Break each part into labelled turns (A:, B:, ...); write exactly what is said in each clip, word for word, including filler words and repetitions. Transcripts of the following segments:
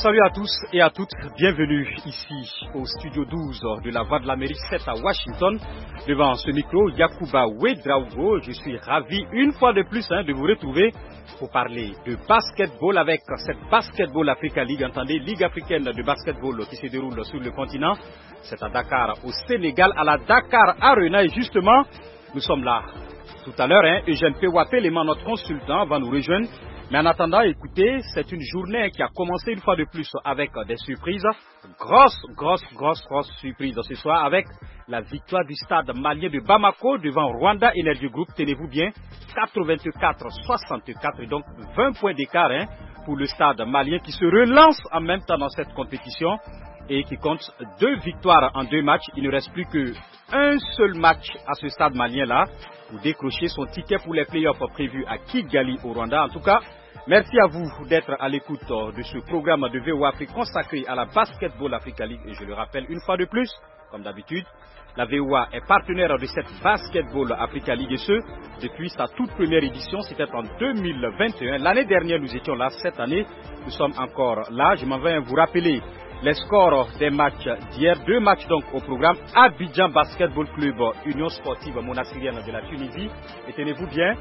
A: Salut à tous et à toutes, bienvenue ici au studio douze de la Voix de l'Amérique sept à Washington. Devant ce micro, Yacouba Ouedraogo, je suis ravi une fois de plus hein, de vous retrouver pour parler de basketball avec cette Basketball Africa League, entendez, Ligue africaine de basketball qui se déroule sur le continent. C'est à Dakar, au Sénégal, à la Dakar Arena et justement, nous sommes là. Tout à l'heure, hein, Eugène Pewapé-Léman, notre consultant, va nous rejoindre. Mais en attendant, écoutez, c'est une journée qui a commencé une fois de plus avec des surprises. Grosse, grosse, grosse, grosse surprise ce soir avec la victoire du stade malien de Bamako devant Rwanda Energy Group. Tenez-vous bien, quatre-vingt-quatre à soixante-quatre, donc vingt points d'écart hein, pour le stade malien qui se relance en même temps dans cette compétition et qui compte deux victoires en deux matchs. Il ne reste plus qu'un seul match à ce stade malien-là pour décrocher son ticket pour les playoffs prévus à Kigali au Rwanda. En tout cas, merci à vous d'être à l'écoute de ce programme de V O A Afrique consacré à la Basketball Africa League. Et je le rappelle une fois de plus, comme d'habitude, la V O A est partenaire de cette Basketball Africa League et ce, depuis sa toute première édition, c'était en deux mille vingt et un. L'année dernière, nous étions là. Cette année, nous sommes encore là. Je m'en vais vous rappeler les scores des matchs d'hier. Deux matchs donc au programme. Abidjan Basketball Club, Union Sportive Monassirienne de la Tunisie. Et tenez-vous bien,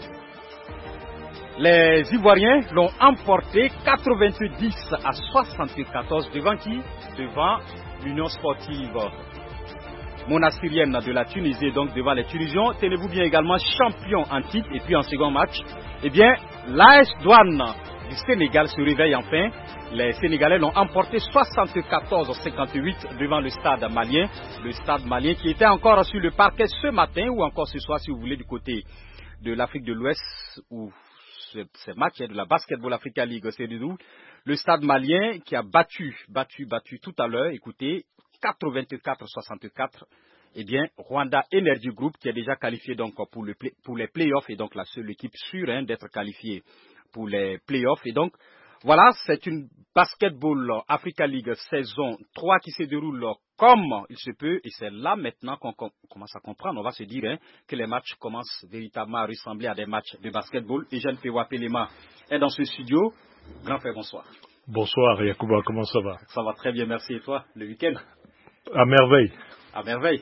A: les Ivoiriens l'ont emporté quatre-vingt-dix à soixante-quatorze devant qui? Devant l'Union Sportive Monassirienne de la Tunisie, donc devant les Tunisiens. Tenez-vous bien également champion en titre. Et puis en second match, eh bien, l'A S Douane du Sénégal se réveille enfin. Les Sénégalais l'ont emporté soixante-quatorze à cinquante-huit devant le stade malien. Le stade malien qui était encore sur le parquet ce matin ou encore ce soir si vous voulez du côté de l'Afrique de l'Ouest où ce match de la Basketball Africa League c'est le stade malien qui a battu, battu, battu tout à l'heure, écoutez, quatre-vingt-quatre à soixante-quatre. Eh bien, Rwanda Energy Group qui est déjà qualifié donc pour, le play, pour les playoffs et donc la seule équipe sûre hein, d'être qualifiée pour les playoffs. Et donc, voilà, c'est une Basketball Africa League saison trois qui se déroule comme il se peut. Et c'est là maintenant qu'on commence à comprendre. On va se dire hein, que les matchs commencent véritablement à ressembler à des matchs de basketball. Et Eugène Pewapé-Léman est dans ce studio. Grand frère, bonsoir.
B: Bonsoir Yacouba, comment ça va?
A: Ça va très bien, merci. Et toi, le week-end?
B: À merveille.
A: À merveille.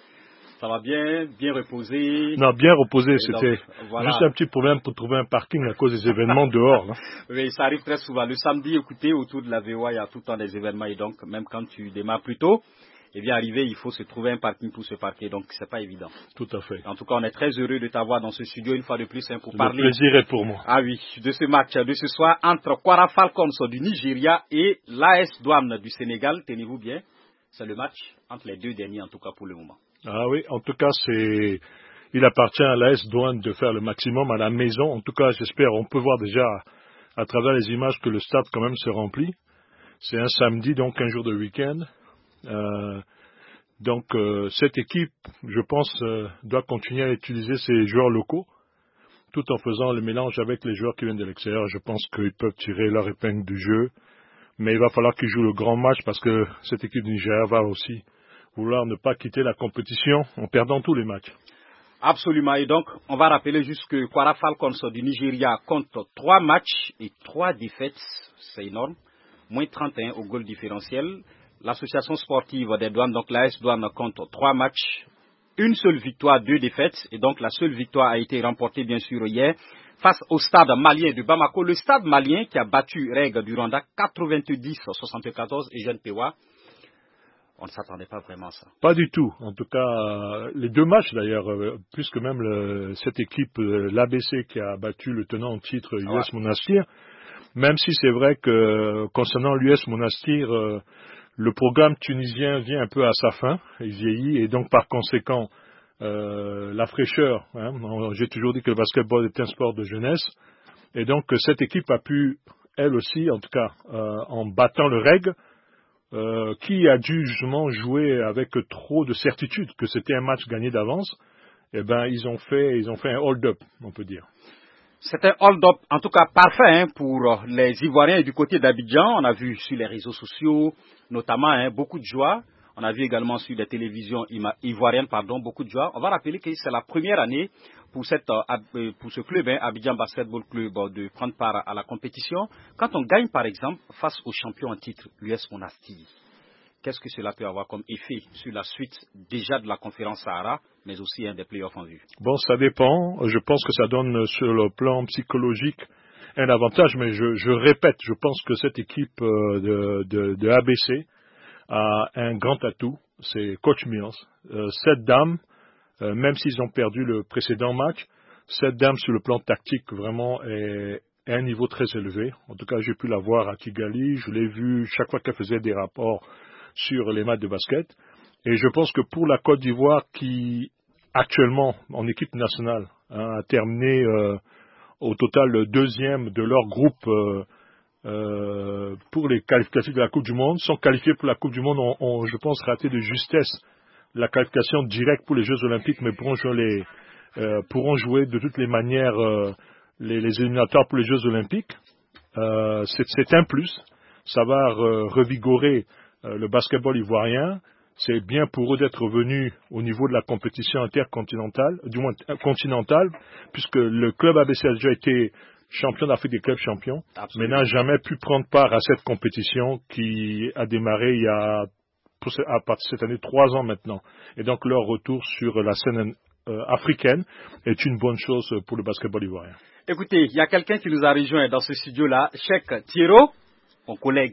A: Ça va bien, bien reposé.
B: Non, bien reposé, c'était voilà. Juste un petit problème pour trouver un parking à cause des événements dehors. Là.
A: Oui, ça arrive très souvent. Le samedi, écoutez, autour de la V O A, il y a tout le temps des événements et donc, même quand tu démarres plus tôt, eh bien, arrivé, il faut se trouver un parking pour se parquer, donc c'est pas évident.
B: Tout à fait.
A: En tout cas, on est très heureux de t'avoir dans ce studio une fois de plus hein, pour Le parler.
B: Le plaisir est pour moi.
A: Ah oui, de ce match de ce soir entre Kwara Falcons du Nigeria et l'A S Douane du Sénégal. Tenez-vous bien, c'est le match entre les deux derniers en tout cas pour le moment.
B: Ah oui, en tout cas, c'est, il appartient à l'A S Douane de faire le maximum à la maison. En tout cas, j'espère, on peut voir déjà à travers les images que le stade quand même se remplit. C'est un samedi, donc un jour de week-end. Euh, donc, euh, cette équipe, je pense, euh, doit continuer à utiliser ses joueurs locaux, tout en faisant le mélange avec les joueurs qui viennent de l'extérieur. Je pense qu'ils peuvent tirer leur épingle du jeu. Mais il va falloir qu'ils jouent le grand match parce que cette équipe du Nigeria va aussi vouloir ne pas quitter la compétition en perdant tous les matchs.
A: Absolument. Et donc, on va rappeler juste que Kwara Falcons du Nigeria compte trois matchs et trois défaites. C'est énorme. Moins trente et un au goal différentiel. L'association sportive des douanes, donc l'A S Douane, compte trois matchs. Une seule victoire, deux défaites. Et donc, la seule victoire a été remportée, bien sûr, hier, face au stade malien de Bamako. Le stade malien qui a battu Reg du Rwanda quatre-vingt-dix à soixante-quatorze et Jeune Pewa. On ne s'attendait pas vraiment à ça.
B: Pas du tout. En tout cas, les deux matchs d'ailleurs, euh, plus que même le, cette équipe, euh, l'A B C qui a battu le tenant en titre U S ah ouais. Monastir, même si c'est vrai que concernant l'U S Monastir, euh, le programme tunisien vient un peu à sa fin, il vieillit et donc par conséquent, euh, la fraîcheur, hein, j'ai toujours dit que le basketball est un sport de jeunesse, et donc cette équipe a pu, elle aussi, en tout cas, euh, en battant le Reg, Euh, qui a dû justement jouer avec trop de certitude que c'était un match gagné d'avance, eh ben ils ont fait ils ont fait un hold-up, on peut dire.
A: C'était un hold-up, en tout cas parfait hein, pour les Ivoiriens du côté d'Abidjan. On a vu sur les réseaux sociaux, notamment hein, beaucoup de joie. On a vu également sur les télévisions ivoiriennes, pardon, beaucoup de joie. On va rappeler que c'est la première année pour, cette, euh, pour ce club, hein, Abidjan Basketball Club, de prendre part à la compétition. Quand on gagne, par exemple, face au champion en titre, l'U S Monastir, qu'est-ce que cela peut avoir comme effet sur la suite déjà de la conférence Sahara, mais aussi hein, des playoffs en vue?
B: Bon, ça dépend. Je pense que ça donne sur le plan psychologique un avantage, mais je, je répète, je pense que cette équipe euh, de, de, de A B C a un grand atout, c'est Coach Mills. Euh, cette dame, euh, même s'ils ont perdu le précédent match, cette dame sur le plan tactique vraiment est à un niveau très élevé. En tout cas, j'ai pu la voir à Kigali, je l'ai vue chaque fois qu'elle faisait des rapports sur les matchs de basket. Et je pense que pour la Côte d'Ivoire, qui actuellement en équipe nationale hein, a terminé euh, au total le deuxième de leur groupe euh, euh, pour les qualificatifs de la Coupe du Monde, sont qualifiés pour la Coupe du Monde, ont, ont je pense, raté de justesse la qualification directe pour les Jeux Olympiques, mais pourront jouer, les, euh, pourront jouer de toutes les manières euh, les, les éliminatoires pour les Jeux Olympiques. Euh, c'est, c'est un plus. Ça va re, revigorer euh, le basketball ivoirien. C'est bien pour eux d'être venus au niveau de la compétition intercontinentale, du moins continentale, puisque le club A B C a déjà été champion d'Afrique des clubs champions, Absolument. mais n'a jamais pu prendre part à cette compétition qui a démarré il y a, pour ce, à partir de cette année, trois ans maintenant. Et donc leur retour sur la scène euh, africaine est une bonne chose pour le basketball ivoirien.
A: Écoutez, il y a quelqu'un qui nous a rejoint dans ce studio-là, Cheikh Thiero, mon collègue.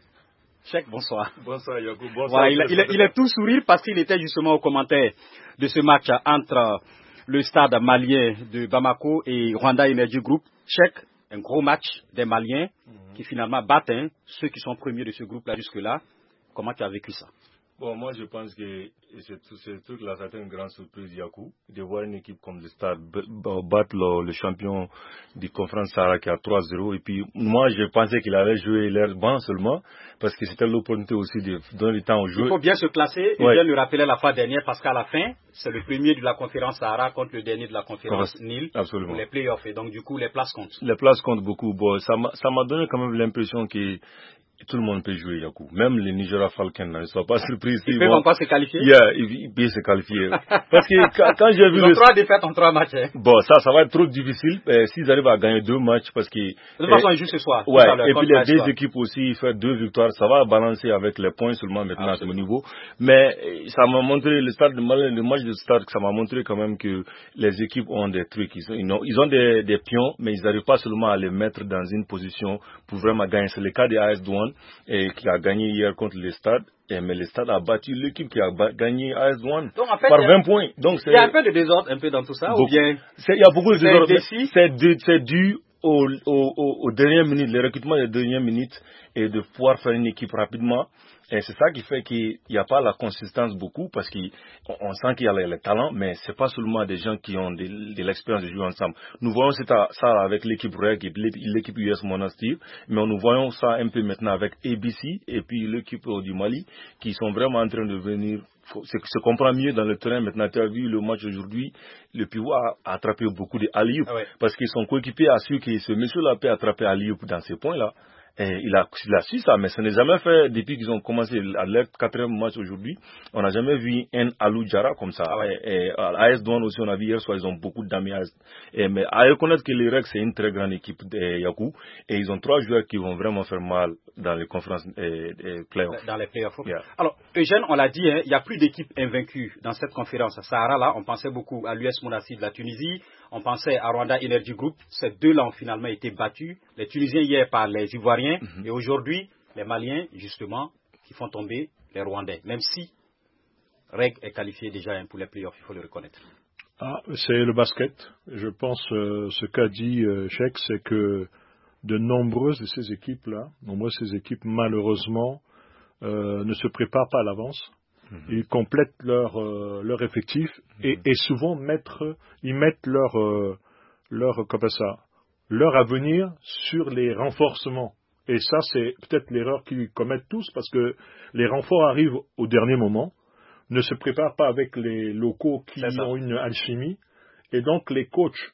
A: Cheikh, bonsoir.
C: Bonsoir, Yacoub. Bonsoir.
A: Voilà, il, il, il est tout sourire parce qu'il était justement au commentaire de ce match entre le stade malien de Bamako et Rwanda Energy Group. Cheikh, un gros match des Maliens mm-hmm. qui finalement battent hein, ceux qui sont premiers de ce groupe-là jusque-là. Comment tu as vécu ça?
C: Bon, moi, je pense que c'est tout, ce truc-là, c'était une grande surprise, Yacoub, de voir une équipe comme le Stade battre le, le champion du conférence Sahara qui a trois zéro. Et puis, moi, je pensais qu'il allait jouer l'air banc seulement, parce que c'était l'opportunité aussi de donner le temps aux joueurs.
A: Il faut bien se placer, et ouais. bien le rappeler la fois dernière, parce qu'à la fin, c'est le premier de la conférence Sahara contre le dernier de la conférence ouais. Nil.
C: Absolument.
A: Pour les playoffs. Et donc, du coup, les places comptent.
C: Les places comptent beaucoup. Bon, ça m'a, ça m'a donné quand même l'impression que tout le monde peut jouer, Yacoub. Même les Nigeria Falcons, ne soient pas surpris.
A: Ils ne peuvent vont... pas se qualifier?
C: Yeah, ils, ils peuvent se qualifier. Parce que quand, quand j'ai vu...
A: Ils ont le... trois défaites en trois matchs. Hein.
C: Bon, ça, ça va être trop difficile euh, s'ils arrivent à gagner deux matchs parce que...
A: De toute façon, ils jouent ce soir.
C: Ouais, et puis les deux équipes aussi, faire deux victoires, ça va balancer avec les points seulement maintenant Absolument. à ce niveau. Mais ça m'a montré, le, stade, le match de stade, ça m'a montré quand même que les équipes ont des trucs. Ils ont, ils ont des, des pions, mais ils n'arrivent pas seulement à les mettre dans une position pour vraiment gagner. C'est le cas des A S Douanes et qui a gagné hier contre le Stade, et, mais le Stade a battu l'équipe qui a ba- gagné A S Douanes en fait, par vingt points. Donc
A: il y a un peu de désordre un peu dans tout ça,
C: beaucoup,
A: ou bien
C: il y a beaucoup de désordre.
A: C'est
C: dû, c'est dû aux, aux, aux, aux dernières minutes, le recrutement des dernières minutes et de pouvoir faire une équipe rapidement. Et c'est ça qui fait qu'il n'y a pas la consistance beaucoup parce qu'on sent qu'il y a le, le talent, mais ce n'est pas seulement des gens qui ont de, de l'expérience de jouer ensemble. Nous voyons ça, ça avec l'équipe R E G et l'équipe U S Monastir, mais nous voyons ça un peu maintenant avec A B C et puis l'équipe du Mali qui sont vraiment en train de venir se, se comprend mieux dans le terrain. Maintenant, tu as vu le match aujourd'hui, le pivot a, a attrapé beaucoup de alley-oop ah ouais. parce qu'ils sont coéquipiers à su que ce monsieur-là peut attraper alley-oop dans ces points-là. Et il a, il a su ça, mais ça n'est jamais fait depuis qu'ils ont commencé à leur quatrième match aujourd'hui. On n'a jamais vu un Alou Diarra comme ça. Ah ouais. Et, et à A S Douanes aussi, on a vu hier soir, ils ont beaucoup d'amis. Et, mais à reconnaître que les R E G, c'est une très grande équipe de Yakou. Et ils ont trois joueurs qui vont vraiment faire mal dans les conférences et, et playoffs.
A: Dans les playoffs.
C: Yeah.
A: Alors, Eugène, on l'a dit, hein, il n'y a plus d'équipe invaincue dans cette conférence. Sahara, là, on pensait beaucoup à l'U S Monastir de la Tunisie. On pensait à Rwanda Energy Group. Ces deux-là ont finalement été battus. Les Tunisiens hier par les Ivoiriens. Mm-hmm. Et aujourd'hui, les Maliens, justement, qui font tomber les Rwandais. Même si R E G est qualifié déjà pour les playoffs, il faut le reconnaître.
B: Ah, c'est le basket. Je pense euh, ce qu'a dit euh, Cheikh, c'est que de nombreuses de ces équipes-là, nombreuses de ces équipes, malheureusement, euh, ne se préparent pas à l'avance. Mm-hmm. Ils complètent leur euh, leur effectif mm-hmm. et, et souvent mettre, ils mettent leur euh, leur comme ça, leur avenir sur les renforcements. Et ça, c'est peut-être l'erreur qu'ils commettent tous parce que les renforts arrivent au dernier moment, ne se préparent pas avec les locaux qui ont une alchimie, et donc les coachs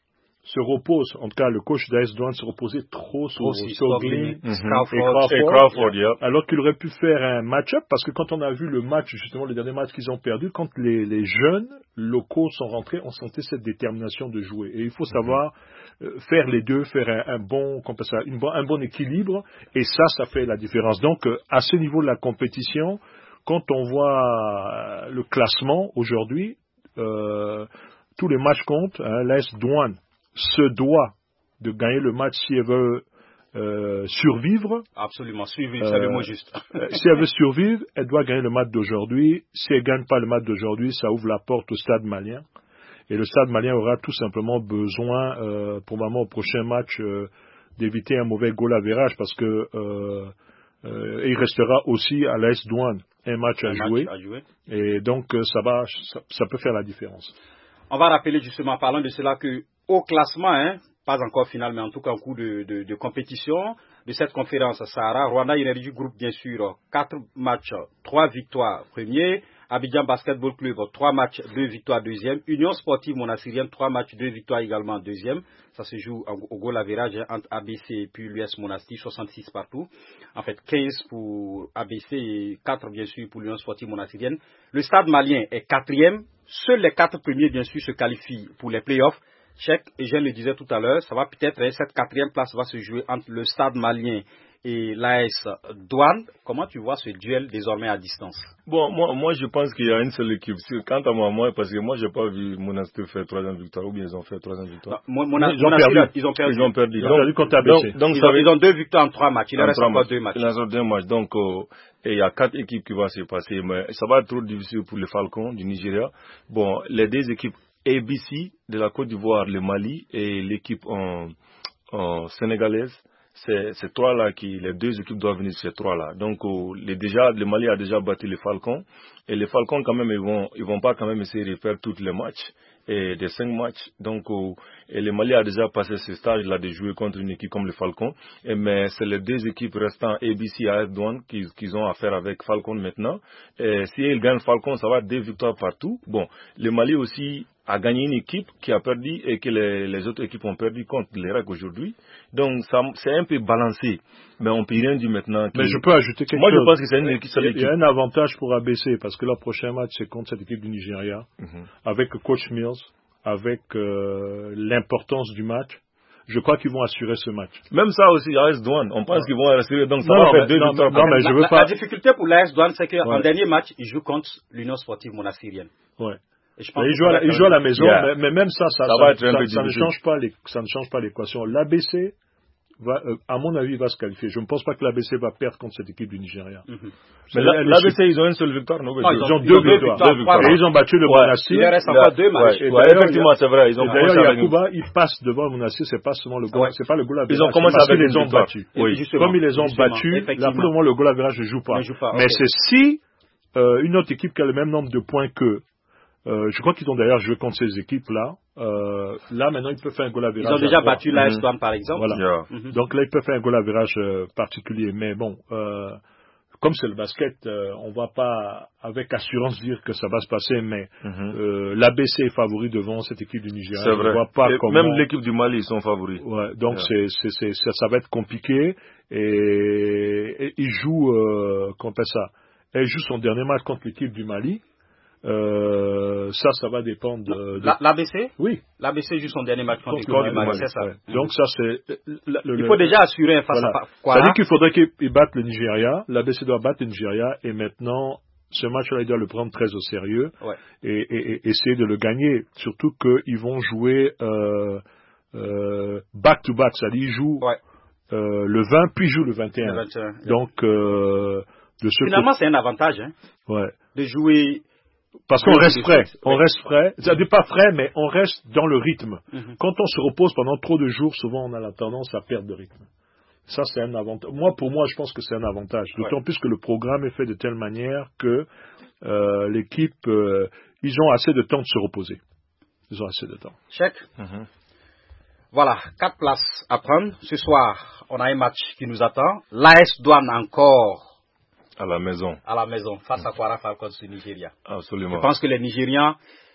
B: se repose, en tout cas le coach d'A S Douane se reposait trop sur Stoglin
C: mm-hmm. et Crawford, et Crawford yeah.
B: alors qu'il aurait pu faire un match-up, parce que quand on a vu le match, justement le dernier match qu'ils ont perdu, quand les, les jeunes locaux sont rentrés, on sentait cette détermination de jouer. Et il faut savoir mm-hmm. euh, faire les deux, faire un, un, bon, ça, une bon, un bon équilibre, et ça, ça fait la différence. Donc euh, à ce niveau de la compétition, quand on voit le classement aujourd'hui, euh, tous les matchs comptent, hein, l'A S Douane se doit de gagner le match si elle veut euh, survivre.
A: Absolument, survivre, euh, c'est le mot juste.
B: Si elle veut survivre, elle doit gagner le match d'aujourd'hui. Si elle ne gagne pas le match d'aujourd'hui, ça ouvre la porte au stade malien. Et le stade malien aura tout simplement besoin, euh, probablement au prochain match, euh, d'éviter un mauvais goal average, parce que euh, euh, il restera aussi à l'A S Douane un match, un à, jouer.
A: match à jouer.
B: Et donc, ça, va, ça, ça peut faire la différence.
A: On va rappeler justement, parlant de cela, que au classement, hein, pas encore final, mais en tout cas en cours de, de, de compétition de cette conférence Sahara, Rwanda Energy Group, bien sûr, quatre matchs, trois victoires, premier. Abidjan Basketball Club, trois matchs, deux victoires, deuxième. Union Sportive Monassirienne, trois matchs, deux victoires également, deuxième. Ça se joue au goal average hein, entre A B C et puis l'U S Monastir, soixante-six partout. En fait, quinze pour A B C et quatre, bien sûr, pour l'Union Sportive Monassirienne. Le Stade malien est quatrième. Seuls les quatre premiers, bien sûr, se qualifient pour les playoffs. Cheikh, et je le disais tout à l'heure, ça va peut-être, cette quatrième place va se jouer entre le Stade malien et l'A S Douane. Comment tu vois ce duel désormais à distance?
C: Bon, moi, moi je pense qu'il y a une seule équipe. Quant à moi, moi parce que moi, j'ai pas vu Monastir faire troisième victoire, ou bien ils ont fait troisième victoire.
A: Non, Mona, ils, ont perdu. ils ont perdu.
C: Ils ont perdu.
B: Ils ont perdu contre A B C.
A: Donc, donc, ils, ont, ils ont deux victoires en trois matchs. Il en reste encore deux matchs.
C: Il en reste deux matchs. Donc, euh, et il y a quatre équipes qui vont se passer. Mais ça va être trop difficile pour les Falcons du Nigeria. Bon, les deux équipes A B C de la Côte d'Ivoire, le Mali, et l'équipe en, en sénégalaise, c'est ces trois-là qui, les deux équipes doivent venir ces trois-là. Donc, euh, les déjà, le Mali a déjà battu les Falcons, et les Falcons quand même, ils vont, ils vont pas quand même essayer de faire tous les matchs, et des cinq matchs. Donc, euh, et le Mali a déjà passé ce stage-là de jouer contre une équipe comme les Falcons, et mais c'est les deux équipes restant A B C et A S Douane qui, qui ont affaire avec Falcon maintenant. Et si ils gagnent Falcon, ça va être deux victoires partout. Bon, le Mali aussi a gagné une équipe qui a perdu et que les, les autres équipes ont perdu contre les R E C aujourd'hui. Donc, ça, c'est un peu balancé. Mais on peut rien dire maintenant.
B: Mais je peux ajouter quelque
C: Moi,
B: chose.
C: Moi, je pense que c'est une équipe.
B: Il y a un avantage pour A B C parce que leur prochain match, c'est contre cette équipe du Nigeria. Mm-hmm. Avec Coach Mills, avec euh, l'importance du match. Je crois qu'ils vont assurer ce match.
C: Même ça aussi, A S Douane, on pense ah. qu'ils vont assurer. Donc, ça
B: non,
C: va faire deux
B: non,
C: victoires.
B: Non, mais
A: la,
B: je veux
A: la,
B: pas.
A: La difficulté pour l'A S Douane, c'est qu'en
B: ouais.
A: dernier match, ils jouent contre l'Union Sportive Monassirienne.
B: Ouais.
A: Et je pense
B: ils jouent à la, ils jouent à la maison, yeah. mais, mais même ça, ça,
C: ça,
B: ça,
C: ça, ça,
B: ça ne change pas les, ça ne change pas l'équation. L'A B C va, euh, à mon avis, va se qualifier. Je ne pense pas que l'A B C va perdre contre cette équipe du Nigeria.
C: Mm-hmm. Mais l'A B C, ils ont une seule victoire, non?
B: non ils, ont, ils ont deux, deux victoires. Deux victoires. Et ils ont battu le ouais. Monastir.
A: Il reste encore deux matchs.
C: Ouais. Ouais, effectivement, c'est vrai. Ils ont
B: d'ailleurs, Yakuba, ils passent devant le Monastir, c'est pas seulement le goal, ouais. c'est pas le goal average.
C: Ils ont commencé avec
B: ils les ont battus.
C: Oui.
B: Comme ils les ont battus, là, pour le moment, le goal average ne joue pas. Mais c'est si une autre équipe qui a le même nombre de points qu'eux, Euh, je crois qu'ils ont d'ailleurs joué contre ces équipes-là. Euh, là, maintenant, ils peuvent faire un goal average.
A: Ils ont déjà battu l'A S Douane, par exemple.
B: Voilà. Yeah. Mm-hmm. Donc là, ils peuvent faire un goal average euh, particulier. Mais bon, euh, comme c'est le basket, euh, on ne va pas avec assurance dire que ça va se passer. Mais mm-hmm. euh, l'A B C est favori devant cette équipe du Nigeria.
C: C'est vrai.
B: Je vois pas
C: et
B: comment...
C: Même l'équipe du Mali, ils sont favoris.
B: Ouais, donc yeah. c'est, c'est, c'est, ça, ça va être compliqué. Et, et ils jouent, euh, comment on appelle ça, elle joue son dernier match contre l'équipe du Mali. Euh, ça, ça va dépendre de... de...
A: L'A B C
B: Oui.
A: L'A B C joue son dernier match contre le Mali, c'est ça.
B: Ouais. Donc ça, c'est... Le, le,
A: il faut déjà assurer face voilà. à quoi.
B: Ça veut dire qu'il faudrait qu'ils battent le Nigeria. L'A B C doit battre le Nigeria. Et maintenant, ce match-là, il doit le prendre très au sérieux.
A: Ouais.
B: Et, et, et essayer de le gagner. Surtout qu'ils vont jouer euh, euh, back-to-back. C'est-à-dire, ils jouent
A: ouais.
B: euh, le vingt, puis ils jouent le vingt et un.
A: Le vingt et un.
B: Donc, euh, de ce
A: Finalement,
B: côté...
A: c'est un avantage hein,
B: ouais.
A: de jouer...
B: Parce qu'on reste frais, on reste frais, c'est-à-dire pas frais, mais on reste dans le rythme. Mm-hmm. Quand on se repose pendant trop de jours, souvent on a la tendance à perdre de rythme. Ça, c'est un avantage. Moi, pour moi, je pense que c'est un avantage. D'autant ouais. plus que le programme est fait de telle manière que euh, l'équipe, euh, ils ont assez de temps de se reposer. Ils ont assez de temps.
A: Check. Mm-hmm. Voilà, quatre places à prendre. Ce soir, on a un match qui nous attend. L'A S Douane encore.
C: À la maison.
A: À la maison, face à Kwara Falcons du Nigeria.
C: Absolument.
A: Je pense que les Nigérians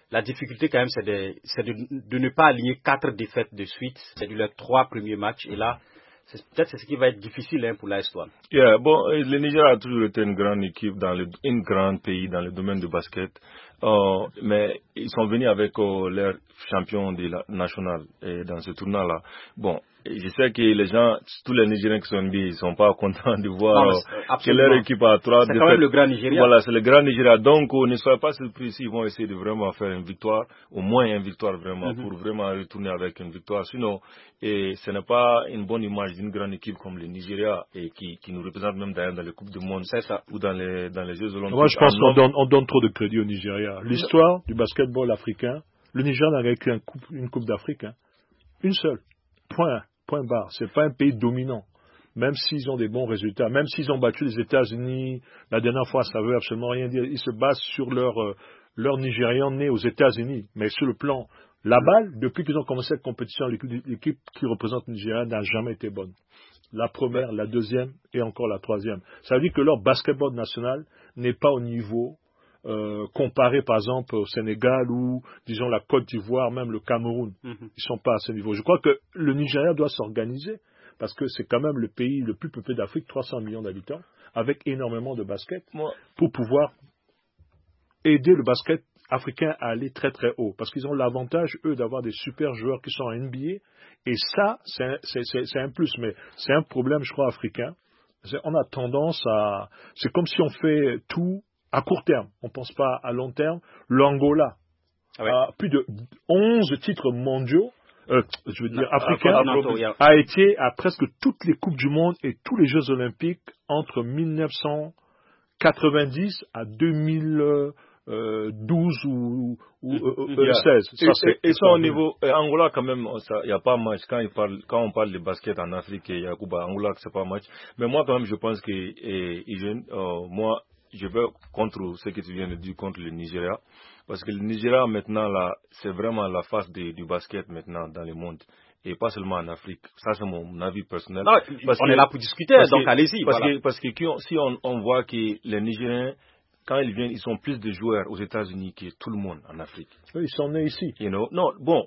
A: la difficulté quand même, c'est, de, c'est de, de ne pas aligner quatre défaites de suite. C'est de leurs trois premiers matchs. Et là, c'est, peut-être c'est ce qui va être difficile hein, pour l'A S Douanes.
C: Yeah, bon, le Niger a toujours été une grande équipe, dans le, un grand pays dans le domaine du basket. Euh, mais ils sont venus avec euh, leur champion de la nationale et dans ce tournoi-là. Bon, je sais que les gens, tous les Nigériens qui sont venus, ils sont pas contents de voir non, euh, que leur équipe a trois défaites.
A: C'est quand même le grand Nigeria.
C: Voilà, c'est le grand Nigeria. Donc, euh, ne soyez pas surpris s'ils vont essayer de vraiment faire une victoire, au moins une victoire vraiment, mm-hmm. pour vraiment retourner avec une victoire. Sinon, et ce n'est pas une bonne image d'une grande équipe comme le Nigeria et qui, qui nous représente même d'ailleurs dans les Coupes du Monde ou dans les, dans les Jeux Olympiques.
B: Moi, je pense qu'on donne, on donne trop de crédit au Nigeria. L'histoire du basketball africain, le Nigeria n'a qu'une une coupe, une coupe d'Afrique. Hein. Une seule. Point. Point barre. C'est pas un pays dominant. Même s'ils ont des bons résultats, même s'ils ont battu les États-Unis, la dernière fois, ça veut absolument rien dire. Ils se basent sur leur, euh, leur Nigérian né aux États-Unis. Mais sur le plan, la balle, depuis qu'ils ont commencé cette compétition, l'équipe, l'équipe qui représente le Nigeria n'a jamais été bonne. La première, la deuxième et encore la troisième. Ça veut dire que leur basketball national n'est pas au niveau Euh, comparé par exemple au Sénégal ou disons la Côte d'Ivoire, même le Cameroun, mm-hmm. ils sont pas à ce niveau. Je crois que le Nigeria doit s'organiser parce que c'est quand même le pays le plus peuplé d'Afrique, trois cents millions d'habitants, avec énormément de basket, Moi. pour pouvoir aider le basket africain à aller très très haut, parce qu'ils ont l'avantage eux d'avoir des super joueurs qui sont en N B A et ça c'est un, c'est, c'est, c'est un plus, mais c'est un problème je crois africain. C'est, on a tendance à, c'est comme si on fait tout à court terme, on ne pense pas à long terme. L'Angola ah ouais. a plus de onze titres mondiaux, euh, je veux dire non, africains, non, a été à presque toutes les Coupes du Monde et tous les Jeux Olympiques entre mille neuf cent quatre-vingt-dix à deux mille douze ou, ou euh, yeah. seize.
C: Ça, c'est et, et ça au niveau euh, Angola quand même, il n'y a pas match quand, il parle, quand on parle de basket en Afrique et Yacouba, Angola c'est pas match. Mais moi quand même je pense que et, et je, euh, moi je vais contre ce que tu viens de dire contre le Nigeria, parce que le Nigeria maintenant là, c'est vraiment la face de, du basket maintenant dans le monde et pas seulement en Afrique. Ça c'est mon avis personnel.
A: Non,
C: parce
A: on
C: que,
A: est là pour discuter, donc
C: que,
A: allez-y.
C: Parce
A: voilà.
C: que parce que si on, on voit que les Nigériens quand ils viennent, ils sont plus de joueurs aux États-Unis que tout le monde en Afrique.
B: Oui, ils sont nés ici.
C: You know? Non, bon.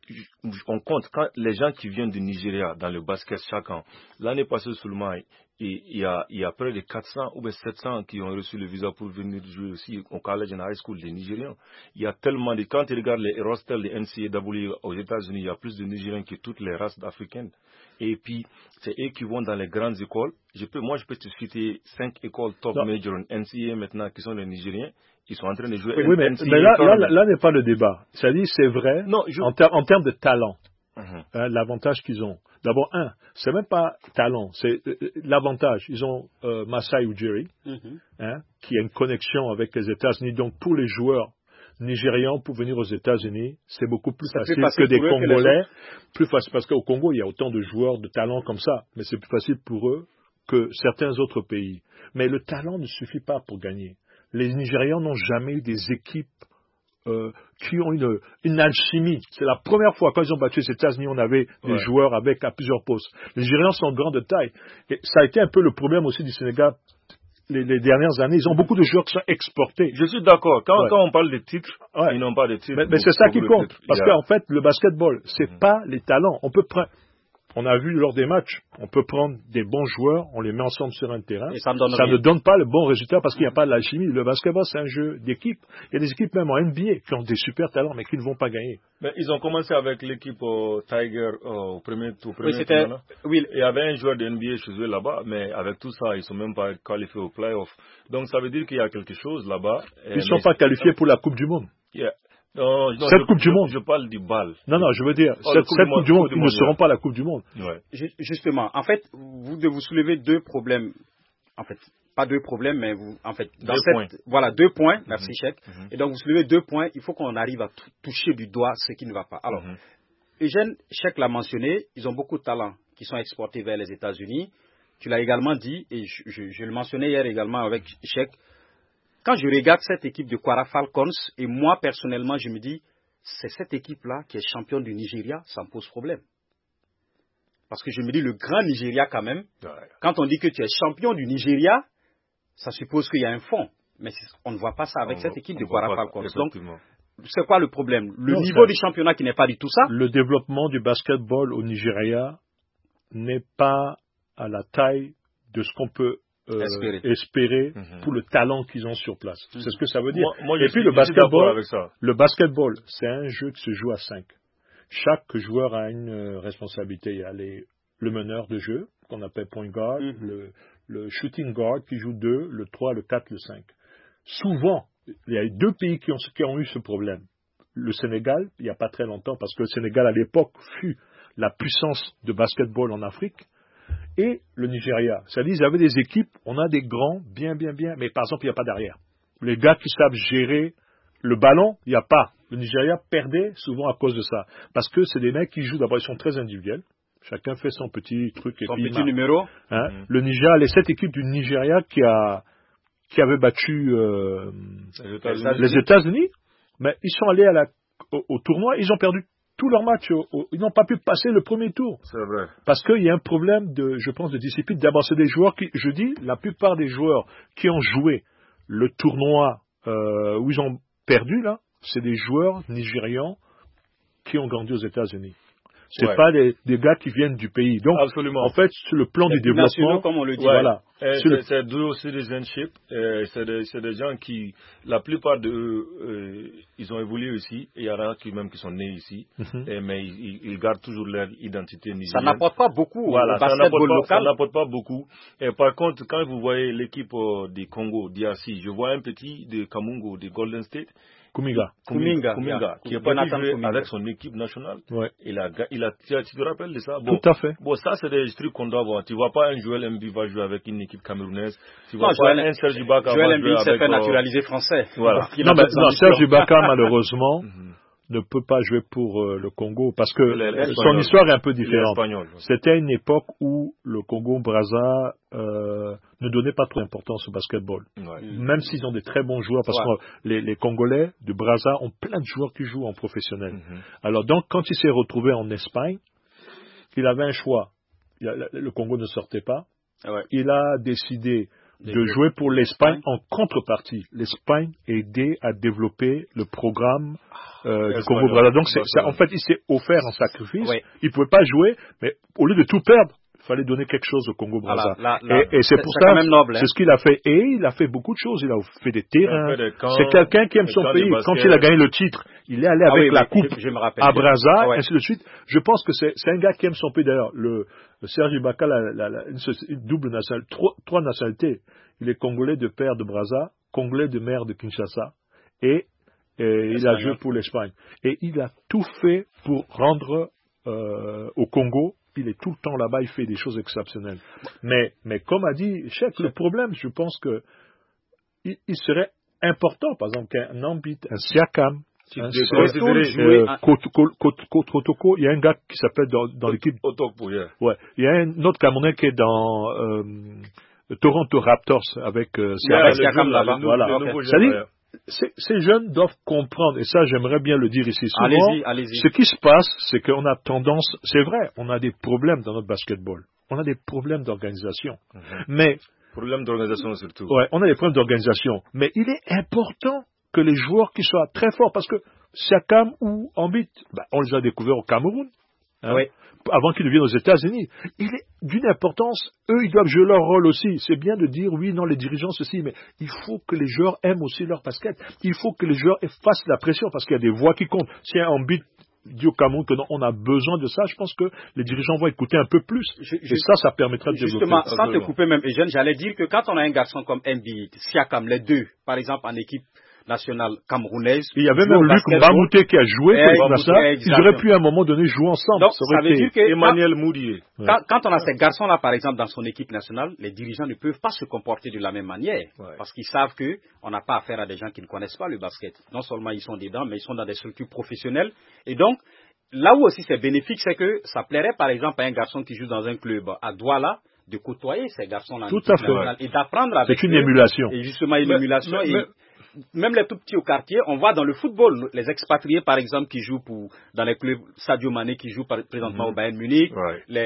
C: On compte quand les gens qui viennent du Nigeria dans le basket chaque an. L'année passée seulement, il y a, il y a près de quatre cents ou sept cents qui ont reçu le visa pour venir jouer aussi au college and high school des Nigériens. Il y a tellement de, quand tu regardes les rosters de N C A A aux États-Unis, il y a plus de Nigériens que toutes les races africaines. Et puis, c'est eux qui vont dans les grandes écoles. Je peux, moi, je peux te citer cinq écoles top non. major en N C A A maintenant qui sont les Nigériens. Ils sont en train de jouer.
B: Oui, oui mais, mais là, là, là, là n'est pas le débat. C'est-à-dire, c'est vrai, non, je... en, ter- en termes de talent, uh-huh. hein, l'avantage qu'ils ont. D'abord, un, c'est même pas talent, c'est euh, l'avantage. Ils ont euh, Masai Ujiri, uh-huh. hein, qui a une connexion avec les États-Unis. Donc, pour les joueurs nigérians, pour venir aux États-Unis, c'est beaucoup plus facile, plus facile que des Congolais. Que plus facile, parce qu'au Congo, il y a autant de joueurs de talent comme ça. Mais c'est plus facile pour eux que certains autres pays. Mais le talent ne suffit pas pour gagner. Les Nigérians n'ont jamais eu des équipes euh, qui ont une, une alchimie. C'est la première fois, quand ils ont battu les États-Unis, on avait des ouais. joueurs avec à plusieurs postes. Les Nigérians sont de grande taille. Et ça a été un peu le problème aussi du Sénégal les, les dernières années. Ils ont beaucoup de joueurs qui sont exportés.
C: Je suis d'accord. Quand, ouais. quand on parle de titres, ouais. ils n'ont pas de titres.
B: Mais, mais c'est ça qui compte. Parce yeah. qu'en fait, le basketball, c'est mm-hmm. pas les talents. On peut prendre... On a vu lors des matchs, on peut prendre des bons joueurs, on les met ensemble sur un terrain.
A: Et ça ne donne,
B: ça ne donne pas le bon résultat parce qu'il n'y a pas de l'alchimie. Le basketball, c'est un jeu d'équipe. Il y a des équipes même en N B A qui ont des super talents mais qui ne vont pas gagner.
C: Mais ils ont commencé avec l'équipe euh, Tiger euh, au premier tour.
A: Oui, c'était...
C: Oui, il y avait un joueur de N B A chez eux là-bas, mais avec tout ça, ils ne sont même pas qualifiés au playoff. Donc ça veut dire qu'il y a quelque chose là-bas.
B: Ils ne sont pas qualifiés pour la Coupe du Monde.
C: Yeah. Non, non,
B: cette
C: je,
B: Coupe du Monde.
C: Je parle du bal.
B: Non, non, je veux dire, oh, cette, coupe, cette coupe du Monde, ils ne seront pas la Coupe du Monde.
C: Ouais.
A: Justement, en fait, vous devez vous soulever deux problèmes. En fait, pas deux problèmes, mais vous, en fait, dans
C: deux
A: cette,
C: points.
A: Voilà, deux points, merci
C: mm-hmm.
A: Cheikh.
C: Mm-hmm.
A: Et donc, vous soulevez deux points, il faut qu'on arrive à t- toucher du doigt ce qui ne va pas. Alors, mm-hmm. Eugène Cheikh l'a mentionné, ils ont beaucoup de talents qui sont exportés vers les États-Unis. Tu l'as également dit, et je, je, je le mentionnais hier également avec Cheikh. Quand je regarde cette équipe de Kwara Falcons, et moi, personnellement, je me dis, c'est cette équipe-là qui est championne du Nigeria, ça me pose problème. Parce que je me dis, le grand Nigeria quand même, ouais. Quand on dit que tu es champion du Nigeria, ça suppose qu'il y a un fond. Mais on ne voit pas ça avec on cette va, équipe de Kwara Falcons. Donc, c'est quoi le problème? Le
B: non,
A: niveau du championnat qui n'est pas du tout ça?
B: Le développement du basketball au Nigeria n'est pas à la taille de ce qu'on peut euh, espérer, espérer mm-hmm. pour le talent qu'ils ont sur place. Mm-hmm. C'est ce que ça veut dire.
C: Moi, moi,
B: Et puis
C: suis,
B: le basketball, le basketball, c'est un jeu qui se joue à cinq. Chaque joueur a une euh, responsabilité. Il y a les, le meneur de jeu, qu'on appelle point guard, mm-hmm. le, le shooting guard qui joue deux, le trois, le quatre, le cinq. Souvent, il y a deux pays qui ont, qui ont eu ce problème. Le Sénégal, il n'y a pas très longtemps, parce que le Sénégal, à l'époque, fut la puissance de basketball en Afrique, et le Nigeria. C'est-à-dire, ils avaient des équipes, on a des grands, bien, bien, bien, mais par exemple, il n'y a pas d'arrière. Les gars qui savent gérer le ballon, il n'y a pas. Le Nigeria perdait souvent à cause de ça. Parce que c'est des mecs qui jouent, d'abord, ils sont très individuels. Chacun fait son petit truc.
A: Son
B: et
A: petit numéro.
B: Hein? Mmh. Le Nigeria, les sept équipes du Nigeria qui a, qui avaient battu euh, les États-Unis. les États-Unis, mais ils sont allés à la, au, au tournoi, ils ont perdu tous leurs matchs. Au, au, ils n'ont pas pu passer le premier tour.
C: C'est vrai.
B: Parce qu'il y a un problème de, je pense, de discipline. D'abord, c'est des joueurs qui, je dis, la plupart des joueurs qui ont joué le tournoi euh, où ils ont perdu, là, c'est des joueurs nigérians qui ont grandi aux États-Unis. C'est ouais. pas des, des gars qui viennent du pays. Donc,
C: absolument.
B: En fait, sur le plan du développement,
A: comme on le dit,
C: ouais.
A: voilà.
C: C'est, le... c'est dual citizenship. C'est des, c'est des gens qui, la plupart d'eux, euh, ils ont évolué ici. Il y en a qui même qui sont nés ici, mm-hmm. et, mais ils, ils gardent toujours leur identité nigérienne.
A: Ça n'apporte pas beaucoup.
C: Voilà,
A: au basketball local.
C: Ça n'apporte pas beaucoup. Et par contre, quand vous voyez l'équipe euh, du Congo, d'I R C, je vois un petit de Kamungo, de Golden State.
B: Kuminga.
C: Kuminga, Kuminga, yeah. qui est pas joué Kuminga. Avec son équipe nationale. Ouais. Il a, il a, tu te rappelles de ça?
B: Bon, tout à fait.
C: Bon, ça, c'est des trucs qu'on doit voir. Tu vois pas un Joel Embiid va jouer avec une équipe camerounaise. Tu vois non, pas Joel, un Serge Ibaka
A: va jouer avec... Joel Embiid s'est fait naturaliser français.
B: Voilà. non, mais, non, Serge Ibaka, malheureusement, ne peut pas jouer pour euh, le Congo parce que son histoire est un peu différente. C'était une époque où le Congo-Brazza euh, ne donnait pas trop d'importance au basketball. Ouais. Même s'ils ont des très bons joueurs, parce ouais. que les, les Congolais de Brazza ont plein de joueurs qui jouent en professionnel. Mm-hmm. Alors donc, quand il s'est retrouvé en Espagne, il avait un choix. Il a, le Congo ne sortait pas. Ouais. Il a décidé de Des jouer pour l'Espagne en contrepartie. L'Espagne aidait à développer le programme euh, du Congo-Brazza. Donc, c'est, c'est, en fait, il s'est offert en sacrifice. Oui. Il ne pouvait pas jouer, mais au lieu de tout perdre, il fallait donner quelque chose au Congo-Brazza. Ah, là, là, et, et c'est, c'est pour c'est ça, noble, hein. C'est ce qu'il a fait. Et il a fait beaucoup de choses. Il a fait des terrains. Fait des camps, c'est quelqu'un qui aime son pays. Quand il a gagné le titre, il est allé ah, avec oui, la coupe je, je à Brazza, ah, ouais. ainsi de suite. Je pense que c'est, c'est un gars qui aime son pays. D'ailleurs, le, le Serge Ibaka, la, la, la, une, une double nationalité, trois, trois nationalités. Il est congolais de père de Brazza, congolais de mère de Kinshasa, et, et il a joué pour l'Espagne. Et il a tout fait pour rendre euh, au Congo. Il est tout le temps là-bas, il fait des choses exceptionnelles. Mais, mais comme a dit Cheikh, le problème, je pense que il, il serait important, par exemple, qu'un Ambit, un Siakam, un Kotoko, il y a un gars qui s'appelle dans, dans l'équipe.
C: Otokpo, yeah.
B: Ouais. Il y a un autre Camerounais qui est dans euh, Toronto Raptors avec euh,
C: yeah, Siakam là-bas.
B: Voilà. C'est-à-dire, Ces, ces jeunes doivent comprendre, et ça j'aimerais bien le dire ici souvent,
A: allez-y, allez-y.
B: Ce qui se passe, c'est qu'on a tendance, c'est vrai, on a des problèmes dans notre basketball, on a des problèmes d'organisation, mm-hmm. mais...
C: Problèmes d'organisation surtout.
B: Ouais, on a des problèmes d'organisation, mais il est important que les joueurs qui soient très forts, parce que Siakam ou Embiid, ben, on les a découverts au Cameroun, hein, oui. avant qu'ils ne viennent aux États-Unis. Il est d'une importance, eux, ils doivent jouer leur rôle aussi. C'est bien de dire, oui, non, les dirigeants, ceci, mais il faut que les joueurs aiment aussi leur basket. Il faut que les joueurs fassent la pression, parce qu'il y a des voix qui comptent. Si un Embiid dit au Cameroun que non, on a besoin de ça, je pense que les dirigeants vont écouter un peu plus. Je, je, et ça, ça permettra de développer.
A: Justement, sans te couper même, Eugène, j'allais dire que quand on a un garçon comme Embiid, Siakam, les deux, par exemple, en équipe nationale camerounaise.
B: Il y avait même Luc Mbamouté qui a joué pour l'équipe nationale. Ils auraient pu à un moment donné jouer ensemble.
A: Donc, ça, ça veut dire que
C: Emmanuel Mourier.
A: Quand, ouais. quand on a ces garçons-là, par exemple, dans son équipe nationale, les dirigeants ne peuvent pas se comporter de la même manière. Ouais. Parce qu'ils savent qu'on n'a pas affaire à des gens qui ne connaissent pas le basket. Non seulement ils sont dedans, mais ils sont dans des structures professionnelles. Et donc, là où aussi c'est bénéfique, c'est que ça plairait, par exemple, à un garçon qui joue dans un club à Douala, de côtoyer ces garçons-là.
B: Tout à fait.
A: Ouais. Et d'apprendre avec eux.
B: C'est une émulation.
A: Et justement, une mais, émulation. Mais, mais, et, même les tout petits au quartier, on voit dans le football, les expatriés par exemple qui jouent pour, dans les clubs, Sadio Mané qui joue par, présentement mm-hmm. au Bayern Munich, right. les,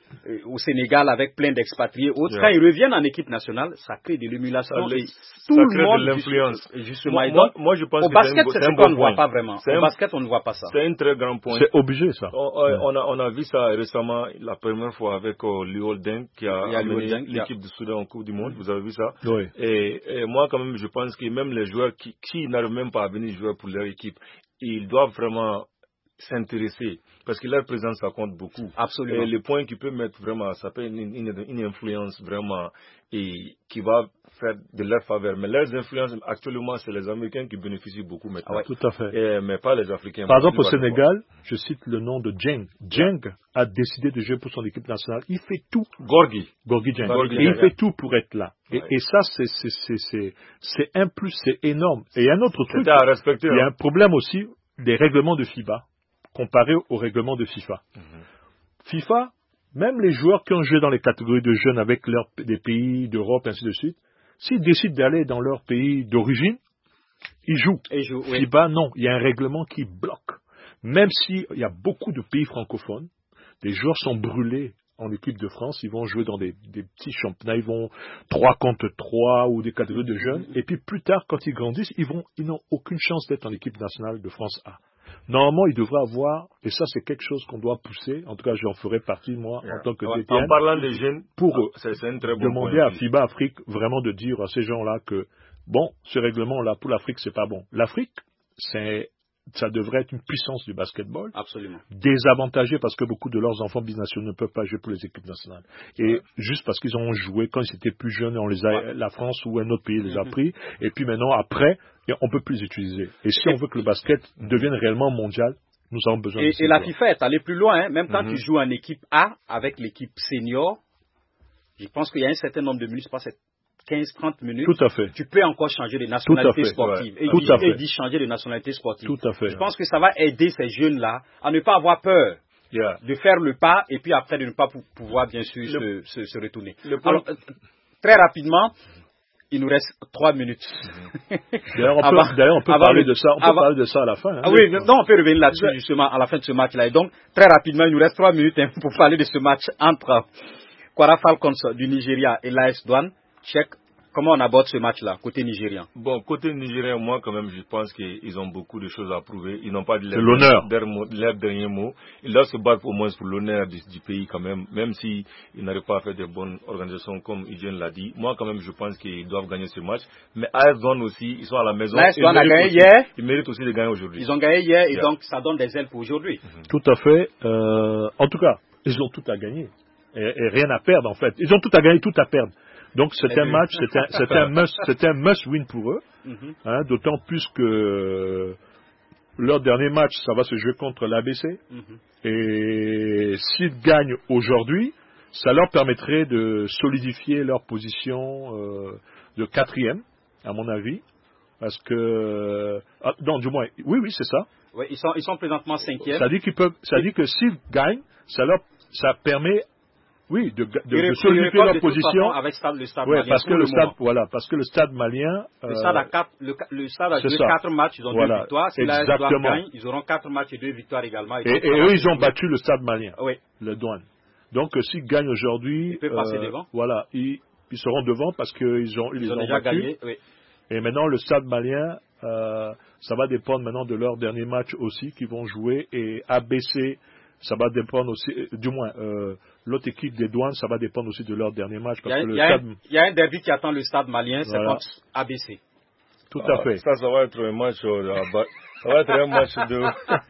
A: euh, au Sénégal avec plein d'expatriés. Autres, yeah. Quand ils reviennent en équipe nationale, ça crée de l'émulation et tout
C: ça
A: le
C: crée
A: monde
C: de l'influence.
A: Justement,
C: moi, moi, moi, je pense
A: au
C: que
A: basket,
C: c'est
A: ce qu'on ne voit pas vraiment. Au un, basket, on ne voit pas ça.
C: C'est un très grand point.
B: C'est obligé, ça.
C: On, on, a, on a vu ça récemment, la première fois avec uh, Liol Deng qui a, a amené l'équipe du Soudan en Coupe du Monde. Vous avez vu ça?
B: Oui.
C: Et, et moi, quand même, je pense que même les joueurs qui, qui n'arrivent même pas à venir jouer pour leur équipe, ils doivent vraiment s'intéresser parce que leur présence ça compte beaucoup.
A: Absolument.
C: Et le point qui peut mettre vraiment, ça peut une, une, une influence vraiment et qui va faire de leur faveur. Mais leurs influences actuellement, c'est les Américains qui bénéficient beaucoup maintenant.
B: Ah ouais, tout à fait.
C: Et, mais pas les Africains.
B: Par exemple, au Sénégal, je cite le nom de Djeng. Djeng a décidé de jouer pour son équipe nationale. Il fait tout.
C: Gorgui.
B: Gorgui Djeng. Et il fait tout pour être là. Et, ouais. et ça, c'est, c'est, c'est, c'est, c'est un plus, c'est énorme. Et il y a un autre truc.
C: À respecter,
B: il y a
C: hein.
B: un problème aussi des règlements de FIBA comparé au règlement de FIFA. Mm-hmm. FIFA, même les joueurs qui ont joué dans les catégories de jeunes avec leurs, des pays d'Europe, ainsi de suite, s'ils décident d'aller dans leur pays d'origine, ils jouent.
A: Ils jouent oui.
B: FIBA, non. Il y a un règlement qui bloque. Même s'il y a beaucoup de pays francophones, les joueurs sont brûlés en équipe de France, ils vont jouer dans des, des petits championnats, ils vont trois contre trois ou des catégories de jeunes, mm-hmm. et puis plus tard, quand ils grandissent, ils, vont, ils n'ont aucune chance d'être en équipe nationale de France A. Normalement, il devrait avoir, et ça c'est quelque chose qu'on doit pousser, en tout cas j'en ferai partie moi yeah. en tant que
C: ouais,
B: D T N,
C: en parlant des jeunes,
B: pour
C: ah, c'est, c'est un très bon
B: demander à FIBA Afrique vraiment de dire à ces gens-là que, bon, ce règlement-là pour l'Afrique c'est pas bon. L'Afrique, c'est, ça devrait être une puissance du basketball.
A: Absolument.
B: Désavantagée parce que beaucoup de leurs enfants binationaux ne peuvent pas jouer pour les équipes nationales. Et ouais. juste parce qu'ils ont joué quand ils étaient plus jeunes, on les a, ouais. la France ou un autre pays les a mm-hmm. pris, et puis maintenant après, on peut plus les utiliser. Et si et on veut que le basket devienne réellement mondial, nous avons besoin
A: et,
B: de ça.
A: Et la FIFA est allée plus loin, hein. Même quand mm-hmm. tu joues en équipe A avec l'équipe senior, je pense qu'il y a un certain nombre de minutes, je pense que c'est quinze à trente minutes.
B: Tout à fait.
A: Tu peux encore changer de nationalité sportive.
B: Ouais. Et Tout
A: dit,
B: à fait.
A: Et dit changer de nationalité sportive.
B: Tout à fait.
A: Je pense que ça va aider ces jeunes-là à ne pas avoir peur.
C: Yeah.
A: De faire le pas et puis après de ne pas pouvoir bien sûr le, se, se, se retourner.
C: Alors,
A: euh, très rapidement, il nous reste trois minutes.
B: D'ailleurs, on peut, d'ailleurs, on peut parler le, de ça. On
A: avant,
B: peut parler de ça à la fin. Hein.
A: Ah oui, non, on peut revenir là-dessus justement à la fin de ce match-là. Et donc, très rapidement, il nous reste trois minutes hein, pour parler de ce match entre Kwara Falcons du Nigeria et l'A S Douane. Check. Comment on aborde ce match-là, côté nigérien?
C: Bon, côté nigérien, moi, quand même, je pense qu'ils ont beaucoup de choses à prouver. Ils n'ont pas de leur,
B: l'honneur.
C: leur dernier mot. Ils doivent se battre au moins pour l'honneur du, du pays, quand même, même s'ils n'arrivent pas à faire de bonnes organisations, comme Eugène l'a dit. Moi, quand même, je pense qu'ils doivent gagner ce match. Mais A S Douane aussi, ils sont à la maison.
A: L'A S Douane a gagné
C: aussi,
A: hier.
C: Ils méritent aussi de gagner aujourd'hui.
A: Ils ont gagné hier, et
C: yeah.
A: donc ça donne des ailes pour aujourd'hui.
B: Mm-hmm. Tout à fait. Euh, en tout cas, ils ont tout à gagner. Et, et rien à perdre, en fait. Ils ont tout à gagner, tout à perdre. Donc c'est un match, c'est un, c'est un must, c'est un must win pour eux, mm-hmm. hein, d'autant plus que leur dernier match, ça va se jouer contre l'A B C, mm-hmm. et s'ils gagnent aujourd'hui, ça leur permettrait de solidifier leur position euh, de quatrième, à mon avis, parce que, ah, non, du moins, oui, oui, c'est ça.
A: Oui, ils sont, ils sont présentement cinquième.
B: Ça dit qu'ils peuvent, ça dit que s'ils gagnent, ça leur, ça permet Oui, de, de, de solidifier leur position.
A: Avec le stade
B: ouais,
A: malien
B: parce que le, le stade,
A: moment.
B: voilà, parce que le stade malien.
A: Euh, le stade a quatre, le, le stade a joué quatre matchs, ils ont
B: voilà,
A: deux victoires. Si l'A S Douane gagne, ils auront quatre matchs et deux victoires également.
B: Et, et, et eux, ils ont battu le stade malien.
A: Oui.
B: Le Douane. Donc, euh, s'ils gagnent aujourd'hui,
A: ils peuvent euh, passer devant.
B: Voilà, ils, ils seront devant parce qu'ils ont, ils,
A: ils
B: les
A: ont,
B: ont
A: déjà
B: battus.
A: gagné. Oui.
B: Et maintenant, le stade malien, euh, ça va dépendre maintenant de leur dernier match aussi qu'ils vont jouer. Et A B C, ça va dépendre aussi, du moins, euh, l'autre équipe des Douanes, ça va dépendre aussi de leur dernier match. Parce
A: il, y a,
B: que le
A: il, y a
B: stade...
A: un, il y a un derby qui attend le stade malien, c'est voilà. contre A B C.
B: Tout
C: ah,
B: à fait.
C: Ça, ça va être un match, euh, ça va être un match de,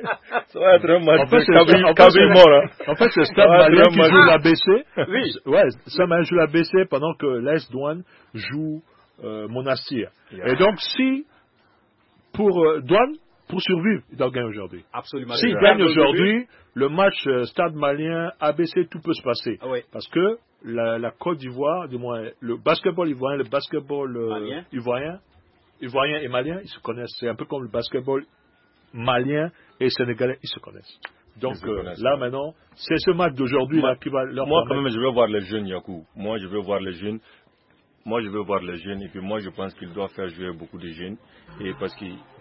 C: ça va être un match
B: en fait,
C: de Kaby,
B: en
C: Kaby
B: fait,
C: mort, hein.
B: En fait, c'est le stade malien qui joue l'A B C.
A: Oui.
B: Ouais, ça malien joue l'A B C pendant que l'A S Douane joue, euh, Monastir. Yeah. Et donc, si, pour, euh, Douane, pour survivre, il doit gagner aujourd'hui.
A: Absolument.
B: S'il gagne aujourd'hui, le match euh, Stade Malien, A B C, tout peut se passer.
A: Ah oui.
B: Parce que la, la Côte d'Ivoire, du moins, le basketball ivoirien, le basketball euh, ivoirien, ivoirien et malien, ils se connaissent. C'est un peu comme le basketball malien et sénégalais, ils se connaissent. Donc se euh, connaissent, là ouais. Maintenant, c'est ce match d'aujourd'hui là qui va leur
C: Moi,
B: permettre...
C: quand même, je veux voir les jeunes, Yakou. Moi, je veux voir les jeunes. Moi, je veux voir les jeunes. Et puis moi, je pense qu'ils doivent faire jouer beaucoup de jeunes. Et parce qu'ils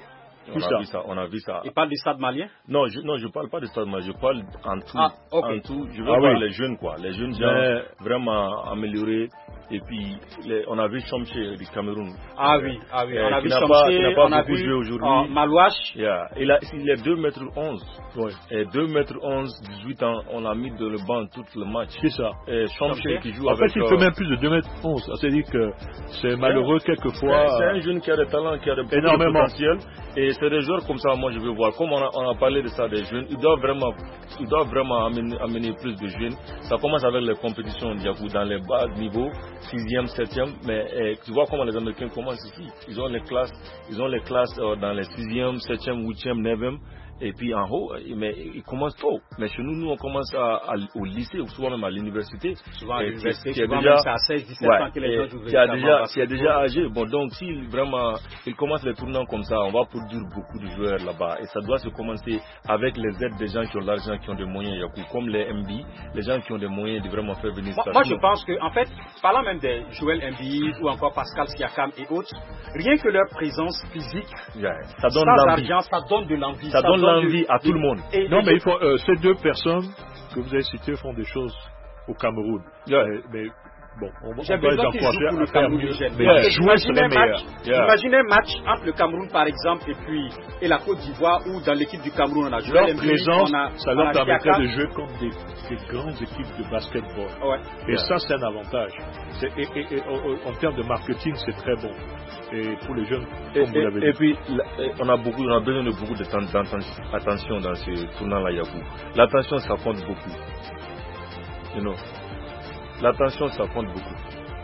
C: On a vu ça, on a vu ça.
A: Il parle du stade malien?
C: Non, je, non, je parle pas du stade malien, je parle en tout.
A: Ah, okay.
C: En tout, je veux
B: ah,
C: voir
B: oui.
C: les jeunes, quoi. Les jeunes gens
B: Mais...
C: vraiment améliorés. Et puis, les, on a vu Chomché du Cameroun.
A: Ah oui, ah oui.
C: Euh,
A: on a vu
C: Chomché,
A: on a
C: vu
A: joué
C: aujourd'hui.
A: Uh, Malouache.
C: Yeah. Il, a, il est deux mètres onze.
B: Ouais.
C: Et deux mètres onze, dix-huit ans, on l'a mis dans le banc tout le match.
B: C'est ça.
C: Et Chomché qui joue
B: en
C: avec...
B: En fait, il euh... fait même plus de deux mètres onze. C'est-à-dire que c'est malheureux quelquefois.
C: C'est un jeune qui a des talents, qui a des potentiel. Et c'est des joueurs comme ça, moi je veux voir. Comme on a, on a parlé de ça, des jeunes, ils doivent vraiment, ils doivent vraiment amener, amener plus de jeunes. Ça commence avec les compétitions dans les bas niveaux, sixième, septième. Mais eh, tu vois comment les Américains commencent ici. Ils ont les classes, ils ont les classes euh, dans les sixième, septième, huitième, neuvième. Et puis en haut, mais ils commencent tôt. Mais chez nous, nous on commence à, à, au lycée ou souvent même à l'université.
A: Souvent à l'université,
C: c'est
A: souvent
C: déjà,
A: même c'est à seize, dix-sept
C: ouais,
A: ans que les gens jouent.
C: Qui a déjà, qui a déjà âgé. Bon, donc si vraiment ils commencent les tournants comme ça, on va produire beaucoup de joueurs là-bas. Et ça doit se commencer avec les aides des gens qui ont l'argent, qui ont des moyens, comme les M B, les gens qui ont des moyens de vraiment faire venir ça.
A: Moi, je pense que, en fait, parlant même des Joël Embiid ou encore Pascal Siakam et autres, rien que leur présence physique,
C: yeah, ça donne
A: sans
C: l'envie.
A: argent, ça donne de l'envie.
C: Ça, ça donne l'envie à tout le monde.
B: Et non, et mais il faut, euh, ces deux personnes que vous avez citées font des choses au Cameroun.
C: Yeah.
B: Mais, mais bon, on, on
A: J'ai
B: va
A: besoin qu'ils jouent pour le Cameroun.
B: Mais
A: yeah.
B: jouer serait meilleur.
A: Yeah. Imaginez un match entre le Cameroun, par exemple, et puis et la Côte d'Ivoire, où dans l'équipe du Cameroun, on a joué.
B: Leur présence,
A: on a,
B: ça leur permettrait de jouer contre des, des grandes équipes de basketball.
A: Ouais.
B: Et yeah. ça, c'est un avantage. C'est, et, et, et, en, en termes de marketing, c'est très bon. Et pour les jeunes, comme
C: et,
B: vous l'avez dit.
C: Et puis, on a, beaucoup, on a besoin de beaucoup de temps d'attention dans ce tournant-là, Yakou. L'attention, ça compte beaucoup. You know. L'attention, ça compte beaucoup.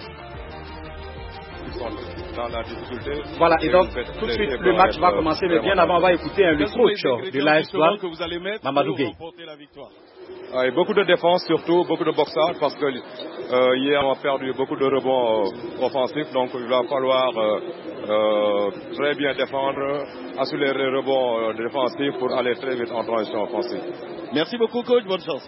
D: Dans la difficulté.
A: Voilà, et donc tout de suite le match va commencer, mais bien avant on va écouter hein, le coach de l'A S Douanes, Mamadou Gueye.
D: Ah, et beaucoup de défense surtout, beaucoup de boxage parce que euh, hier on a perdu beaucoup de rebonds euh, offensifs, donc il va falloir euh, euh, très bien défendre, assurer les rebonds euh, défensifs pour aller très vite en transition offensive.
E: Merci beaucoup coach, bonne chance.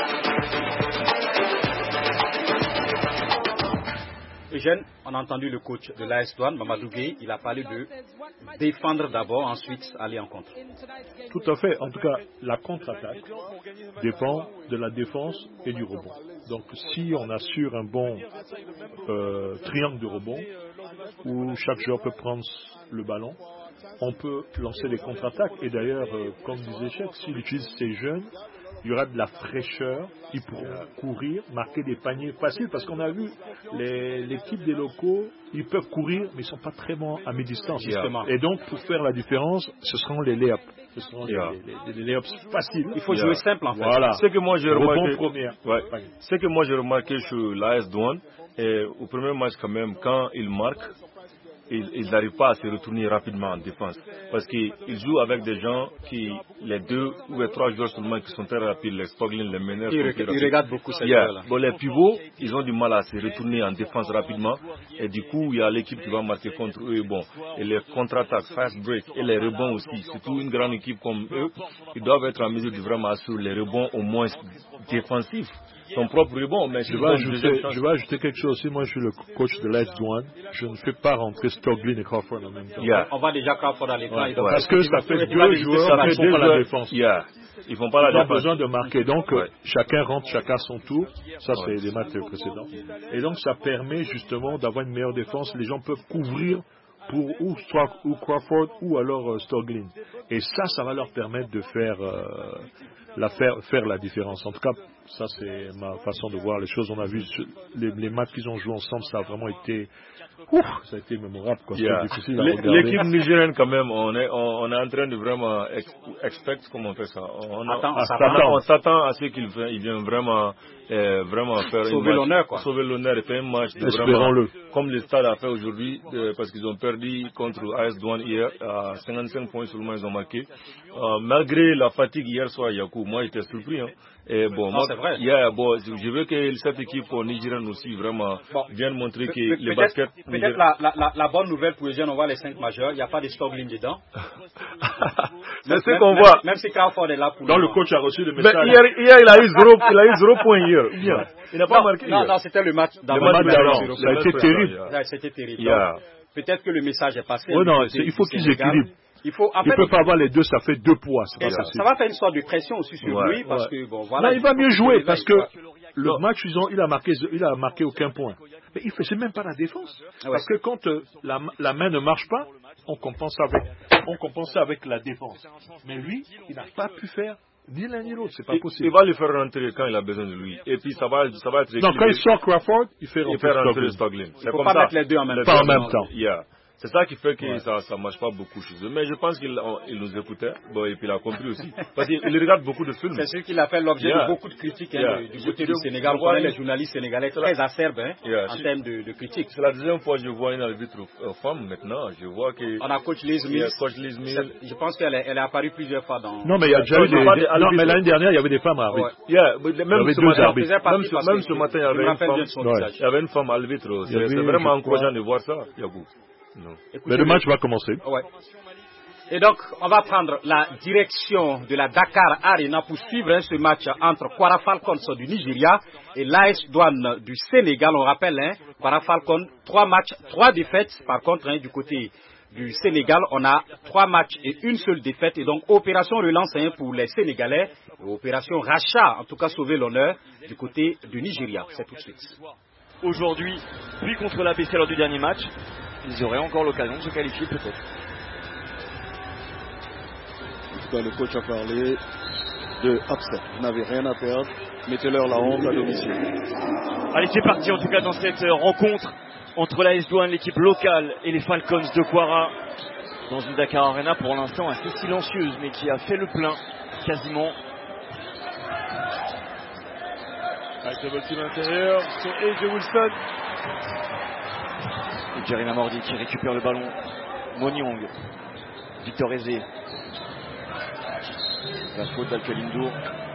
A: Eugène, on a entendu le coach de l'A S Douanes, Mamadou Gueye, il a parlé de défendre d'abord, ensuite aller en contre.
B: Tout à fait. En tout cas, la contre-attaque dépend de la défense et du rebond. Donc, si on assure un bon euh, triangle de rebond, où chaque joueur peut prendre le ballon, on peut lancer des contre-attaques. Et d'ailleurs, euh, comme disait Cheikh, s'il utilise ces jeunes, il y aura de la fraîcheur, ils pourront courir, marquer des paniers faciles, parce qu'on a vu les, l'équipe des locaux, ils peuvent courir, mais ils ne sont pas très bons à mi-distance, justement. Yeah. Et donc, pour faire la différence, ce seront les lay-ups. Ce seront yeah. les, les, les lay-ups faciles.
A: Il faut yeah. jouer simple, en fait.
B: Voilà.
C: Ce que moi j'ai remarqué,
B: première.
C: Ouais. Ce que moi j'ai remarqué sur l'A S Douanes, et au premier match quand même, quand ils marquent, ils n'arrivent pas à se retourner rapidement en défense. Parce qu'ils jouent avec des gens qui, les deux ou les trois joueurs seulement qui sont très rapides, les Stoglin, les meneurs.
A: Ils, reg ils regardent beaucoup ces
C: yeah.
A: joueurs-là.
C: Bon, les pivots, ils ont du mal à se retourner en défense rapidement. Et du coup, il y a l'équipe qui va marquer contre eux. Bon, et les contre-attaques, fast break et les rebonds aussi. Surtout une grande équipe comme eux, ils doivent être en mesure de vraiment assurer les rebonds au moins défensifs. Son propre rebond, mais
B: je vais, ajouter, je vais ajouter quelque chose. Si moi je suis le coach de l'A S Douanes, je ne fais pas rentrer Stoglin et Crawford en même temps.
C: Yeah.
A: On va déjà Crawford à l'écran.
B: Ouais. Parce que ça fait deux joueurs qui ne font pas la défense.
C: Yeah. Ils font pas la
B: Ils
C: défense.
B: ont besoin de marquer. Donc
C: ouais.
B: chacun rentre, chacun à son tour. Ça c'est
C: ouais.
B: des matchs précédents. Et donc ça permet justement d'avoir une meilleure défense. Les gens peuvent couvrir pour ou, soit, ou Crawford ou alors euh, Stoglin. Et ça, ça va leur permettre de faire, euh, la faire, faire la différence. En tout cas, ça c'est ma façon de voir les choses. On a vu les, les matchs qu'ils ont joués ensemble, ça a vraiment été, ouf, ça a été mémorable, quoi.
C: Yeah.
B: C'était difficile à regarder.
C: L'équipe nigérienne quand même, on est, on, on est en train de vraiment ex, expect, comment on fait ça. On,
A: Attends,
C: on s'attend, on s'attend à ce qu'il il vienne vraiment, euh, vraiment faire
A: sauver l'honneur, quoi.
C: Sauver l'honneur et faire un match de
B: Espérons-le.
C: Vraiment, comme le Stade a fait aujourd'hui, euh, parce qu'ils ont perdu contre A S Douanes hier à cinquante-cinq points seulement ils ont marqué. Euh, malgré la fatigue hier soir, Yakou, moi j'étais surpris. Hein. Et bon,
A: non,
C: moi,
A: c'est vrai.
C: Yeah, bon, je veux que cette équipe nigérienne aussi vraiment bon, vienne montrer que
A: peut,
C: les baskets.
A: Peut-être la, la, la bonne nouvelle pour les jeunes, on voit les cinq majeurs, il n'y a pas de Stoglin dedans.
C: C'est ce qu'on voit.
A: Même si Crawford est là pour
B: Donc le coach a reçu le message.
C: Mais hier, hier il a eu zéro, il a eu zéro point hier. Bien. Il n'a pas
A: non,
C: marqué.
A: Non,
C: hier.
A: non, c'était le match
B: d'avant. Le match d'avant. Ça a été terrible.
A: Yeah, c'était terrible.
C: Yeah.
A: Peut-être que le message est passé.
B: Oui, non, il faut qu'ils équilibrent.
A: Il faut, en
B: il
A: fait,
B: peut pas avoir les deux, ça fait deux poids. C'est pas
A: ça,
B: possible.
A: ça va faire une sorte de pression aussi sur
C: Ouais,
A: lui parce
B: ouais.
A: que bon voilà.
B: Non, il va mieux jouer parce que
A: doit...
B: le match, ils ont, il a marqué, il a marqué aucun point. Mais il faisait même pas la défense.
A: Ouais.
B: Parce que quand euh, la, la main ne marche pas, on compense avec, on compense avec la défense. Mais lui, il n'a pas pu faire ni l'un ni l'autre. C'est pas
C: il,
B: possible.
C: il va le faire rentrer quand il a besoin de lui. Et puis ça va, ça va être.
B: Non, quand il sort Crawford, il fait
C: il fait rentrer
B: Stoglin.
C: Stoglin.
A: Il
C: C'est
A: faut
C: comme
A: pas
C: ça.
A: mettre les deux en même
B: Pas
A: temps.
B: en même temps.
C: Yeah. C'est ça qui fait que
B: Ouais.
C: ça ne marche pas beaucoup chez eux. Mais je pense qu'il on- il nous écoutait. Bon, et puis il a compris aussi. Parce qu'il il regarde beaucoup de films.
A: C'est sûr qu'il a fait l'objet
C: Yeah.
A: de beaucoup de critiques hein,
C: Yeah.
A: du, du côté
C: Je-
A: du
C: je-
A: Sénégal.
C: je
A: On connaît
C: vois-
A: les journalistes sénégalais très acerbes hein,
C: Yeah.
A: en
C: Je-
A: termes de, de critiques.
C: C'est la deuxième fois que je vois une arbitre euh, femme maintenant. Je vois que.
A: On a coach Liz
C: il y a
A: Mills.
C: coach Liz Mills.
A: Je pense qu'elle est, elle est apparue plusieurs fois dans.
B: Non, mais il y a déjà
C: Non,
B: eu des,
C: je parle
B: des-
C: des
B: non, mais
C: arbitres.
B: l'année dernière, il y avait des femmes arbitres.
A: Ouais.
C: Yeah, mais
B: Il y
C: même
B: avait
C: ce
B: deux
C: matin,
B: arbitres.
A: faisait partie
C: même ce,
A: parce
C: même
A: que
C: ce matin, il y
A: je me
C: avait une
A: rappelle bien
C: femme.
A: de son
B: Ouais.
A: visage.
C: Il y avait une femme arbitre.
B: Il y avait,
C: C'est c'est
B: je
C: vraiment
B: crois-
C: encourageant de voir ça, Yabou. Non.
A: Écoutez,
B: Mais le match va commencer.
A: Ouais. Et donc, on va prendre la direction de la Dakar Arena pour suivre hein, ce match entre Kwara Falcons du Nigeria et l'A S Douane du Sénégal. On rappelle, hein, Kwara Falcons, trois matchs, trois défaites. Par contre, hein, du côté du Sénégal, on a trois matchs et une seule défaite. Et donc, opération relance hein, pour les Sénégalais. Et opération rachat, en tout cas sauver l'honneur, du côté du Nigeria. C'est tout de suite.
F: Aujourd'hui, puis contre l'A B C lors du dernier match, ils auraient encore l'occasion de se qualifier peut-être.
E: En tout cas, le coach a parlé de upset. Vous n'avez rien à perdre. Mettez-leur la honte à domicile.
F: Allez, c'est parti en tout cas dans cette euh, rencontre entre l'A S Douane, l'équipe locale, et les Falcons de Kwara. Dans une Dakar Arena pour l'instant assez silencieuse, mais qui a fait le plein quasiment.
G: Avec le team intérieur, c'est A J Wilson.
F: Et Jerry Lamordi qui récupère le ballon. Monyong. Victor Ezé. La faute d'Al-Khalindour.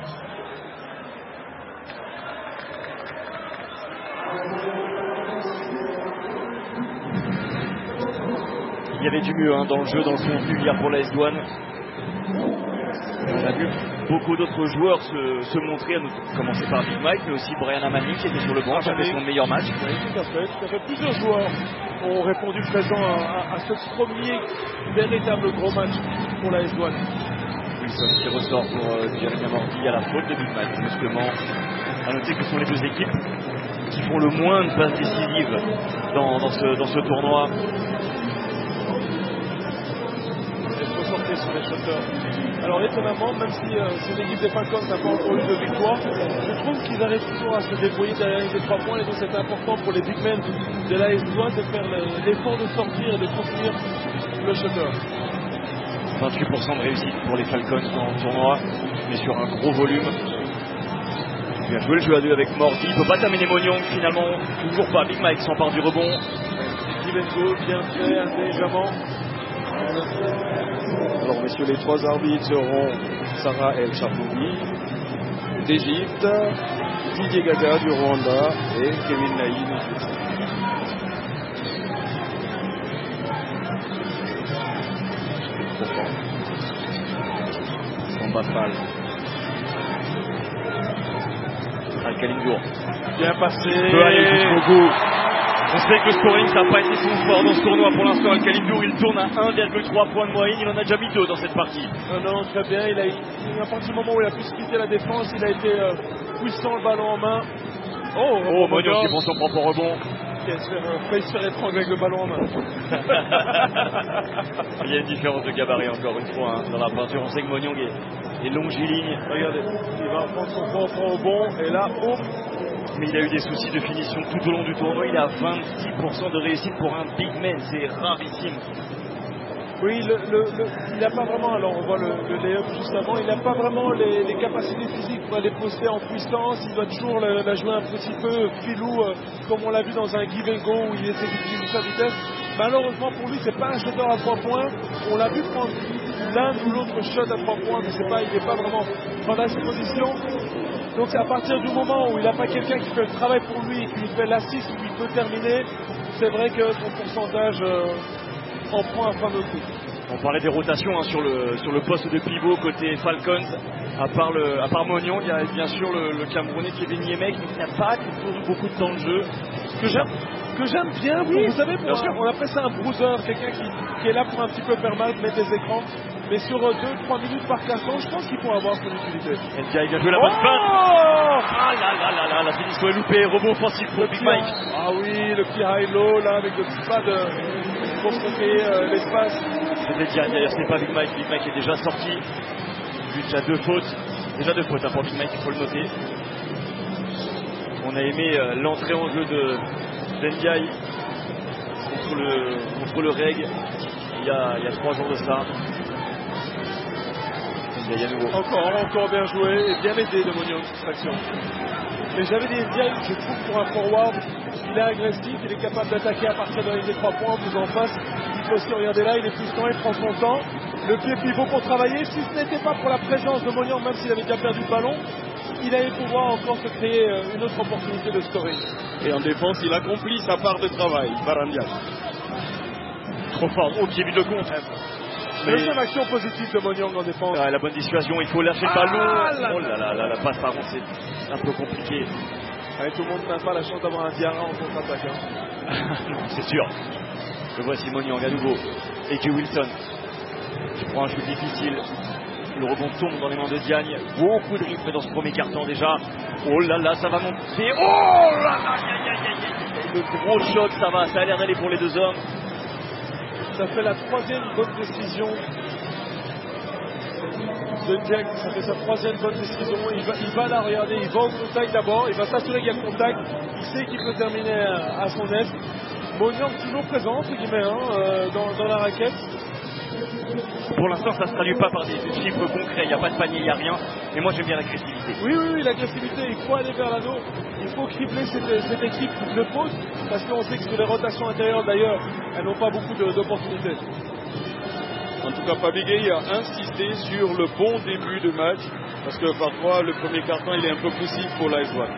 F: Il y avait du mieux hein, dans le jeu, dans le contenu hier pour l'A S Douane. On a vu beaucoup d'autres joueurs se, se montrer, à nous- commencer par Big Mike, mais aussi Brian Amani qui était sur le banc, qui a fait son meilleur match.
G: Oui, tout à fait, tout à fait. Plusieurs joueurs ont répondu présent à, à, à ce premier véritable gros match pour la S Douane.
F: Wilson qui ressort pour euh, Jerry Lamordi à la faute de Big Mike, justement. À noter que ce sont les deux équipes qui font le moins de passes décisives dans, dans, ce, dans ce tournoi.
G: Elles sont sorties sur les shotters. Alors étonnamment, même si euh, cette équipe des Falcons n'a pas encore eu de victoire, je trouve qu'ils arrivent toujours à se débrouiller derrière les trois points et donc c'est important pour les big men de l'A S Douane de faire le- l'effort de sortir et de contenir le shutter.
F: vingt-huit pour cent de réussite pour les Falcons dans le tournoi, mais sur un gros volume. Bien joué le jeu à deux avec Mordi, il peut pas terminer Monyong finalement, toujours pas. Big Mike s'empare du rebond.
G: Give and go, bien fait, intelligemment.
E: Alors, messieurs, les trois arbitres seront Sarah El Chapoui d'Égypte, Didier Gaga du Rwanda et Kevin Naïd du Égypte.
F: Sambafal. Al-Khalindour.
G: Bien passé.
F: Peut aller jusqu'au bout. On sait que le scoring ça n'a pas été son fort dans ce tournoi pour l'instant. Al-Khalindour il tourne à un virgule trois points de moyenne, il en a déjà mis deux dans cette partie.
G: Non, non, très bien. Il a, il, à partir du moment où il a pu splitter la défense, il a été euh, puissant, le ballon en main. Oh,
F: Oh, Monyong qui prend son propre rebond.
G: Qui a se faire, euh, failli se faire étrangler avec le ballon en main.
F: Il y a une différence de gabarit encore une fois hein, dans la peinture. On sait que Monyong est, est longiligne.
G: Regardez, il va prendre son propre rebond et là, oh,
F: Mais il a eu des soucis de finition tout au long du tournoi. Il est à vingt-six pour cent de réussite pour un big man. C'est rarissime.
G: oui, le, le, le, il n'a pas vraiment, alors on voit le, le lay-up juste avant, il n'a pas vraiment les, les capacités physiques pour aller poster en puissance. Il doit toujours la, la jouer un petit peu filou, euh, comme on l'a vu dans un give and go où il essaie d'utiliser sa vitesse. Malheureusement pour lui, c'est pas un shooter à trois points. On l'a vu prendre l'un ou l'autre shot à trois points, mais c'est pas, il n'est pas vraiment dans ses positions. Donc c'est à partir du moment où il n'a pas quelqu'un qui fait le travail pour lui et qui lui fait l'assist où il peut terminer, c'est vrai que son pourcentage euh, en prend un fameux coup.
F: On parlait des rotations hein, sur, le, sur le poste de pivot côté Falcons. À part, le, à part Monyong, il y a bien sûr le, le Camerounais Kevin Yemek, mais qui n'a pas toujours beaucoup de temps de jeu.
G: Ce que j'aime, que j'aime bien. Oui, vous savez, pour un, on appelle ça un bruiser, quelqu'un qui, qui est là pour un petit peu faire mal, mettre des écrans. Mais sur deux trois minutes par carton, je pense qu'il faut avoir son utilité.
F: Ndiaye vient jouer la bonne
G: oh
F: passe. Ah là là là là, la finition est loupée, rebond offensif pour Big Mike.
G: Ah oui, le petit high-low là, avec le petit pas de, pour se créer euh, l'espace.
F: C'était Ndiaye, d'ailleurs c'est pas Big Mike, Big Mike est déjà sorti. But, il y a deux fautes, déjà deux fautes hein, pour Big Mike, il faut le noter. On a aimé euh, l'entrée en jeu de Ndiaye contre le, contre le Reg il y, a, il y a trois jours de ça. Ndiaye à nouveau.
G: Encore, encore bien joué et bien aidé de Monion de cette action. Mais j'avais dit Ndiaye, je trouve pour un forward, il est agressif, il est capable d'attaquer à partir de la ligne des trois points, vous en face. Il faut aussi regarder là, il est puissant, il prend son temps. Le pied pivot pour travailler, si ce n'était pas pour la présence de Monion, même s'il avait déjà perdu le ballon, il allait pouvoir encore se créer une autre opportunité de scoring.
E: Et en défense, il accomplit sa part de travail, Barandiak.
F: Trop fort, oh, qui évite le contre.
G: Mais... Deuxième action positive de Monion en défense.
F: Ah, la bonne dissuasion, il faut lâcher le ballon. Ah, là, oh là là, là, la passe avant, c'est un peu compliqué.
G: Allez, tout le monde n'a pas la chance d'avoir un Diarra en contre-attaque. Hein.
F: C'est sûr. Le voici Monion à nouveau. Et que Wilson qui prend un shoot difficile. Le rebond tombe dans les mains de Diagne. Beaucoup de rythme dans ce premier carton déjà. Oh là là, ça va monter. Oh là là, aïe, aïe, aïe, aïe. Le gros choc, ça va. Ça a l'air d'aller pour les deux hommes.
G: Ça fait la troisième bonne décision de Ndiaye. Ça fait sa troisième bonne décision. Il va, il va la regarder. Il va au contact d'abord. Il va s'assurer qu'il y a le contact. Il sait qu'il peut terminer à, à son aise. Monion toujours présent, entre guillemets, hein, euh, dans, dans la raquette.
F: Pour l'instant, ça ne se traduit pas par des chiffres concrets. Il n'y a pas de panier, il n'y a rien. Mais moi, j'aime bien l'agressivité.
G: Oui, oui, oui, l'agressivité. Il faut aller vers l'anneau. Il faut cribler cette, cette équipe de pause. Parce qu'on sait que sur les rotations intérieures, d'ailleurs, elles n'ont pas beaucoup de, d'opportunités.
E: En tout cas, Pabigay a insisté sur le bon début de match. Parce que parfois, le premier carton, il est un peu poussif pour l'A S one.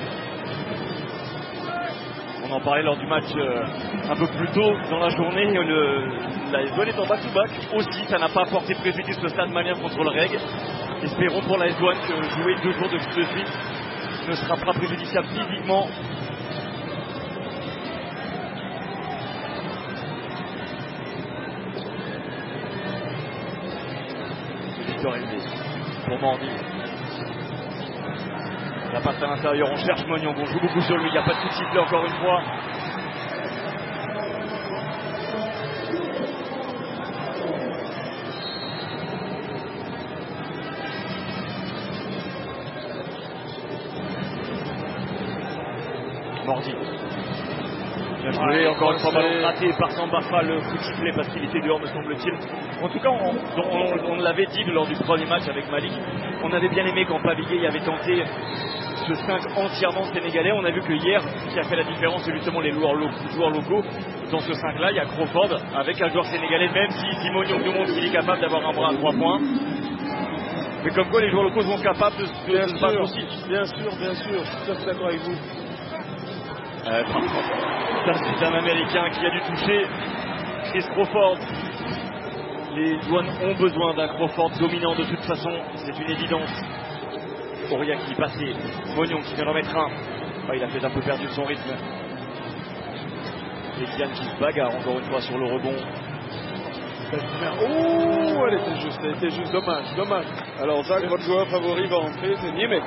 F: On en parlait lors du match euh, un peu plus tôt dans la journée. Le, la S one est en back-to-back aussi. Ça n'a pas porté préjudice au Stade Malien contre le Reg. Espérons pour la S one que jouer deux jours de, de suite ne sera pas préjudiciable physiquement. Victor Aimé pour Mordi. La passe à l'intérieur, on cherche Monion, on joue beaucoup sur lui, il n'y a pas de coup de sifflet encore une fois. Mordi. Bien joué, ouais, encore une fois ballon raté par Sambafa, le coup de sifflet parce qu'il était dehors me semble-t-il. En tout cas, on, on, on l'avait dit lors du premier match avec Malik, on avait bien aimé quand Pabigay avait tenté ce cinq entièrement sénégalais. On a vu que hier, ce qui a fait la différence, c'est justement les joueurs locaux, joueurs locaux. Dans ce cinq là, il y a Crawford avec un joueur sénégalais, même si Simonion nous montre qu'il est capable d'avoir un bras à trois points. Mais comme quoi les joueurs locaux sont capables de se
G: bien
F: battre
G: sûr,
F: aussi.
G: Bien sûr, bien sûr, je suis tout à fait d'accord avec vous.
F: Euh, ça c'est un Américain qui a dû toucher Chris Crawford. Les douanes ont besoin d'un Crawford dominant de toute façon, c'est une évidence. Aurillac qui passait, Monion qui vient remettre un. Enfin, il a peut-être un peu perdu son rythme. Et Diane qui se bagarre encore une fois sur le rebond.
G: Oh, elle était juste, elle était juste, dommage, dommage.
E: Alors Jacques, votre joueur favori va entrer, c'est Niemek.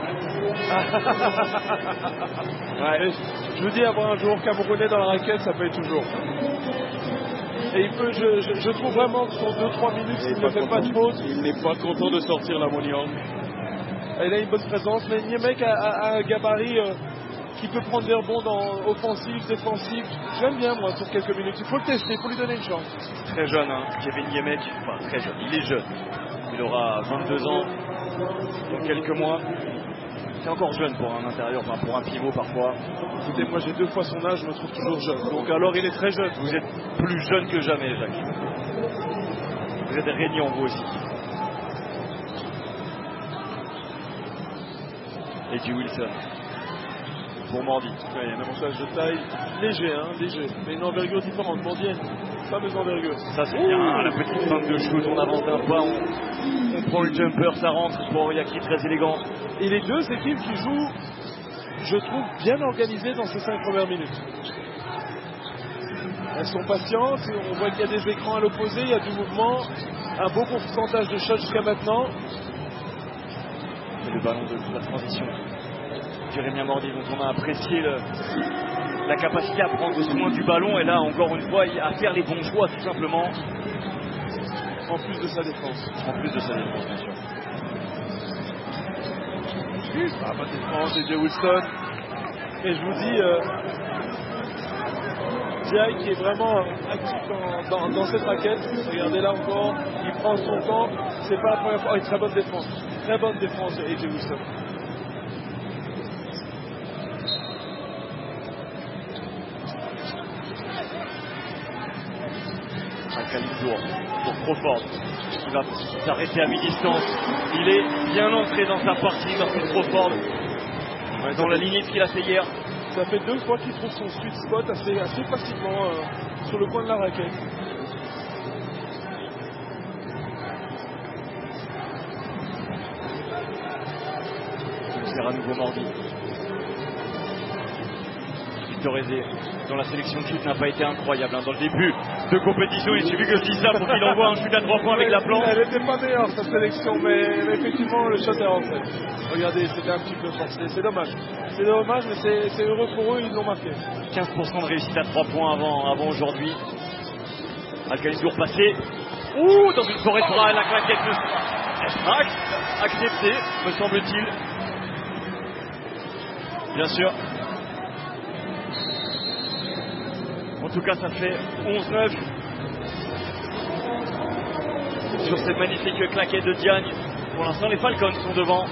G: Ouais, je vous dis, avoir un joueur camerounais dans la raquette, ça paye toujours. Et il peut, je, je, je trouve vraiment que sur deux trois minutes, il ne fait pas de faute.
E: Il n'est pas content de sortir la Monion.
G: Il a une bonne présence, mais Niemek a, a, a un gabarit euh, qui peut prendre des rebonds dans offensif, défensif. J'aime bien, moi, sur quelques minutes. Il faut le tester, il faut lui donner une chance.
F: Très jeune, hein, Kevin Niemek. Enfin, très jeune, il est jeune. Il aura vingt-deux ans dans quelques mois. C'est encore jeune pour un intérieur, enfin pour un pivot parfois.
G: Écoutez, moi j'ai deux fois son âge, je me trouve toujours jeune. Donc alors il est très jeune.
F: Vous êtes plus jeune que jamais, Jacques. Vous êtes régnant, vous aussi. Et du Wilson. Pour Mordi.
G: Ouais, même en stage de taille, léger, hein, léger. Mais une envergure différente. Mordi a une fameuse envergure.
F: Ça c'est bien, hein, la petite feinte de shoot, on avance d'un pas, on, on prend le jumper, ça rentre pour Yaki, très élégant.
G: Et les deux équipes qui jouent, je trouve, bien organisées dans ces cinq premières minutes. elles sont patientes. On voit qu'il y a des écrans à l'opposé, il y a du mouvement, un beau pourcentage de shots jusqu'à maintenant.
F: Et le ballon de la transition. Jérémy Amordi, dont on a apprécié le, la capacité à prendre soin du ballon, et là encore une fois à faire les bons choix tout simplement.
G: En plus de sa défense.
F: En plus de sa défense, bien sûr.
G: Ah, pas de défense, et Jay Wilson. Et je vous dis, euh, Jay qui est vraiment actif dans, dans, dans cette raquette. Regardez là encore, il prend son temps. C'est pas la première fois. Oh, une très bonne défense. Très bonne défense, et Jay Wilson.
F: Kalidour pour Crawford. Il va s'arrêter à mi-distance. Il est bien entré dans sa partie, Marcus Crawford. Ouais, dans la lignée de ce qu'il a fait hier.
G: Ça fait deux fois qu'il trouve son sweet spot assez, assez facilement euh, sur le coin de la raquette.
F: C'est à nouveau Mordi. Rézé, dont la sélection de shoot n'a pas été incroyable hein, dans le début de compétition. Il suffit que je dise ça pour qu'il envoie un shoot à trois points avec la planche.
G: Elle n'était pas meilleure sa sélection, mais, mais effectivement le shot est rentré. Regardez, c'était un petit peu forcé, c'est dommage. C'est dommage, mais c'est heureux pour eux, ils l'ont marqué.
F: quinze pour cent de réussite à trois points avant, avant aujourd'hui. Al-Khalidour passé. Ouh, dans une forêt de bras, la claquette de Max, accepté, me semble-t-il. Bien sûr. En tout cas, ça fait onze neuf sur cette magnifique claquette de Diagne. Pour l'instant, les Falcons sont devant.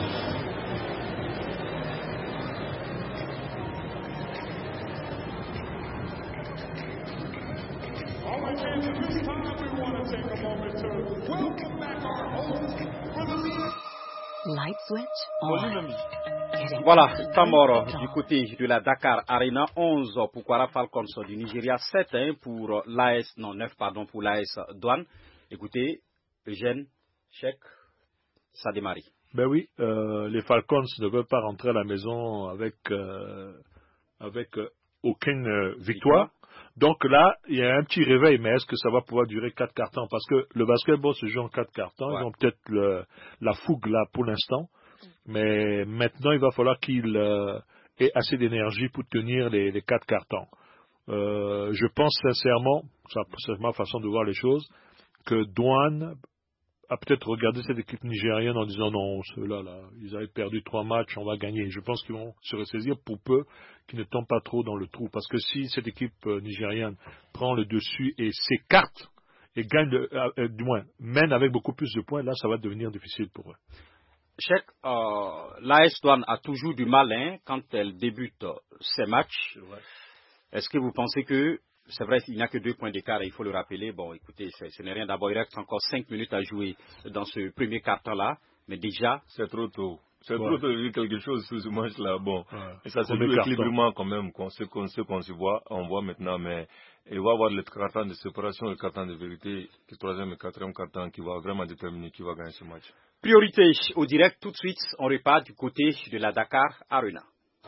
A: Light switch on. Voilà, temps mort du côté de la Dakar Arena, onze pour Kwara Falcons du Nigeria, sept hein, pour l'A S, non neuf pardon pour l'A S Douane. Écoutez, Eugène, Cheikh, ça démarre.
B: Ben oui, euh, les Falcons ne veulent pas rentrer à la maison avec euh, avec euh, aucune euh, victoire. Donc là, il y a un petit réveil, mais est-ce que ça va pouvoir durer quatre cartons? Parce que le basketball se joue en quatre cartons, ouais. Ils ont peut-être le, la fougue là pour l'instant. Mais maintenant, il va falloir qu'il euh, ait assez d'énergie pour tenir les, les quatre cartons. Euh, je pense sincèrement, c'est ma façon de voir les choses, que Douane a peut-être regardé cette équipe nigérienne en disant non, ceux-là, là, ils avaient perdu trois matchs, on va gagner. Je pense qu'ils vont se ressaisir pour peu qu'ils ne tombent pas trop dans le trou. Parce que si cette équipe euh, nigérienne prend le dessus et s'écarte et gagne, de, euh, du moins, mène avec beaucoup plus de points, là, ça va devenir difficile pour eux.
A: Cheikh, euh, l'A S Douane a toujours du mal hein, quand elle débute euh, ses matchs. Ouais. Est-ce que vous pensez que, c'est vrai, il n'y a que deux points d'écart, il faut le rappeler. Bon, écoutez, ce n'est rien. D'abord, il reste encore cinq minutes à jouer dans ce premier quart-temps-là. Mais déjà...
C: C'est trop tôt. C'est ouais. trop tôt de dire quelque chose sur ce match-là. Bon, ouais. Et ça se
B: joue
C: équilibrement quand même, ce qu'on qu qu se voit, on voit maintenant. Mais il va y avoir le quart-temps de séparation et le quart-temps de vérité, le troisième et quatrième quart-temps qui va vraiment déterminer qui va gagner ce match.
A: Priorité au direct, tout de suite, on repart du côté de la Dakar Arena.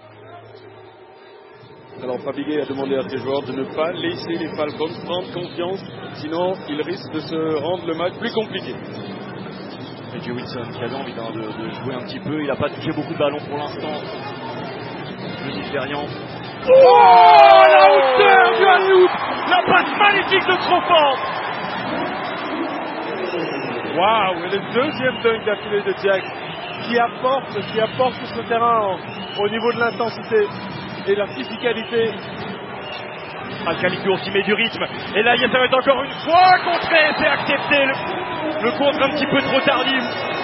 E: Alors Fabigué a demandé à ses joueurs de ne pas laisser les Falcons prendre confiance, sinon ils risquent de se rendre le match plus compliqué.
F: Et Jay Wilson qui avait envie de, de jouer un petit peu, il n'a pas touché beaucoup de ballons pour l'instant. Le Nigérian. Oh, la hauteur du Hanout, la passe magnifique de Crawford.
G: Waouh, et le deuxième dunk d'affilée de Jack qui apporte, qui apporte sur ce terrain en, au niveau de l'intensité et la physicalité.
F: Al-Khalidour qui met du rythme. Et là, ça va être encore une fois contré, c'est accepté. Le, le contre un petit peu trop tardif.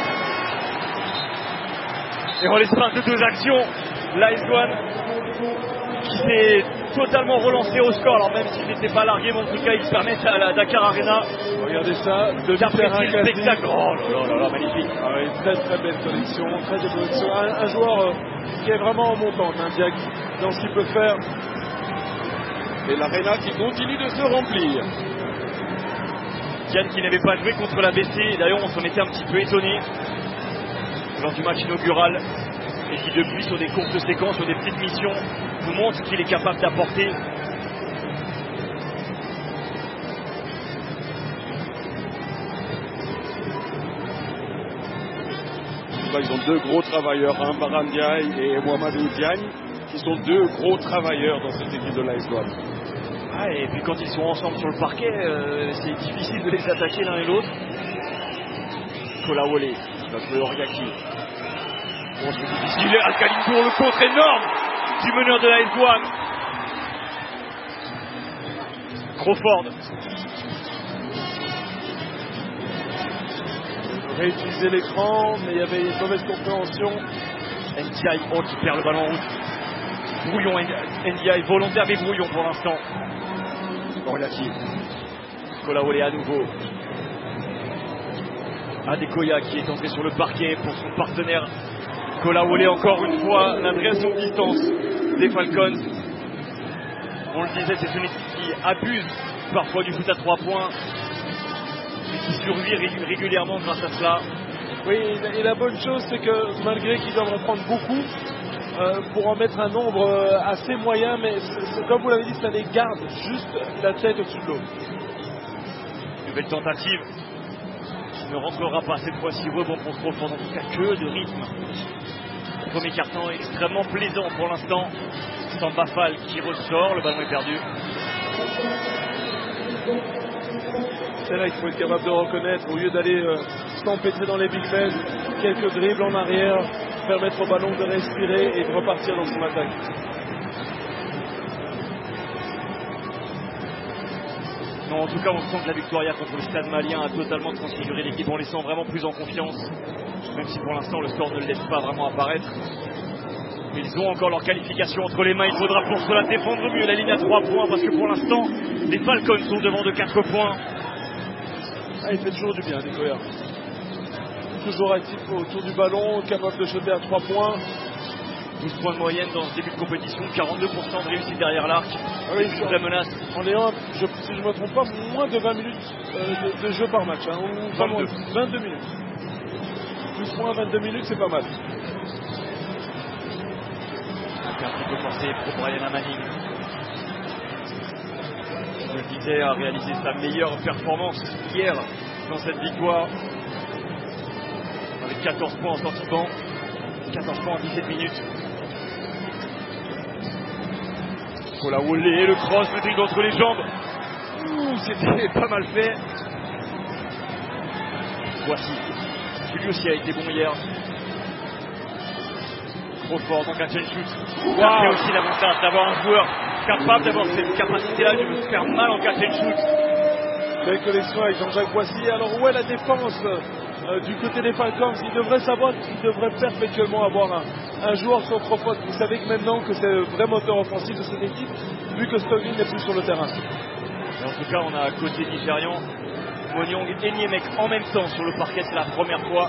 F: Et en l'espace de deux actions, l'A S Douane qui s'est totalement relancé au score. Alors même s'il n'était pas largué, mais en tout cas, il permet à la Dakar Arena.
G: Regardez ça, de
F: d'apprécier le spectacle. Oh là là là là, magnifique.
G: Ah oui, très très belle connexion, très belle connexion. Un, un joueur euh, qui est vraiment en montante, hein, Jack, dans ce qu'il peut faire.
E: Et l'Arena qui continue de se remplir.
F: Diane qui n'avait pas joué contre la B C, d'ailleurs on s'en était un petit peu étonné lors du match inaugural, et qui depuis sur des courtes séquences, sur des petites missions, nous montre qu'il est capable d'apporter.
E: cas, ils ont deux gros travailleurs, un Baran Diaye et Mohamedou Diagne, qui sont deux gros travailleurs dans cette équipe de l'A S Douanes.
F: Ah, et puis quand ils sont ensemble sur le parquet, euh, c'est difficile de les attaquer l'un et l'autre. Kolawole, qui va jouer Oriaki. Bon, c'est difficile. Al-Khalintour, le contre énorme du meneur de l'A S Douanes. Crawford.
E: On va utiliser l'écran, mais il y avait une mauvaise compréhension.
F: Ndiaye, oh, qui perd le ballon en route. Brouillon, Ndiaye, volontaire mais brouillon pour l'instant. Oriaki. Kolawole à nouveau. Adekoya qui est entré sur le parquet pour son partenaire. Kolawole encore une fois, la création de distance des Falcons. On le disait, c'est une équipe qui abuse parfois du foot à trois points, mais qui survit régulièrement grâce à cela.
E: Oui, et la bonne chose, c'est que malgré qu'ils doivent en prendre beaucoup, euh, pour en mettre un nombre euh, assez moyen, mais c'est, c'est, comme vous l'avez dit, ça les garde juste la tête au-dessus de l'eau.
F: Nouvelle tentative. Ne rentrera pas cette fois-ci, rebond pour Crawford, en tout cas que de rythme. Premier carton extrêmement plaisant pour l'instant. Samba Fall qui ressort, le ballon est perdu.
E: C'est là qu'il faut être capable de reconnaître, au lieu d'aller euh, s'empêtrer dans les big men, quelques dribbles en arrière, permettre au ballon de respirer et de repartir dans son attaque.
F: Non, en tout cas, on sent que la victoire contre le Stade Malien a totalement transfiguré l'équipe. On les sent vraiment plus en confiance, même si pour l'instant le score ne le laisse pas vraiment apparaître. Ils ont encore leur qualification entre les mains. Il faudra pour cela défendre mieux la ligne à trois points, parce que pour l'instant, les Falcons sont devant de quatre points.
E: Ah, il fait toujours du bien, Adekoya. Toujours actif autour du ballon, capable de shooter à trois points.
F: douze points de moyenne dans ce début de compétition, quarante-deux pour cent de réussite derrière l'arc.
E: Ah oui,
F: une vraie menace.
E: En ayant, je, si je ne me trompe pas, moins de vingt minutes euh, de, de jeu par match. Hein, ou
F: vingt-deux.
E: vingt-deux minutes. Plus moins vingt-deux minutes, c'est pas mal.
F: Un petit peu forcé pour Brian Manning. Je le disais, a réalisé sa meilleure performance hier dans cette victoire. Avec quatorze points en sortie de banc. quatorze points en dix-sept minutes. Kolawole, le cross, le dribble entre les jambes. Ouh, c'était pas mal fait. Voici. Lui aussi a été bon hier. Crawford, donc un chain shoot. Wow. Ça fait aussi l'avantage d'avoir un joueur capable d'avoir cette capacité-là de se faire mal en catch and shoot.
E: Belle connexion avec Jean-Jacques Boissy. Alors où est la défense euh, du côté des Falcons? Ils devraient savoir qu'ils devraient perpétuellement avoir un, un joueur sur Crawford. Vous savez que maintenant que c'est le vrai moteur offensif de cette équipe, vu que Stoglin n'est plus sur le terrain.
F: Et en tout cas, on a à côté nigérian Monyong et Niemek en même temps sur le parquet. C'est la première fois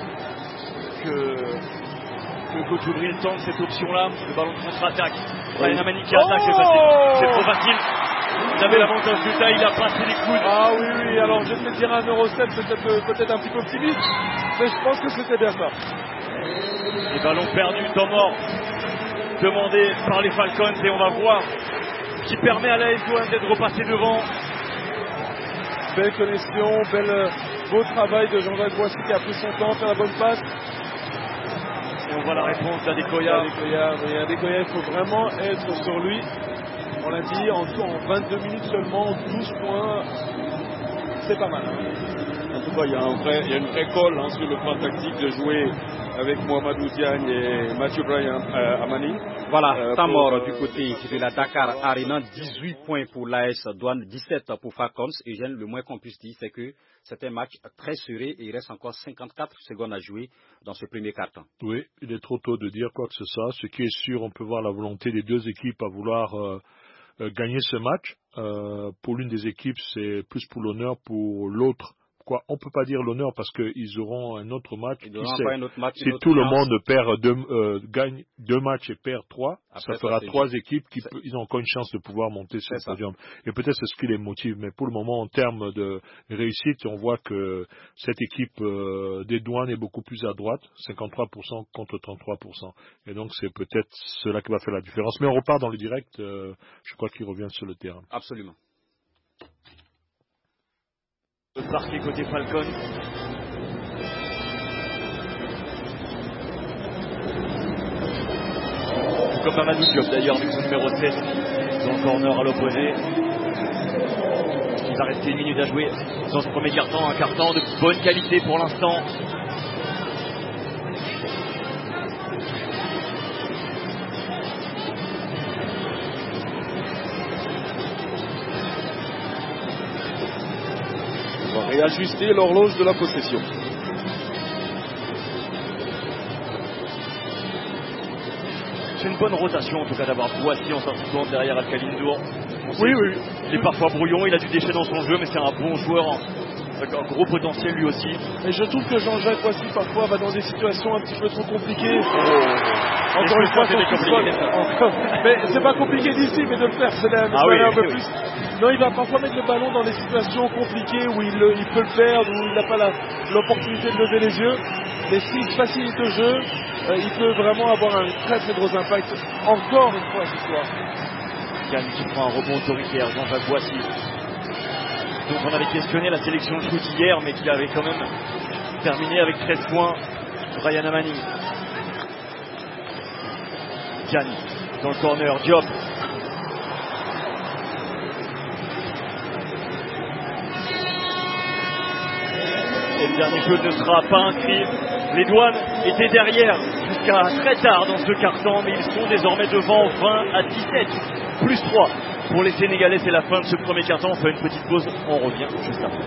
F: que le coach Obril tente cette option-là. Le ballon de contre-attaque. Brian Amani qui attaque,
E: oh
F: c'est facile. C'est trop facile. Il avait l'avantage de taille, il a passé les coudes.
E: Ah oui, oui, alors je vais te dire un euro sept, peut-être peut-être un petit peu optimiste, mais je pense que c'était bien ça.
F: Les ballons perdus, temps mort, demandé par les Falcons, et on va voir qui permet à l'A S Douanes d'être repassé devant.
E: Belle connexion, bel, beau travail de Jean-Jacques Boissy qui a pris son temps, fait la bonne passe.
F: Et on voit la réponse d'Adekoya.
E: Adekoya, oui, Adekoya, il faut vraiment être sur lui. On l'a dit, en, en vingt-deux minutes seulement, douze points, c'est pas mal.
G: En tout cas, il y a, un vrai, il y a une vraie colle hein, sur le plan tactique de jouer avec Mohamedou Diagne et Mathieu Brian euh, Amani.
A: Voilà,
G: euh,
A: temps mort
G: euh,
A: du côté de la Dakar Arena, dix-huit points pour l'A S Douanes, dix-sept pour Falcons. Et Jeanne, le moins qu'on puisse dire, c'est que c'est un match très serré et il reste encore cinquante-quatre secondes à jouer dans ce premier quart-temps.
B: Oui, il est trop tôt de dire quoi que ce soit. Ce qui est sûr, on peut voir la volonté des deux équipes à vouloir euh, euh, gagner ce match. Euh, pour l'une des équipes, c'est plus pour l'honneur, pour l'autre. Quoi, on peut pas dire l'honneur parce qu'ils auront un autre match.
A: Ils
B: Qui
A: auront
B: sait,
A: pas un autre match,
B: si
A: une autre
B: tout le
A: chance.
B: monde perd deux, euh, gagne deux matchs et perd trois,
A: Après,
B: ça fera
A: ça,
B: trois
A: juste.
B: équipes qui peut, ils ont encore une chance de pouvoir monter sur
A: C'est
B: le
A: ça.
B: podium. Et peut-être c'est ce qui les motive. Mais pour le moment, en termes de réussite, on voit que cette équipe euh, des Douanes est beaucoup plus à droite, cinquante-trois pour cent contre trente-trois pour cent. Et donc c'est peut-être cela qui va faire la différence. Mais on repart dans le direct. Euh, je crois qu'ils reviennent sur le terrain.
A: Absolument.
F: Le parquet côté Falcon. comme Mamadou Diop d'ailleurs avec son numéro sept dans le corner à l'opposé. Il va rester une minute à jouer dans ce premier carton, un carton de bonne qualité pour l'instant.
E: On va réajuster l'horloge de la possession.
F: C'est une bonne rotation en tout cas d'avoir Boissy en sortie de banc derrière Al-Khalindour.
E: Oui, oui.
F: Il est parfois brouillon, il a du déchet dans son jeu, mais c'est un bon joueur avec un gros potentiel lui aussi.
E: Et je trouve que Jean-Jacques Boissy parfois va dans des situations un petit peu trop compliquées.
F: Oh.
E: Encore une fois, c'est compliqué. Mais c'est pas compliqué d'ici, mais de le faire, c'est un,
F: ah oui,
E: un peu
F: oui.
E: plus. Non, il va parfois mettre le ballon dans des situations compliquées où il, le, il peut le perdre, où il n'a pas l'opportunité de lever les yeux. Mais s'il facilite le jeu, euh, il peut vraiment avoir un très très gros impact. Encore une fois ce soir.
F: Yann qui prend un rebond autoritaire, Jean-Jacques Boissy. Donc on avait questionné la sélection de shoot hier, mais qui avait quand même terminé avec treize points. Brian Amani. Yann dans le corner, Diop. Et le dernier jeu ne sera pas inscrit. Les Douanes étaient derrière jusqu'à très tard dans ce carton, mais ils sont désormais devant vingt à dix-sept. Plus trois pour les Sénégalais, c'est la fin de ce premier carton. On fait une petite pause, on revient juste après.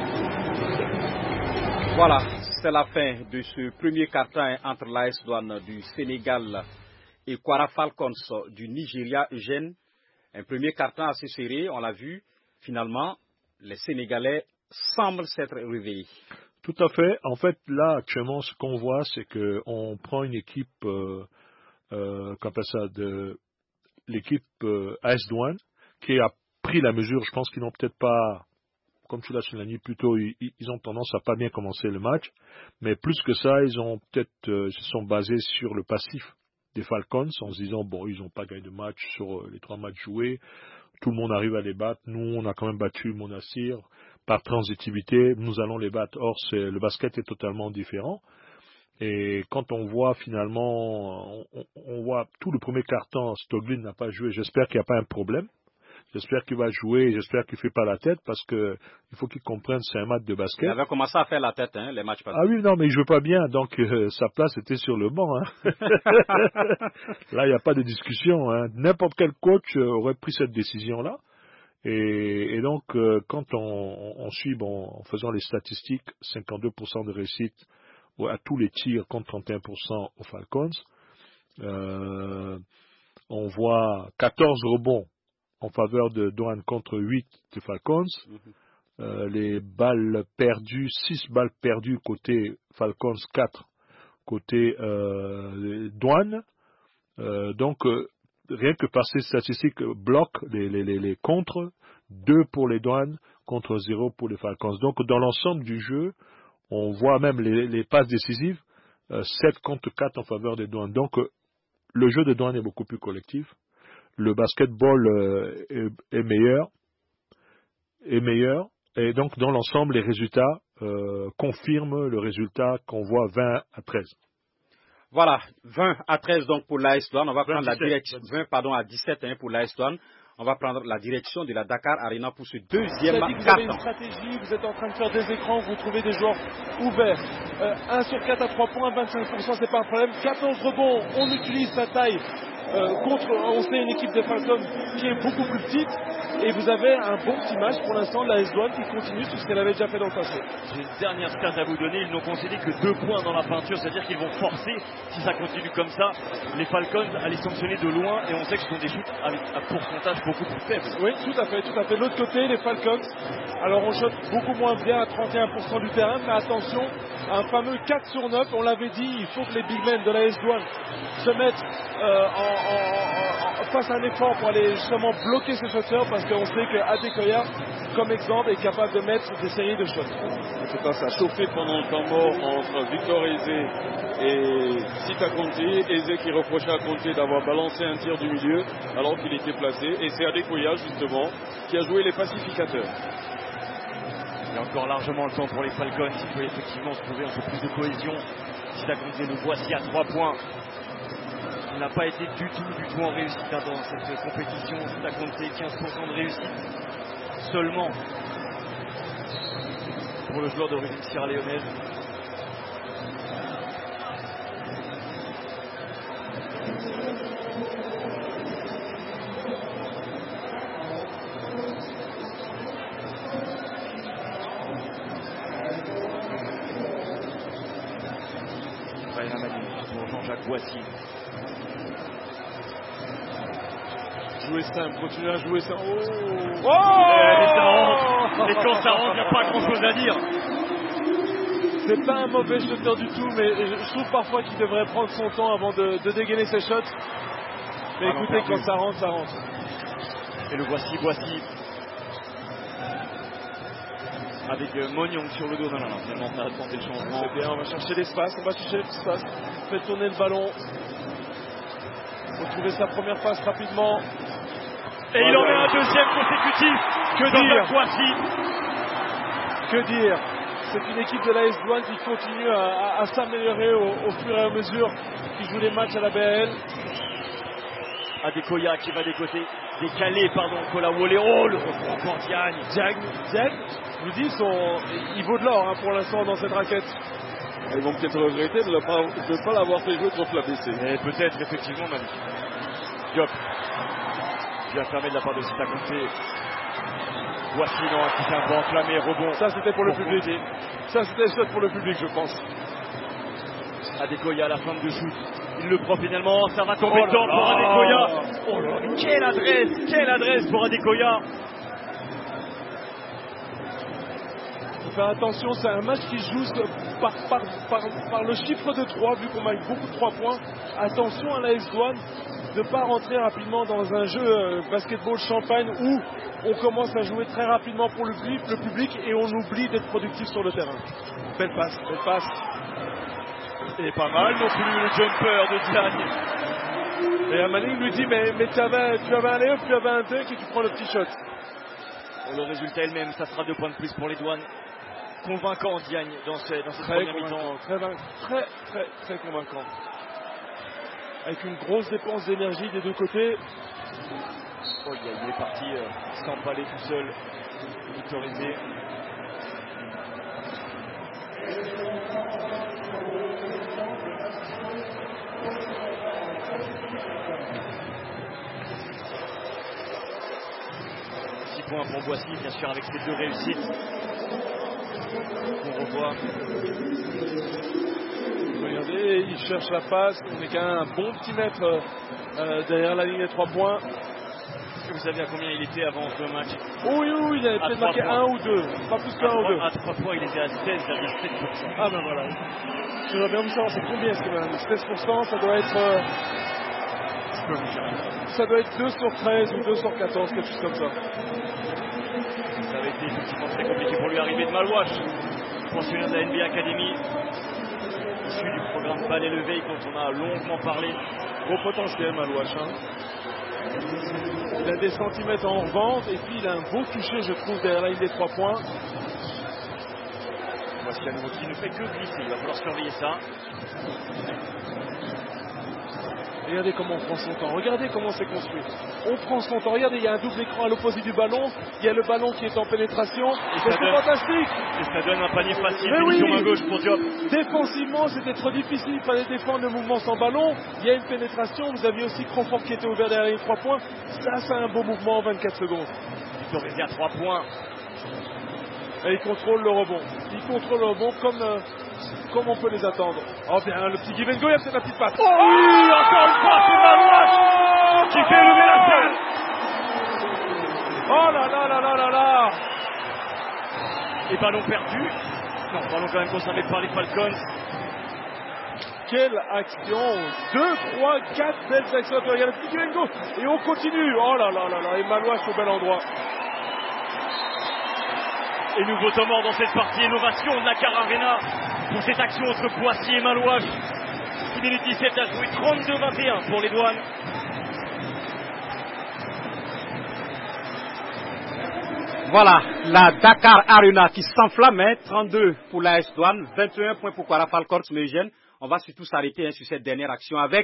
A: Voilà, c'est la fin de ce premier carton entre l'A S Douanes du Sénégal et Kwara Falcons du Nigeria, Eugène. Un premier carton assez serré, on l'a vu. Finalement, les Sénégalais semblent s'être réveillés.
B: Tout à fait. En fait, là, actuellement, ce qu'on voit, c'est qu'on prend une équipe, euh, euh, qu'on appelle ça, de l'équipe euh, A S Douanes, qui a pris la mesure. Je pense qu'ils n'ont peut-être pas, comme tu l'as souligné plus tôt, ils, ils ont tendance à pas bien commencer le match. Mais plus que ça, ils ont peut-être, euh, se sont basés sur le passif des Falcons, en se disant, bon, ils n'ont pas gagné de match sur euh, les trois matchs joués. Tout le monde arrive à les battre. Nous, on a quand même battu Monastir par transitivité. Nous allons les battre. Or, c'est, le basket est totalement différent. Et quand on voit finalement, on, on voit tout le premier carton, Stoglin n'a pas joué. J'espère qu'il n'y a pas un problème. J'espère qu'il va jouer. J'espère qu'il ne fait pas la tête parce que il faut qu'il comprenne c'est un match de basket.
A: Il avait commencé à faire la tête, hein, les matchs passés.
B: Ah oui, non, mais il ne joue pas bien. Donc, euh, sa place était sur le banc. Hein. Là, il n'y a pas de discussion. Hein. N'importe quel coach aurait pris cette décision-là. Et, et donc, euh, quand on, on suit, bon, en faisant les statistiques, cinquante-deux pour cent de réussite à tous les tirs contre trente et un pour cent aux Falcons. Euh, on voit quatorze rebonds en faveur de Douanes contre huit des Falcons. Mm-hmm. Euh, les balles perdues, six balles perdues côté Falcons, quatre côté euh, Douanes. Euh, donc, euh, rien que par ces statistiques, bloc les, les, les, les contres, deux pour les Douanes contre zéro pour les Falcons. Donc, dans l'ensemble du jeu, on voit même les, les passes décisives, euh, sept contre quatre en faveur des Douanes. Donc, euh, le jeu de Douanes est beaucoup plus collectif. Le basketball euh, est, est meilleur. Est meilleur. Et donc, dans l'ensemble, les résultats euh, confirment le résultat qu'on voit vingt à treize.
A: Voilà, vingt à treize donc pour l'A S Douanes. On va prendre la direction, vingt pardon, à dix-sept hein, pour l'A S Douanes. On va prendre la direction de la Dakar Arena pour ce deuxième
E: carton. Vous avez une stratégie, vous êtes en train de faire des écrans, vous trouvez des joueurs ouverts. Euh, un sur quatre à trois points, vingt-cinq pour cent, c'est pas un problème. quatorze rebonds, on utilise sa taille. Euh, contre, on sait, une équipe de Falcons qui est beaucoup plus petite, et vous avez un bon petit match pour l'instant de l'A S Douanes qui continue sur ce qu'elle avait déjà fait dans le passé.
F: J'ai une dernière stat à vous donner, ils n'ont concédé que deux points dans la peinture, c'est-à-dire qu'ils vont forcer, si ça continue comme ça, les Falcons à les sanctionner de loin, et on sait que ce sont des shoots avec un pourcentage beaucoup plus faible.
E: Oui, tout à fait, tout à fait. De l'autre côté, les Falcons, alors on shot beaucoup moins bien à trente et un pour cent du terrain, mais attention, un fameux quatre sur neuf, on l'avait dit, il faut que les big men de l'A S Douanes se mettent euh, en, en, en, fassent un effort pour aller justement bloquer ces shotters, parce qu'on sait que Adekoya, comme exemple, est capable de mettre des séries de shots.
H: Ça, ça a chauffé pendant le temps mort entre Victor Eze et Sita Conté. Eze qui reprochait à Conté d'avoir balancé un tir du milieu alors qu'il était placé, et c'est Adekoya justement qui a joué les pacificateurs.
F: Il y a encore largement le temps pour les Falcons, il faut effectivement se trouver un peu plus de cohésion. Sita Conté, nous voici à trois points. Il n'a pas été du tout, du tout en réussite hein, dans cette compétition. C'est à compter quinze pour cent de réussite seulement pour le joueur d'origine sierra-léonaise. Jean-Jacques Boissy.
G: Jouer simple, continuer à jouer simple. Oh,
F: oh et, ça rentre. Et quand ça rentre, il n'y a pas grand chose à dire.
G: C'est pas un mauvais shooter du tout, mais je trouve parfois qu'il devrait prendre son temps avant de, de dégainer ses shots. Mais ah écoutez, quand ça rentre, ça rentre.
F: Et le voici, Boissy. Avec euh, Mognon sur le dos. Non, non, non, finalement, ça a tenté le changement.
G: C'est bien, on va chercher l'espace, on va chercher l'espace. Fait tourner le ballon. Retrouver sa première passe rapidement.
F: Et voilà. Il en met un deuxième consécutif.
G: Que dire
F: Boissy.
G: Que dire C'est une équipe de l'A S Douanes qui continue à, à, à s'améliorer au, au fur et à mesure qu'ils jouent les matchs à la B A L.
F: Adekoya qui va décoter, décaler, pardon, Kolawole. Oh, le rebond encore Diagne.
G: Diagne, Diagne, je vous dis, son, il vaut de l'or hein, pour l'instant dans cette raquette.
H: Ils vont peut-être regretter de ne pas, pas l'avoir fait jouer trop la B C.
F: Et peut-être, effectivement, Malik. Diop. Bien fermé de la part de Sita Conté. Voici non, qui s'est un peu enflammé, rebond.
G: Ça, c'était pour le
F: pour
G: public.
F: Conté.
G: Ça, c'était chouette pour le public, je pense.
F: Adekoya à la fin de shoot. Il le prend finalement, ça va tomber
G: oh
F: dedans pour
G: là
F: Adekoya. Oh là, quelle adresse, quelle adresse pour Adekoya.
G: Faire attention, c'est un match qui se joue par, par, par, par le chiffre de trois, vu qu'on marque beaucoup de trois points. Attention à l'A S Douanes de ne pas rentrer rapidement dans un jeu euh, basketball champagne où on commence à jouer très rapidement pour le public, le public et on oublie d'être productif sur le terrain. Belle passe, belle passe.
F: Et pas mal non plus le jumper de Diagne.
G: Et Amaling lui dit mais, mais tu avais, tu avais un layup, tu avais un dunk et tu prends le petit shot.
F: Le résultat est le même, ça sera deux points de plus pour les Douanes. Convaincant Diagne dans ce, dans ce premier mi-temps.
G: Très, très, très, très convaincant. Avec une grosse dépense d'énergie des deux côtés.
F: Oh, il est parti euh, s'empaler tout seul, victorisé. six points pour Boissy, bien sûr, avec ses deux réussites. On revoit.
G: Regardez, il cherche la passe. On est quand même un bon petit mètre euh, derrière la ligne des trois points.
F: Est-ce que vous savez à combien il était avant ce match?
G: Oui, oui, oui, il avait peut-être marqué un ou deux. Pas plus qu'un ou deux.
F: À trois points, il était à seize virgule sept pour cent.
G: Ah ben voilà. J'aimerais bien vous savoir, c'est combien est-ce que même seize pour cent, ça doit être. Euh,
F: Je peux vous dire.
G: Ça doit être deux sur treize ou deux sur quatorze, quelque chose comme ça.
F: Ça avait été effectivement très compliqué pour lui arriver de Malouache. Pensionnaire de la N B A Academy. Issu du programme Ballet Levé dont on a longuement parlé.
G: Gros potentiel, Malouache. Hein. Il a des centimètres en revente et puis il a un beau toucher, je trouve, derrière la ligne des trois points.
F: Voici à nouveau qui ne fait que glisser. Il va falloir surveiller ça.
G: Regardez comment on prend son temps. Regardez comment c'est construit. On prend son temps. Regardez, il y a un double écran à l'opposé du ballon. Il y a le ballon qui est en pénétration. Et c'est donne... fantastique.
F: Et ça donne un panier facile.
G: Mais oui.
F: Main gauche pour Diop.
G: Défensivement, c'était trop difficile. Il fallait défendre le mouvement sans ballon. Il y a une pénétration. Vous aviez aussi Crawford qui était ouvert derrière les trois points. Ça, c'est un beau mouvement en vingt-quatre secondes.
F: Victorisé à trois points.
G: Et il contrôle le rebond. Il contrôle le rebond comme... Euh... Comme on peut les attendre. Oh bien, le petit give and go, il y a peut-être la petite passe.
F: Oh oui, encore une fois, c'est Malouache qui fait lever la salle.
G: Oh là là là là là là.
F: Et ballon perdu. Non, ballon quand même conservé par les Falcons.
G: Quelle action. Deux, trois, quatre belles actions. Il y a le petit give and go. Et on continue. Oh là là là là. Et Malouache au bel endroit.
F: Et nouveau temps mort dans cette partie, innovation de la Car Arena pour cette action entre Boissy et Malouache. six minutes dix-sept à jouer, trente-deux vingt et un pour les Douanes.
A: Voilà, la Dakar Arena qui s'enflamme, trente-deux pour l'A S Douanes, vingt et un points pour Kwara Falcons, mais Eugène, on va surtout s'arrêter hein, sur cette dernière action avec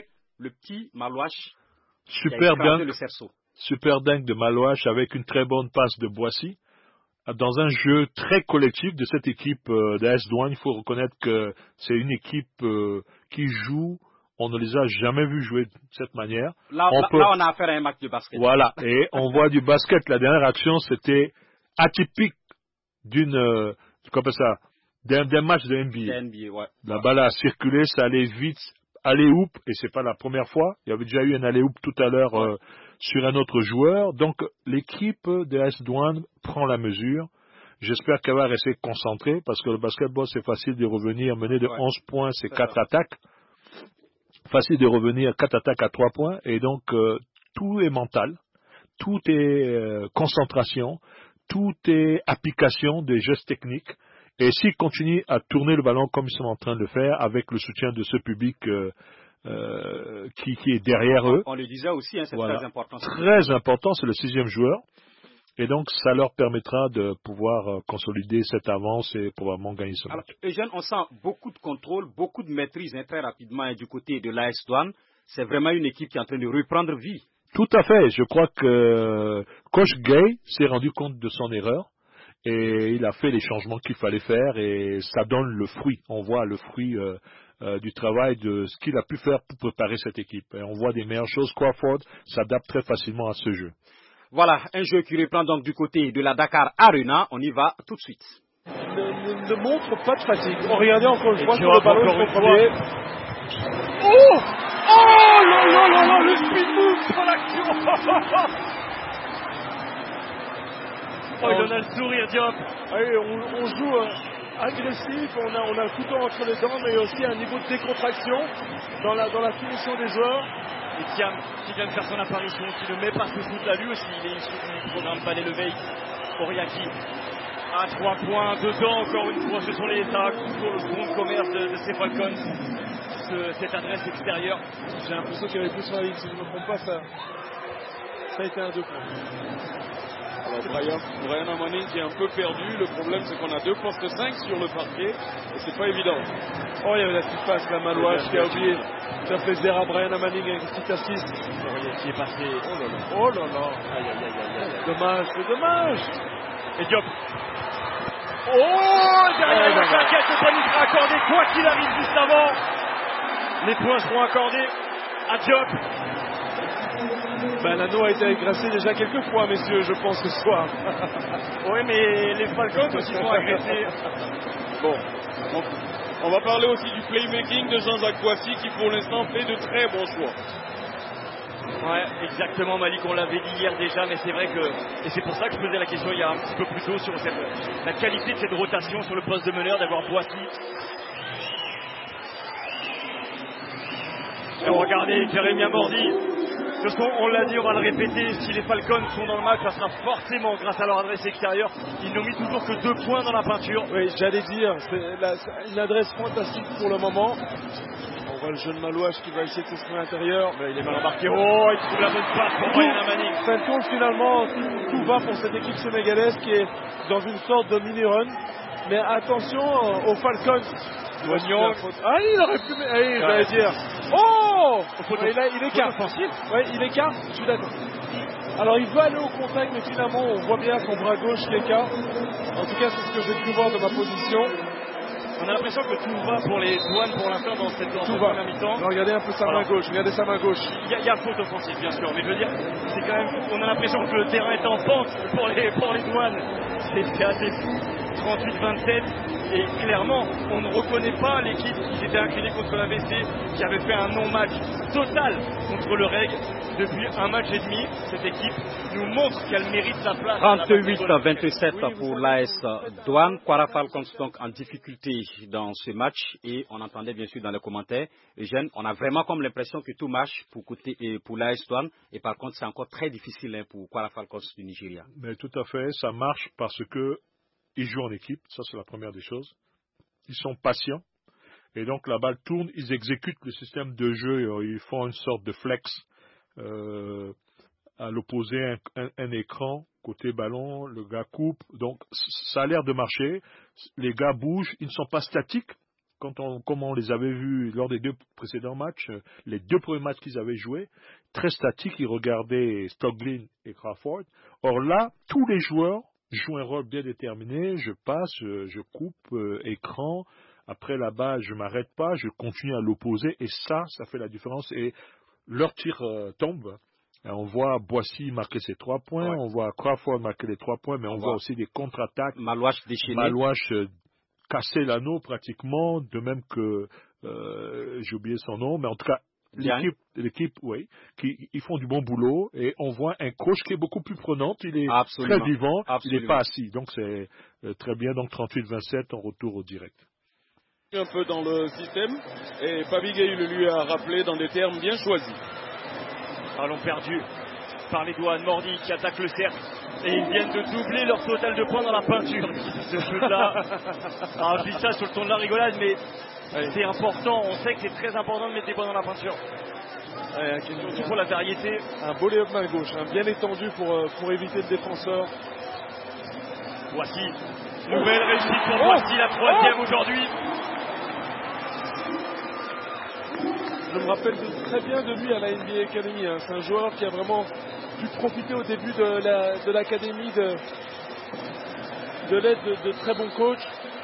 A: le petit Malouache.
B: Super dunk,
A: le cerceau.
B: super dunk de Malouache avec une très bonne passe de Boissy. Dans un jeu très collectif de cette équipe euh, de A S Douanes, il faut reconnaître que c'est une équipe euh, qui joue. On ne les a jamais vus jouer de cette manière.
A: Là,
B: on,
A: là,
B: peut...
A: là, on a affaire à un match de basket.
B: Voilà, et on voit du basket. La dernière action, c'était atypique d'une, euh, comment ça, d'un, d'un match de N B A.
A: N B A ouais.
B: La balle a circulé, ça allait vite, alley-oop, et c'est pas la première fois. Il y avait déjà eu un alley-oop tout à l'heure ouais. euh, sur un autre joueur. Donc l'équipe de A S Douanes prend la mesure. J'espère qu'elle va rester concentrée parce que le basketball c'est facile de revenir mener de ouais. onze points, c'est quatre attaques. Facile de revenir quatre attaques à trois points et donc euh, tout est mental, tout est euh, concentration, tout est application des gestes techniques. Et s'ils continuent à tourner le ballon comme ils sont en train de le faire avec le soutien de ce public euh, euh, qui, qui est derrière
A: on,
B: eux.
A: On le disait aussi, hein, c'est voilà. très important.
B: Très important, c'est le sixième joueur. Et donc, ça leur permettra de pouvoir consolider cette avance et probablement gagner ce match.
A: Eugène, on sent beaucoup de contrôle, beaucoup de maîtrise hein, très rapidement hein, du côté de l'A S Douanes. C'est vraiment une équipe qui est en train de reprendre vie.
B: Tout à fait. Je crois que Coach Gay s'est rendu compte de son erreur et il a fait les changements qu'il fallait faire et ça donne le fruit. On voit le fruit euh, euh, du travail de ce qu'il a pu faire pour préparer cette équipe. Et on voit des meilleures choses. Crawford s'adapte très facilement à ce jeu.
A: Voilà, un jeu qui reprend donc du côté de la Dakar Arena. On y va tout de suite.
G: Ne, ne, ne montre pas de fatigue. On regardait encore une fois sur le ballon de son premier. Oh Oh là là là là, le speed move sur l'action.
F: Oh, il donne le sourire, Diop.
G: Allez, on, on joue euh, agressif, on a, on a le couteau entre les dents, mais aussi un niveau de décontraction dans la, dans la finition des joueurs.
F: Et Thiam, qui vient de faire son apparition, qui ne met pas sous toute la vue aussi, il est issu du programme Palais Leveille, Oriaki, à trois points, dedans encore une fois, ce sont les États, sur le front de commerce de, de ces Falcons, ce, cette adresse extérieure.
G: J'ai l'impression qu'il y avait plus sur la ligne, si je ne me trompe pas, ça, ça a été un deux points.
H: Alors Brian, Brian Amaning qui est un peu perdu, le problème c'est qu'on a deux postes cinq sur le parquet, et c'est pas évident.
G: Oh, il y avait la petite passe, la Malouache qui a oublié. Ça fait plaisir à Brian Amaning avec une petite assist.
F: Qui est passé.
G: Oh là là. Oh là là.
F: Aïe, aïe, aïe, aïe, aïe.
G: Dommage, c'est dommage.
F: Et Diop. Oh, derrière la plaquette, le panier sera accordé, quoi qu'il arrive juste avant. Les points seront accordés à Diop.
G: Ben, l'anneau a été agressé déjà quelques fois, messieurs, je pense, ce soir.
F: Oui, mais les Falcons aussi sont agressés.
H: Bon, on, on va parler aussi du playmaking de Jean-Jacques Boissy qui pour l'instant fait de très bons choix.
F: Ouais, exactement, Malik, on l'avait dit hier déjà, mais c'est vrai que, et c'est pour ça que je posais la question il y a un petit peu plus tôt sur cette, la qualité de cette rotation sur le poste de meneur, d'avoir Boissy. Et regardez, Jérémy Amordi. De toute façon, on l'a dit, on va le répéter, si les Falcons sont dans le match, ça sera forcément grâce à leur adresse extérieure. Ils n'ont mis toujours que deux points dans la peinture.
G: Oui, j'allais dire, c'est la, une adresse fantastique pour le moment. On voit le jeune Malouache qui va essayer de s'exprimer à l'intérieur.
F: Mais il est mal embarqué. Oh, il trouve la bonne passe pour Brian Amaning.
G: Falcon, finalement, tout, tout va pour cette équipe sénégalaise qui est dans une sorte de mini-run. Mais attention euh, aux Falcons.
F: Wagnon.
G: Ah, il aurait pu. Ah, oui, j'allais dire. Oh ouais, là, il écarte. Oui, il écarte. Je suis d'accord. Alors, il veut aller au contact, mais finalement, on voit bien son bras gauche l'écarte. En tout cas, c'est ce que j'ai pu voir de ma position.
F: On a l'impression que tout va pour les Douanes pour l'instant dans cette
G: tout va.
F: première mi-temps.
G: Regardez un peu sa main gauche. Regardez sa main gauche.
F: Il y, a, il y a faute offensive, bien sûr, mais je veux dire, c'est quand même. On a l'impression que le terrain est en pente pour les, pour les Douanes. C'est assez fou. trente-huit vingt-sept. Et clairement, on ne reconnaît pas l'équipe qui s'était inclinée contre l'A B C, qui avait fait un non-match total contre le Reg. Depuis un match et demi, cette équipe nous montre qu'elle mérite sa place.
A: trente-huit à vingt-sept pour l'A S Douanes. Kwara Falcons donc en difficulté dans ce match. Et on entendait bien sûr dans les commentaires, Eugène, on a vraiment comme l'impression que tout marche pour, côté, pour l'A S Douanes. Et par contre, c'est encore très difficile hein, pour Kwara Falcons du Nigeria.
B: Mais tout à fait, ça marche parce que ils jouent en équipe, ça c'est la première des choses. Ils sont patients. Et donc la balle tourne, ils exécutent le système de jeu, ils font une sorte de flex euh, à l'opposé, un, un, un écran, côté ballon, le gars coupe. Donc ça a l'air de marcher, les gars bougent, ils ne sont pas statiques, quand on, comme on les avait vus lors des deux précédents matchs, les deux premiers matchs qu'ils avaient joués, très statiques, ils regardaient Stoglin et Crawford. Or là, tous les joueurs jouent un rôle bien déterminé. Je passe, je, je coupe euh, écran. Après la balle, je m'arrête pas, je continue à l'opposer. Et ça, ça fait la différence. Et leur tir euh, tombe. On voit Boissy marquer ses trois points, ouais. on voit Crawford marquer les trois points, mais on, on voit aussi des contre-attaques.
A: Malouache déchaîné.
B: Malouache euh, casser l'anneau pratiquement, de même que, euh, j'ai oublié son nom, mais en tout cas, l'équipe, l'équipe, oui, qui, ils font du bon boulot et on voit un coach qui est beaucoup plus prenant, il est Absolument. très vivant, Absolument. il n'est pas assis. Donc c'est euh, très bien, donc trente-huit vingt-sept, on retourne au direct.
H: Un peu dans le système et Pabigay lui a rappelé dans des termes bien choisis.
F: Ballon perdu par les Douanes, Mordi qui attaque le cercle et ils viennent de doubler leur total de points dans la peinture. Ce shoot-là, alors je dis ça sur le ton de la rigolade, mais ouais. c'est important, on sait que c'est très important de mettre des points dans la peinture. Ouais, surtout pour la variété.
G: Un beau lay-up main gauche, hein, bien étendu pour, pour éviter le défenseur.
F: Voici, nouvelle réussite pour oh Voici, la troisième oh aujourd'hui.
G: Je me rappelle de, très bien de lui à la N B A Academy. Hein. C'est un joueur qui a vraiment pu profiter au début de, la, de l'académie de, de l'aide de, de très bons coachs.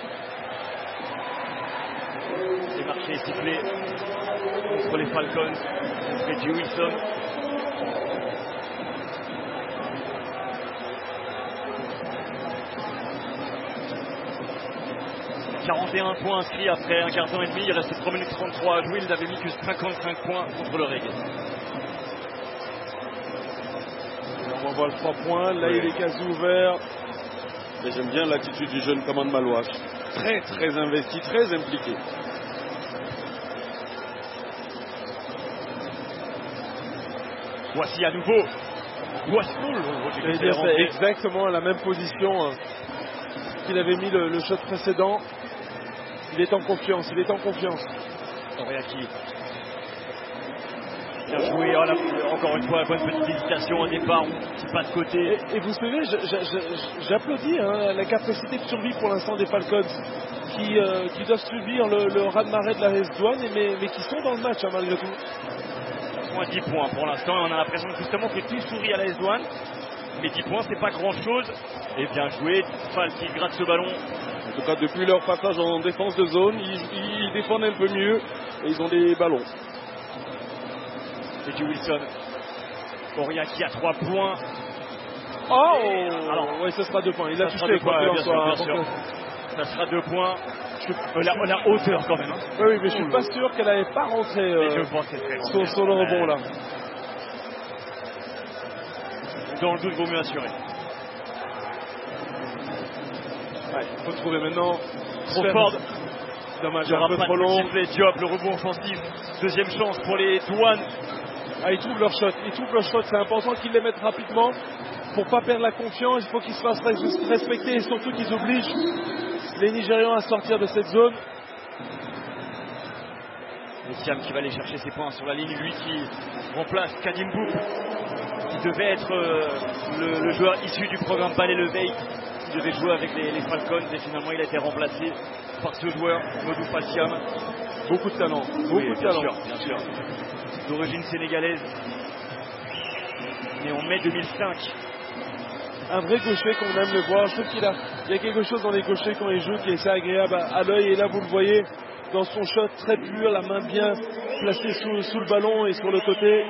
F: Les marchés sifflés contre les Falcons, Reggie Wilson. quarante et un points inscrits après un quart d'heure et demi, il reste trois minutes trente-trois à jouer, ils n'avaient mis que cinquante-cinq points contre le Reggae.
G: On voit le trois points, là oui. il est quasi ouvert.
H: Mais j'aime bien l'attitude du jeune commande Malouache. Très très investi, très impliqué.
F: Voici à nouveau. Voici
G: c'est exactement la même position hein, qu'il avait mis le, le shot précédent. Il est en confiance, il est en confiance.
F: Oriaki. Bien joué, oh, là, encore une fois, bonne petite hésitation au départ, on pas de côté.
G: Et, et vous savez, je, je, je, j'applaudis hein, la capacité de survie pour l'instant des Falcons qui, euh, qui doivent subir le, le raz-de-marée de la S Douane, mais, mais qui sont dans le match hein, malgré tout.
F: Moins dix points pour l'instant, on a l'impression justement que tout sourit à la S Douane, mais dix points c'est pas grand chose. Et bien joué, Fall qui gratte ce ballon.
H: En tout cas, depuis leur passage en défense de zone, ils, ils défendent un peu mieux et ils ont des ballons.
F: Et du Wilson. Oria qui a trois points.
G: Oh et, alors, ouais, ça sera deux points. Il a touché quoi,
F: bien sûr, bien sûr. Ça sera deux points. Je, la, la hauteur quand même. Hein.
G: Oui, oui, mais je suis pas sûr qu'elle n'avait pas rentré euh,
F: je pense que c'est
G: sur, sur le rebond là.
F: Dans le doute, vaut mieux assurer.
G: Ouais, il faut trouver maintenant.
F: Crawford.
G: Dommage,
F: il y aura
G: un peu
F: pas
G: trop long.
F: Diop, le rebond offensif. Deuxième chance pour les Douanes.
G: Ah, ils trouvent leur shot. Ils trouvent leur shot. C'est important qu'ils les mettent rapidement pour pas perdre la confiance. Il faut qu'ils se fassent respecter et surtout qu'ils obligent les Nigérians à sortir de cette zone.
F: Et Siam qui va aller chercher ses points sur la ligne, lui qui remplace Kadim Bouk, qui devait être euh, le, le joueur issu du programme Ballet Leveille, qui devait jouer avec les, les Falcons, et finalement il a été remplacé par ce joueur, Modou Falsiam.
G: Beaucoup de talent, beaucoup
F: oui,
G: de
F: bien
G: talent.
F: Sûr, bien sûr. D'origine sénégalaise, né en mai deux mille cinq.
G: Un vrai gaucher qu'on aime le voir. Je trouve qu'il a, il y a quelque chose dans les gauchers quand il joue qui est assez agréable à, à l'œil. Et là, vous le voyez dans son shot très pur, la main bien placée sous, sous le ballon et sur le côté.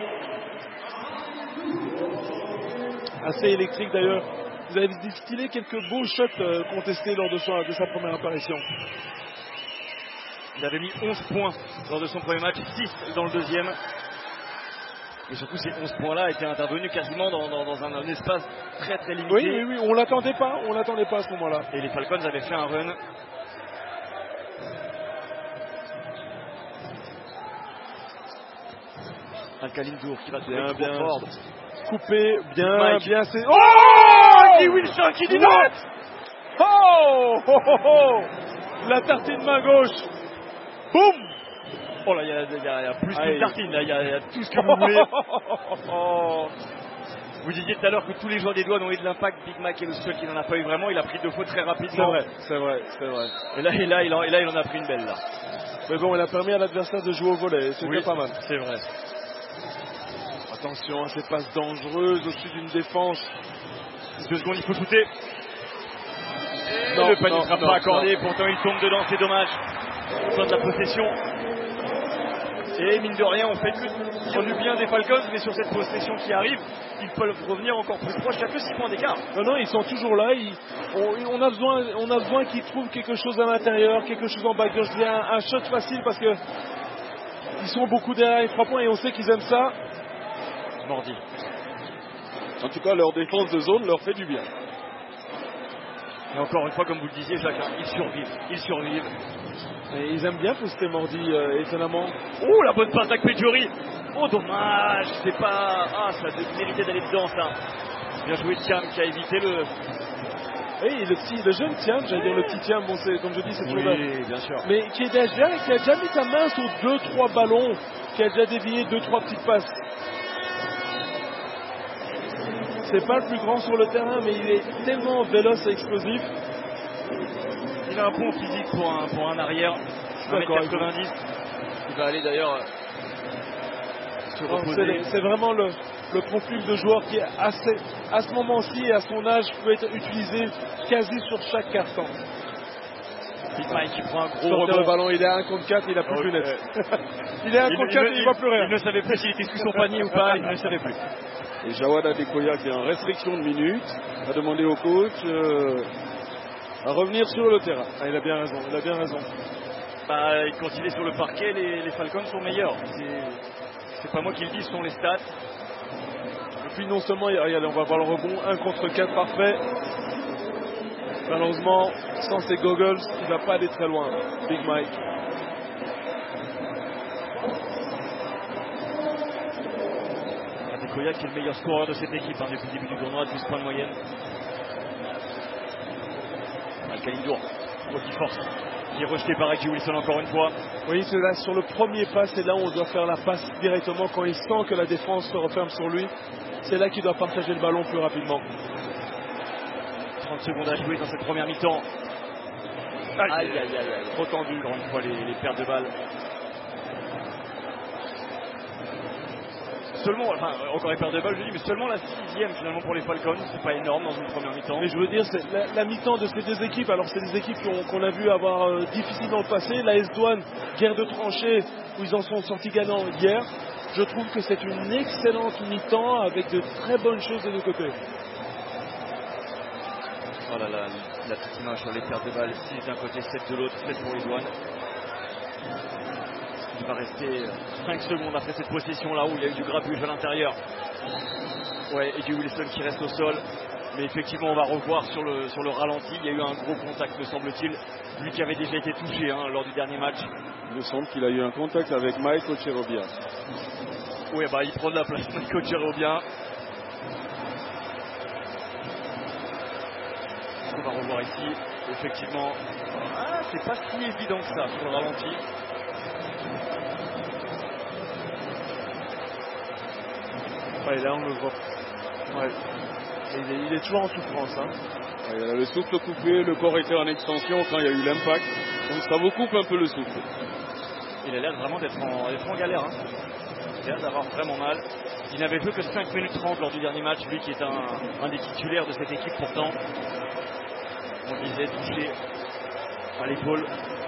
G: Assez électrique d'ailleurs. Vous avez distillé quelques beaux shots euh, contestés lors de sa, de sa première apparition.
F: Il avait mis onze points lors de son premier match, six dans le deuxième. Et surtout, ces onze points-là étaient intervenus quasiment dans, dans, dans un, un espace très très limité.
G: Oui, oui, oui, on l'attendait pas, on l'attendait pas à ce moment-là.
F: Et les Falcons avaient fait un run. Al-Khalindour qui va bien, bien fort.
G: Coupé, bien,
F: Mike.
G: bien. C'est... Oh, Guy Wilson qui dit non. Oh, oh, oh, oh, la tartine main gauche. Boum.
F: Oh là, il y a, y a, y a plus
G: Aïe.
F: qu'une tartine, là, il y, y a tout ce que vous voulez. Vous disiez tout à l'heure que tous les joueurs des Douanes ont eu de l'impact. Big Mac est le seul qui n'en a pas eu vraiment. Il a pris deux fautes très rapidement.
G: C'est vrai, c'est vrai, c'est vrai.
F: Et là, et là, il en, et là, il en a pris une belle là.
E: Mais bon, il a permis à l'adversaire de jouer au volet. C'était
F: oui,
E: pas mal.
F: C'est vrai.
E: Attention à ces passes dangereuses au-dessus d'une défense.
F: Deux secondes, il faut shooter. Et
E: Non,
F: le panier ne
E: non,
F: sera
E: non,
F: pas accordé,
E: non.
F: pourtant il tombe dedans, c'est dommage. Fin de la possession. Et mine de rien, on fait que dire du bien des Falcons, mais sur cette possession qui arrive, ils peuvent revenir encore plus proche. Il n'y a que six points d'écart.
E: Non, non, ils sont toujours là. Ils- on, on a besoin, on a besoin qu'ils trouvent quelque chose à l'intérieur, quelque chose en bas gauche. Un, un shot facile parce que ils sont beaucoup derrière les trois points et on sait qu'ils aiment ça.
F: Mordi.
H: En tout cas, leur défense de zone leur fait du bien.
F: Et encore une fois, comme vous le disiez, Jacques, hein, ils survivent. Ils survivent.
E: Et ils aiment bien poster Mordi, euh, étonnamment.
F: Oh, la bonne passe d'Akpejori. Oh, dommage. C'est pas. Ah, ça méritait d'aller dedans, ça. Bien joué Thiam qui a évité le.
E: Oui, le petit, le jeune Thiam, j'allais dire le petit Thiam, bon, c'est, comme je dis, c'est toujours là.
F: Oui, bien sûr.
E: Mais qui est déjà, qui a déjà mis sa main sur deux, trois ballons, qui a déjà dévié deux, trois petites passes. C'est pas le plus grand sur le terrain, mais il est tellement véloce et explosif.
F: Il a un bon physique pour un, pour un arrière. un mètre quatre-vingt-dix. Il va aller d'ailleurs se
E: Non,
F: reposer.
E: c'est, les- c'est vraiment le, le profil de joueur qui, à ce, à ce moment-ci et à son âge, peut être utilisé quasi sur chaque carton.
F: Big Mike qui prend un gros
E: Sortir
F: rebond.
E: le ballon, il est à un contre quatre, il a plus
F: Oh,
E: de lunettes.
F: euh,
E: il est à un
F: il,
E: contre
F: il
E: quatre,
F: ne-
E: il ne voit plus rien.
F: Il ne savait plus s'il était sous son panier ou pas, il ne savait plus.
H: Et Jawad Adekoya, qui est en restriction de minutes, a demandé au coach euh, à revenir sur le terrain.
E: Ah, il a bien raison, il a bien raison.
F: Bah, quand il est sur le parquet, les, les Falcons sont meilleurs. C'est, c'est pas moi qui le dis, ce sont les stats.
E: Et puis non seulement, regardez, on va voir le rebond, un contre quatre parfait. Malheureusement, sans ses goggles, il ne va pas aller très loin, Big Mike.
F: Adekoya qui est le meilleur scoreur de cette équipe hein, depuis le début du tournoi, douze points de moyenne. Al-Khalid-Dour, qui force, qui est rejeté par Reggie Wilson encore une fois.
E: Oui, c'est là, sur le premier pas, c'est là où on doit faire la passe directement quand il sent que la défense se referme sur lui. C'est là qu'il doit partager le ballon plus rapidement.
F: trente secondes à jouer dans cette première mi-temps. Aïe aïe aïe aïe, aïe. Trop tendu encore une fois les, les pertes de balles. Seulement, enfin encore les pertes de balles je dis, mais seulement la sixième finalement pour les Falcons, c'est pas énorme dans une première mi-temps.
E: Mais je veux dire, c'est la, la mi-temps de ces deux équipes, alors c'est des équipes qu'on, qu'on a vu avoir euh, difficile dans le passé. La S-Douane, guerre de tranchées, où ils en sont sortis gagnants hier. Je trouve que c'est une excellente mi-temps avec de très bonnes choses de deux côtés.
F: Voilà la, la petite image sur les pertes de balles, six d'un côté, sept de l'autre, sept pour les douanes. Il va rester cinq secondes après cette possession là où il y a eu du grabuge à l'intérieur. Ouais, et du Wilson qui reste au sol. Mais effectivement, on va revoir sur le, sur le ralenti. Il y a eu un gros contact, me semble-t-il. Lui qui avait déjà été touché hein, lors du dernier match.
H: Il me semble qu'il a eu un contact avec Mike Ocherobia.
F: Oui, bah, il prend de la place, Mike Ocherobia. On va revoir ici. Effectivement, ah, c'est pas si évident que ça sur le ralenti.
E: Ouais, là on le voit. Ouais. Il, est, il est toujours en souffrance. Hein.
H: Il y a le souffle coupé, le corps était en extension quand il y a eu l'impact. Donc ça vous coupe un peu le souffle.
F: Il a l'air vraiment d'être en, d'être en galère. Hein. Il a l'air d'avoir vraiment mal. Il n'avait joué que cinq minutes trente lors du dernier match, lui qui est un, un des titulaires de cette équipe pourtant. On disait touché à l'épaule.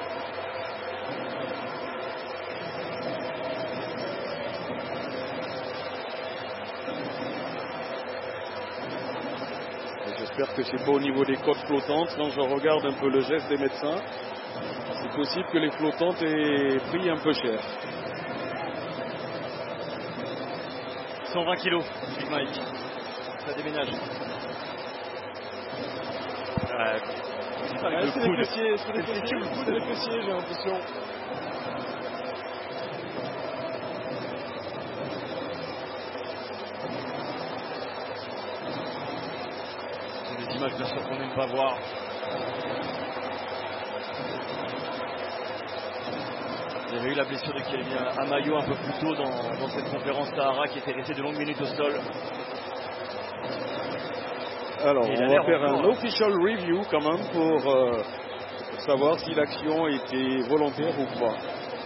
H: J'espère que c'est pas au niveau des côtes flottantes. Quand je regarde un peu le geste des médecins, c'est possible que les flottantes aient pris un peu cher.
F: cent vingt kilos, Big Mike. Ça déménage. Euh, c'est pas
E: Ouais,
F: avec
E: c'est
F: le
E: les
F: coude.
E: fessiers, c'est les
F: C'est le
E: fessiers,
F: coude.
E: c'est les fessiers, j'ai l'impression.
F: C'est des images bien sûr qu'on n'aime pas voir. Il y avait eu la blessure de Kelvin Amayo un peu plus tôt dans, dans cette conférence Sahara qui était resté de longues minutes au sol.
H: Alors,
F: Et il a
H: on
F: l'air
H: va faire
F: encore,
H: un
F: hein.
H: official review quand même pour euh, savoir si l'action était volontaire ou pas.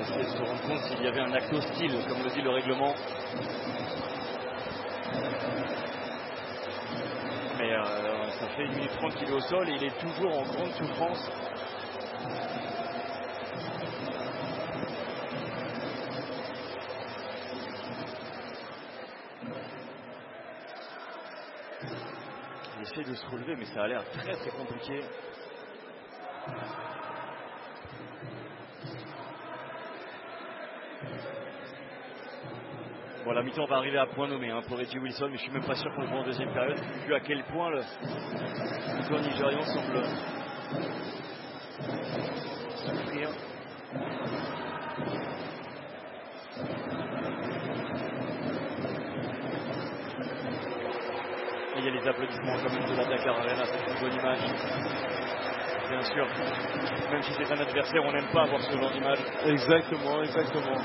F: essayer de se rendre compte s'il y avait un acte hostile, comme le dit le règlement. Mais euh, ça fait une minute trente qu'il est au sol et il est toujours en grande souffrance. Il essaie de se relever, mais ça a l'air très très compliqué. Bon, la mi-temps va arriver à point nommé hein, pour Reggie Wilson, mais je suis même pas sûr qu'on le voit en deuxième période, vu à quel point le joueur nigérian semble souffrir. Et il y a les applaudissements quand même de la Dakar Arena, c'est une bonne image. Bien sûr, même si c'est un adversaire, on n'aime pas avoir ce genre d'image.
E: Exactement, exactement.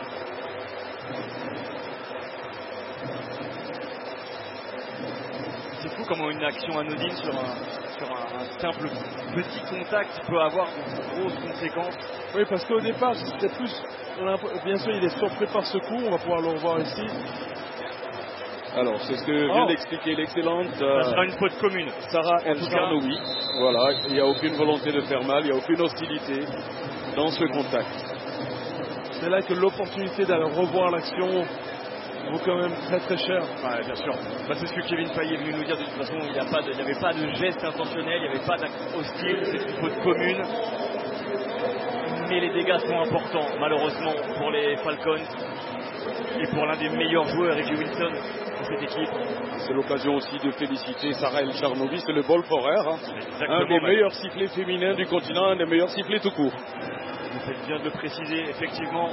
F: C'est fou comment une action anodine sur un, sur un, un simple petit contact peut avoir de grosses conséquences.
E: Oui, parce qu'au départ, c'était plus... Bien sûr, il est surpris par ce coup, on va pouvoir le revoir ici.
H: Alors, c'est ce que vient
E: oh.
H: d'expliquer l'excellente euh,
F: Ça sera une faute commune.
H: Sarah El Charnoui. Voilà, il n'y a aucune volonté de faire mal, il n'y a aucune hostilité dans ce contact.
E: C'est là que l'opportunité d'aller revoir l'action vaut quand même très très cher.
F: Ouais, bien sûr. Bah, c'est ce que Kevin Fay est venu nous dire. De toute façon, il n'y avait pas de geste intentionnel, il n'y avait pas d'acte hostile, c'est une faute commune. Mais les dégâts sont importants, malheureusement, pour les Falcons et pour l'un des meilleurs joueurs, Reggie Wilson, de cette équipe.
H: C'est l'occasion aussi de féliciter Sarah El Charnoui, c'est le ball foraire, hein. Un des
F: ouais.
H: meilleurs sifflets féminins du continent, un des meilleurs sifflets tout court.
F: Vous faites bien de le préciser, effectivement.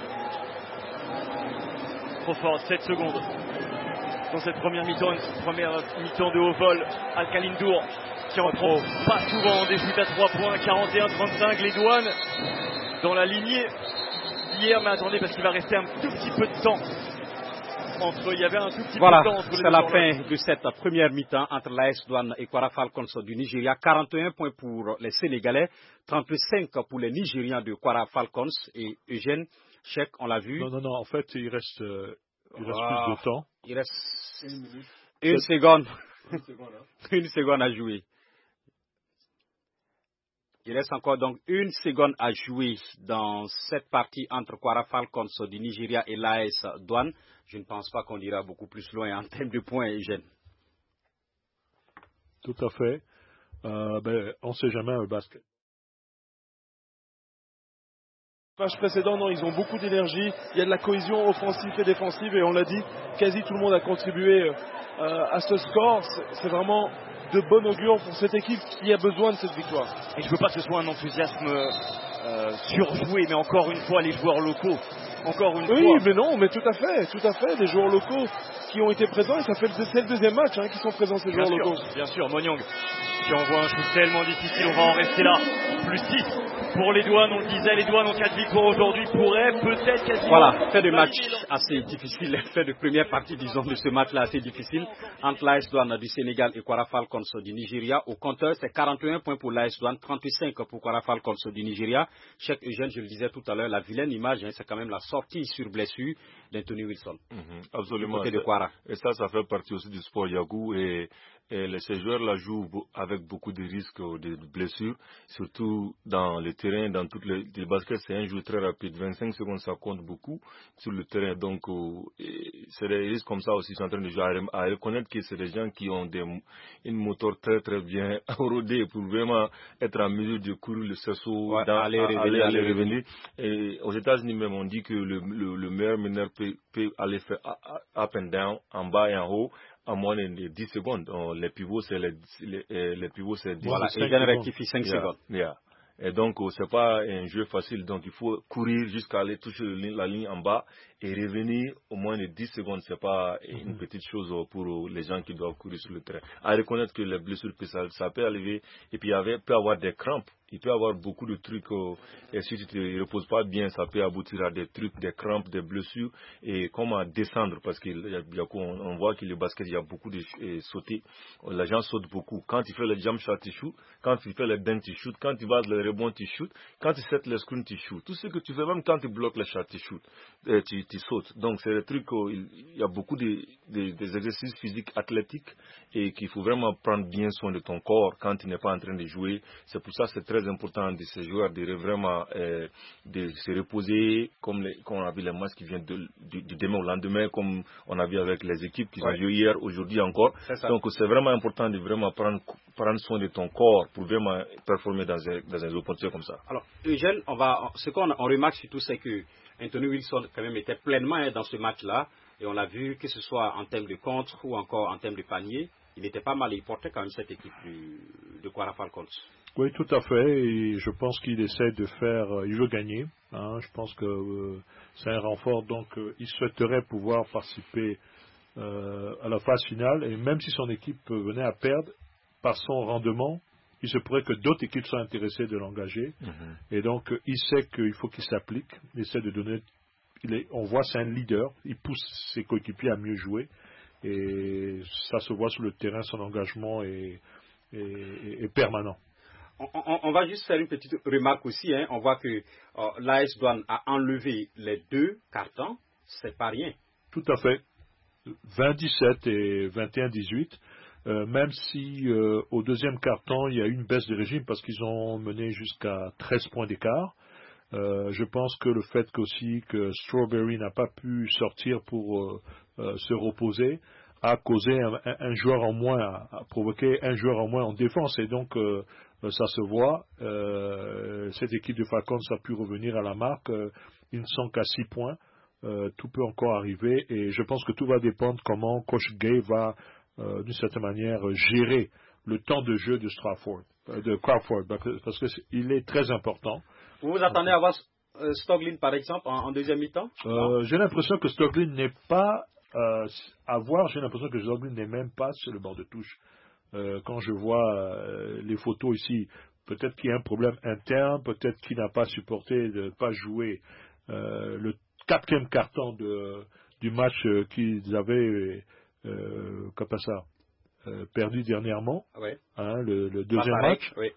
F: Trop fort, sept secondes. Dans cette première mi-temps, une première mi-temps de haut vol, Al-Khalil Dour, qui en prend pas souvent des buts à trois points, quarante et un trente-cinq, les Douanes dans la lignée d'hier, mais attendez parce qu'il va rester un tout petit peu de temps. Entre, il y avait un tout petit
A: voilà,
F: peu de temps entre les deux.
A: Voilà, c'est la fin de cette première mi-temps entre l'A S Douanes et Kwara Falcons du Nigeria. quarante et un points pour les Sénégalais, trente-cinq pour les Nigérians de Kwara Falcons et Eugène. Cheikh, on l'a vu.
B: Non, non, non, en fait, il reste, euh, il reste
A: oh,
B: plus de temps.
A: Il reste une, une seconde. Une seconde, hein. Une seconde à jouer. Il reste encore donc une seconde à jouer dans cette partie entre Kwara Falcons du Nigeria et l'A S Douanes. Je ne pense pas qu'on ira beaucoup plus loin en termes de points, Eugène.
B: Tout à fait. Euh, ben, on ne sait jamais un basket.
E: Match précédent, non, ils ont beaucoup d'énergie, il y a de la cohésion offensive et défensive et on l'a dit, quasi tout le monde a contribué euh, à ce score. C'est vraiment de bon augure pour cette équipe qui a besoin de cette victoire.
F: Et je ne veux pas que ce soit un enthousiasme euh, surjoué, mais encore une fois, les joueurs locaux, encore une
E: oui,
F: fois.
E: Oui, mais non, mais tout à fait, tout à fait, des joueurs locaux qui ont été présents et ça fait le, le deuxième match hein, qui sont présents ces
F: bien
E: joueurs
F: sûr,
E: locaux.
F: Bien sûr, Monyang qui envoie un shoot tellement difficile, on va en rester là. Plus six pour les Douanes, on le disait, les Douanes ont quatre victoires aujourd'hui, pourraient peut-être quasiment...
A: Voilà, fait de match assez difficile, fait de première partie, disons, de ce match-là assez difficile, entre l'A S Douanes du Sénégal et Kwara Falcons du Nigeria. Au compteur, c'est quarante et un points pour l'A S Douanes, trente-cinq pour Kwara Falcons du Nigeria. Cheikh Eugène, je le disais tout à l'heure, la vilaine image, hein, c'est quand même la sortie sur blessure d'Anthony Wilson.
C: Mm-hmm, absolument.
A: Du côté de Kwara.
C: Et ça, ça fait partie aussi du sport Yagou et... Et ces joueurs-là jouent avec beaucoup de risques de blessures, surtout dans le terrain, dans toutes les, les baskets, c'est un jeu très rapide. vingt-cinq secondes, ça compte beaucoup sur le terrain. Donc, c'est des risques comme ça aussi, ils sont en train de jouer à, à reconnaître que c'est des gens qui ont des, une moteur très très bien rodée pour vraiment être en mesure de courir le cerceau,
A: ouais,
C: dans,
A: aller,
C: à,
A: revenir,
C: aller, aller,
A: aller
C: revenir. Et aux États-Unis même, on dit que le, le, le meilleur meneur peut, peut aller faire up and down, en bas et en haut, en moins de dix secondes. Les pivots, c'est les, les, les pivots, c'est dix
A: voilà,
C: secondes.
A: Voilà, et rectifie cinq
C: yeah,
A: secondes.
C: Yeah. Et donc, c'est pas un jeu facile. Donc, il faut courir jusqu'à aller toucher la ligne en bas et revenir au moins de dix secondes. C'est pas mm-hmm. une petite chose pour les gens qui doivent courir sur le terrain. À reconnaître que les blessures, ça, ça peut arriver. Et puis, il y avait, peut avoir des crampes. Il peut y avoir beaucoup de trucs, euh, et si tu ne te reposes pas bien, ça peut aboutir à des trucs, des crampes, des blessures, et comment descendre, parce qu'on voit que le basket, il y a beaucoup de euh, sauter. Les gens sautent beaucoup. Quand tu fais le jump shot, tu shoot. Quand tu fais le dunk, tu shoot. Quand tu vas le rebond, tu shoot. Quand tu set le screen, tu shoot. Tout ce que tu fais, même quand tu bloques le shot, tu shoot. Euh, tu, tu sautes. Donc, c'est des trucs, euh, il y a beaucoup de, de, des exercices physiques athlétiques et qu'il faut vraiment prendre bien soin de ton corps quand tu n'es pas en train de jouer. C'est pour ça que c'est très important de ces joueurs de vraiment euh, de se reposer, comme, les, comme on a vu les matchs qui viennent de, du, du demain au lendemain, comme on a vu avec les équipes qui ouais. ont joué hier, aujourd'hui encore. Donc c'est vraiment important de vraiment prendre, prendre soin de ton corps pour vraiment performer dans un, dans un opportunité comme ça.
A: Alors Eugène, on va, ce qu'on on remarque surtout, c'est que Anthony Wilson quand même était pleinement hein, dans ce match-là, et on l'a vu que ce soit en termes de contre ou encore en termes de panier, il était pas mal, il portait quand même cette équipe du, de Kwara Falcons.
B: Oui, tout à fait, et je pense qu'il essaie de faire, euh, il veut gagner, hein, je pense que euh, c'est un renfort, donc euh, il souhaiterait pouvoir participer euh, à la phase finale, et même si son équipe venait à perdre, par son rendement, il se pourrait que d'autres équipes soient intéressées de l'engager, mm-hmm. et donc euh, il sait qu'il faut qu'il s'applique, il essaie de donner, il est, on voit c'est un leader, il pousse ses coéquipiers à mieux jouer, et ça se voit sur le terrain, son engagement est, est, est, est permanent.
A: On, on, on va juste faire une petite remarque aussi. Hein. On voit que euh, l'A S Douane a enlevé les deux cartons. C'est pas rien.
B: Tout à fait. vingt dix-sept et vingt et un dix-huit. Euh, même si euh, au deuxième carton, il y a eu une baisse de régime parce qu'ils ont mené jusqu'à treize points d'écart. Euh, je pense que le fait qu'aussi que Strawberry n'a pas pu sortir pour euh, euh, se reposer a causé un, un, un joueur en moins, a, a provoqué un joueur en moins en défense. Et donc, euh, ça se voit. Euh, cette équipe de Falcons a pu revenir à la marque. Euh, ils ne sont qu'à six points. Euh, tout peut encore arriver. Et je pense que tout va dépendre comment Coach Gay va, euh, d'une certaine manière, gérer le temps de jeu de Stratford, euh, de Crawford, parce qu'il est très important.
A: Vous vous attendez à voir euh, Stoglin, par exemple, en, en deuxième mi-temps?
B: euh, J'ai l'impression que Stoglin n'est pas euh, à voir. J'ai l'impression que Stoglin n'est même pas sur le bord de touche. Euh, quand je vois euh, les photos ici, peut-être qu'il y a un problème interne, peut-être qu'il n'a pas supporté de ne pas jouer euh, le quatrième carton de, du match euh, qu'ils avaient euh, comme ça, euh, perdu dernièrement,
A: oui.
B: hein, le, le deuxième
A: Pareil,
B: match.
A: Oui.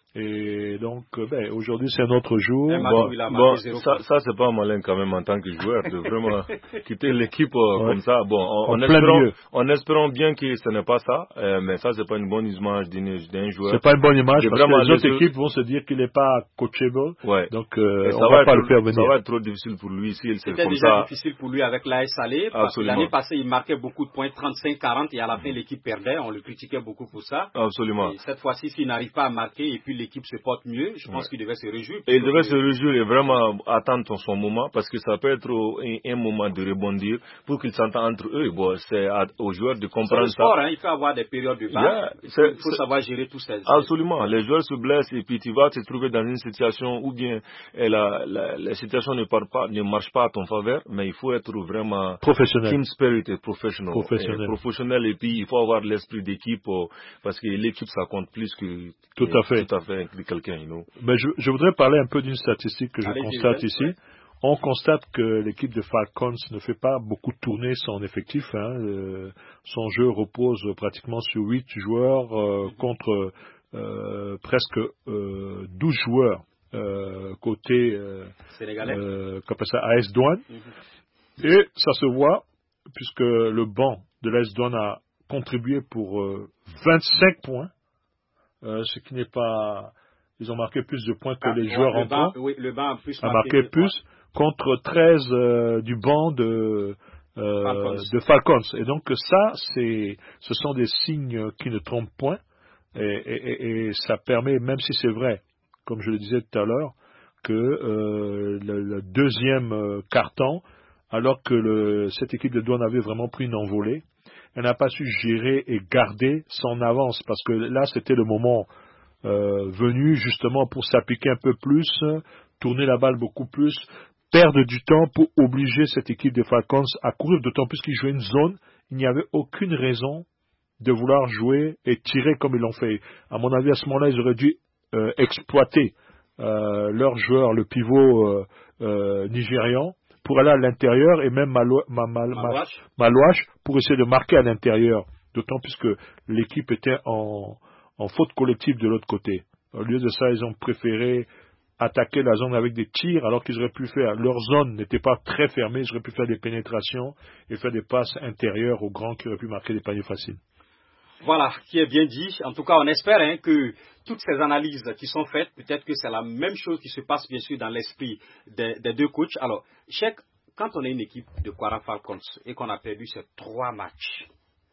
B: Et donc, ben, aujourd'hui, c'est un autre jour.
C: Bon, bon ça, ça c'est pas malin quand même en tant que joueur de vraiment quitter l'équipe euh, ouais. comme ça. Bon, en, en, espérant, en espérant bien que ce n'est pas ça, euh, mais ça, c'est pas une bonne image d'un joueur.
B: C'est pas une bonne image parce que les autres les équipes vont se dire qu'il n'est pas coachable.
C: Ouais.
B: Donc, euh, on va, va pas
C: être,
B: le faire venir.
C: Ça va être trop difficile pour lui ici.
A: C'était déjà ça. difficile pour lui avec l'A S Salé parce que l'année passée, il marquait beaucoup de points, trente-cinq quarante, et à la fin, l'équipe perdait. On le critiquait beaucoup pour ça.
C: Absolument.
A: Et cette fois-ci, s'il n'arrive pas à marquer et puis l'équipe se porte mieux, je pense ouais. qu'il devait se réjouir.
C: Et il devait se réjouir et vraiment attendre son moment parce que ça peut être un, un moment de rebondir pour qu'ils s'entendent entre eux. Bon, c'est à, aux joueurs de comprendre
A: ça. Sport,
C: ça.
A: hein, il faut avoir des périodes de bas.
C: Yeah,
A: il faut, il faut savoir gérer tout ça.
C: Absolument. Les joueurs se blessent et puis tu vas te trouver dans une situation où bien la, la, la situation ne, part pas, ne marche pas à ton faveur, mais il faut être vraiment
B: professionnel.
C: Team spirit et professionnel.
B: Professionnel.
C: Et professionnel et puis il faut avoir l'esprit d'équipe parce que l'équipe ça compte plus que
B: tout à fait,
C: tout à fait que quelqu'un. You know.
B: Mais je, je voudrais parler un peu d'une statistique que je Allez, constate ici. Ouais. On constate que l'équipe de Falcons ne fait pas beaucoup tourner son effectif. Hein. Euh, son jeu repose pratiquement sur huit joueurs euh, contre euh, presque euh, douze joueurs euh, côté euh, euh, comme ça, A S Douane. Mm-hmm. Et ça se voit puisque le banc de l'A S Douane a contribué pour euh, vingt-cinq points, euh, ce qui n'est pas... Ils ont marqué plus de points que ah, les joueurs en banc.
A: Oui, le banc a, plus
B: a marqué, marqué plus points. Contre treize euh, du banc de, euh, Falcons. de Falcons. Et donc ça, c'est, ce sont des signes qui ne trompent point. Et, et, et ça permet, même si c'est vrai, comme je le disais tout à l'heure, que euh, le, le deuxième euh, carton, alors que le, cette équipe de Douane avait vraiment pris une envolée, elle n'a pas su gérer et garder son avance. Parce que là, c'était le moment... Euh, venu justement pour s'appliquer un peu plus, tourner la balle beaucoup plus, perdre du temps pour obliger cette équipe des Falcons à courir, d'autant plus qu'ils jouaient une zone. Il n'y avait aucune raison de vouloir jouer et tirer comme ils l'ont fait. À mon avis, à ce moment-là, ils auraient dû euh, exploiter euh, leur joueur, le pivot euh, euh, nigérian, pour aller à l'intérieur et même Malo- Ma- Ma- Ma- Malouache pour essayer de marquer à l'intérieur. D'autant plus que l'équipe était en, en faute collective de l'autre côté. Au lieu de ça, ils ont préféré attaquer la zone avec des tirs alors qu'ils auraient pu faire. Leur zone n'était pas très fermée, ils auraient pu faire des pénétrations et faire des passes intérieures aux grands qui auraient pu marquer des paniers faciles.
A: Voilà, qui est bien dit. En tout cas, on espère hein, que toutes ces analyses qui sont faites, peut-être que c'est la même chose qui se passe bien sûr dans l'esprit des, des deux coachs. Alors, Cheikh, quand on est une équipe de Kwara Falcons et qu'on a perdu ces trois matchs,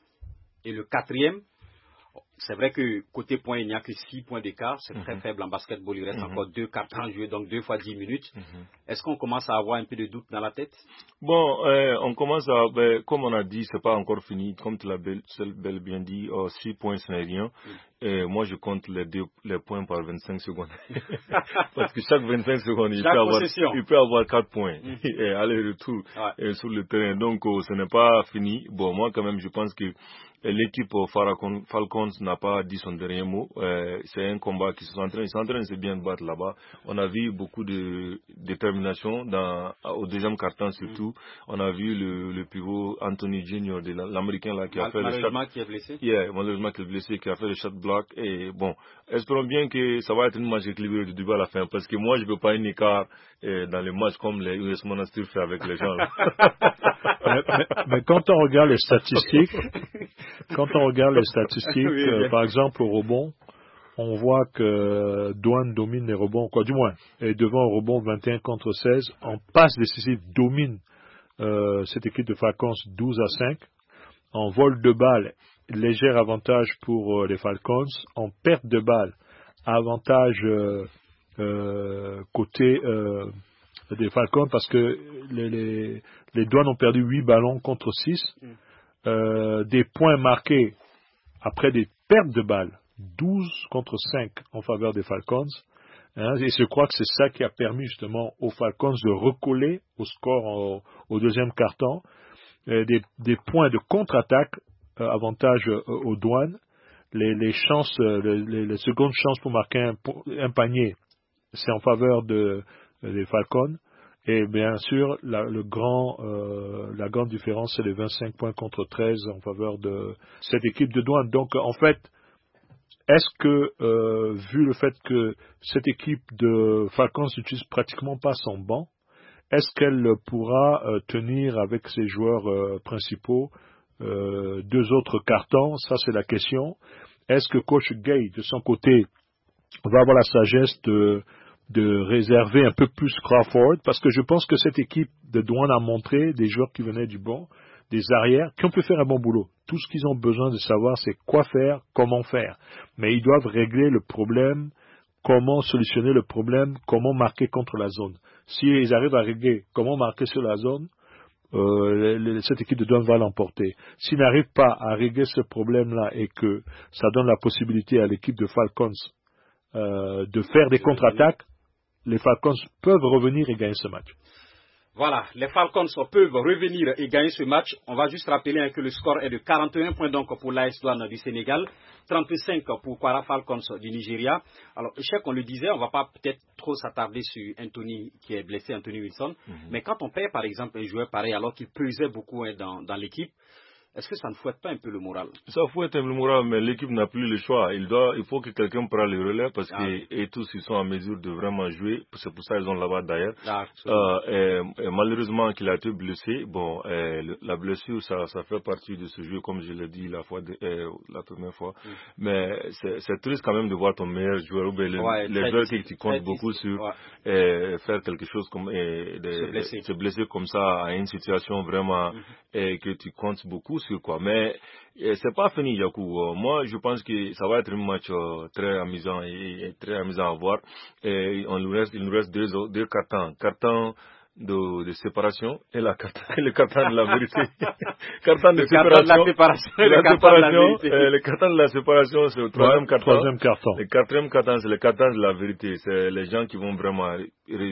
A: et le quatrième, c'est vrai que côté points, il n'y a que six points d'écart, c'est mm-hmm. très faible en basketball, il reste mm-hmm. encore deux cartons joués, donc deux fois dix minutes. Mm-hmm. Est-ce qu'on commence à avoir un peu de doute dans la tête?
C: Bon, euh, on commence à, ben, comme on a dit, c'est pas encore fini, comme tu l'as bel, bel bien dit, oh, six points ce n'est rien. Mm. Et moi je compte les, deux, les points par vingt-cinq secondes. Parce que chaque vingt-cinq secondes, il peut, avoir, il peut avoir quatre points. Mm. Et aller-retour ouais. sur le terrain. Donc oh, ce n'est pas fini. Bon, moi quand même, je pense que l'équipe Falcons, Falcons n'a pas dit son dernier mot. Euh, c'est un combat qui sont en train, ils sont en train de se bien battre là-bas. On a vu beaucoup de détermination dans, au deuxième quart-temps surtout. Mm. On a vu le, le pivot Anthony Junior de l'Américain là qui a
A: Mal,
C: fait le shot.
A: qui est blessé.
C: Yeah, malheureusement qui est blessé, qui a fait le shot block. Et bon, espérons bien que ça va être une match équilibrée du début à la fin. Parce que moi, je ne veux pas un écart euh, dans les matchs comme les U S Monastir fait avec les gens.
B: mais, mais, mais quand on regarde les statistiques, quand on regarde les statistiques, oui, euh, par exemple au rebond, on voit que Douane domine les rebonds, quoi du moins, et devant au rebond vingt et un contre seize, en passe décisive domine euh, cette équipe de Falcons douze à cinq, en vol de balle, léger avantage pour euh, les Falcons, en perte de balle, avantage euh, euh, côté euh, des Falcons parce que les, les, les Douanes ont perdu huit ballons contre six. Mm. Euh, des points marqués après des pertes de balles, douze contre cinq en faveur des Falcons. Hein, et je crois que c'est ça qui a permis justement aux Falcons de recoller au score au, au deuxième quart-temps. Euh, des, des points de contre-attaque, euh, avantage euh, aux Douanes. Les, les chances, euh, les, les secondes chances pour marquer un, un panier, c'est en faveur de, des Falcons. Et bien sûr, la, le grand, euh, la grande différence, c'est les vingt-cinq points contre treize en faveur de cette équipe de Douane. Donc, en fait, est-ce que, euh, vu le fait que cette équipe de Falcons n'utilise pratiquement pas son banc, est-ce qu'elle pourra euh, tenir avec ses joueurs euh, principaux euh, deux autres cartons? Ça, c'est la question. Est-ce que coach Gay, de son côté, va avoir la sagesse de de réserver un peu plus Crawford, parce que je pense que cette équipe de Douane a montré des joueurs qui venaient du banc, des arrières, qui ont pu faire un bon boulot. Tout ce qu'ils ont besoin de savoir, c'est quoi faire, comment faire. Mais ils doivent régler le problème, comment solutionner le problème, comment marquer contre la zone. S'ils arrivent à régler comment marquer sur la zone, euh, cette équipe de Douane va l'emporter. S'ils n'arrivent pas à régler ce problème-là et que ça donne la possibilité à l'équipe de Falcons euh, de faire des contre-attaques, les Falcons peuvent revenir et gagner ce match.
A: Voilà, les Falcons peuvent revenir et gagner ce match. On va juste rappeler hein, que le score est de quarante et un points donc pour l'A S Douane du Sénégal, trente-cinq pour Kwara Falcons du Nigeria. Alors, Cheikh, on le disait, on ne va pas peut-être trop s'attarder sur Anthony qui est blessé, Anthony Wilson. Mm-hmm. Mais quand on perd par exemple un joueur pareil alors qu'il pesait beaucoup hein, dans, dans l'équipe, est-ce que ça ne fouette pas un peu le moral?
C: Ça fouette un peu le moral, mais l'équipe n'a plus le choix. Il doit, il faut que quelqu'un prenne le relais parce ah. que et tous ils sont en mesure de vraiment jouer. C'est pour ça qu'ils ont là-bas d'ailleurs. Ah, euh, et, et malheureusement qu'il a été blessé. Bon, le, la blessure, ça, ça fait partie de ce jeu, comme je l'ai dit la fois, de, euh, la première fois. Mm. Mais c'est, c'est triste quand même de voir ton meilleur joueur, ou bien les, ouais, les joueurs qui, qui comptent beaucoup sur ouais. et faire quelque chose comme et de, se, blesser. se blesser comme ça à une situation vraiment mm-hmm. et que tu comptes beaucoup. Sur quoi. Mais euh, c'est pas fini, Yakou. Euh, moi, je pense que ça va être un match euh, très amusant et, et très amusant à voir. Et on nous reste, il nous reste deux, deux cartons. Carton de, de séparation et la carton, le carton de la vérité. Carton de séparation.
A: La séparation.
C: Le
A: carton
C: de la vérité. Euh, le carton de la séparation, c'est le troisième
B: ouais,
C: carton.
B: Troisième carton.
C: Le quatrième carton, c'est le carton de la vérité. C'est les gens qui vont vraiment ré,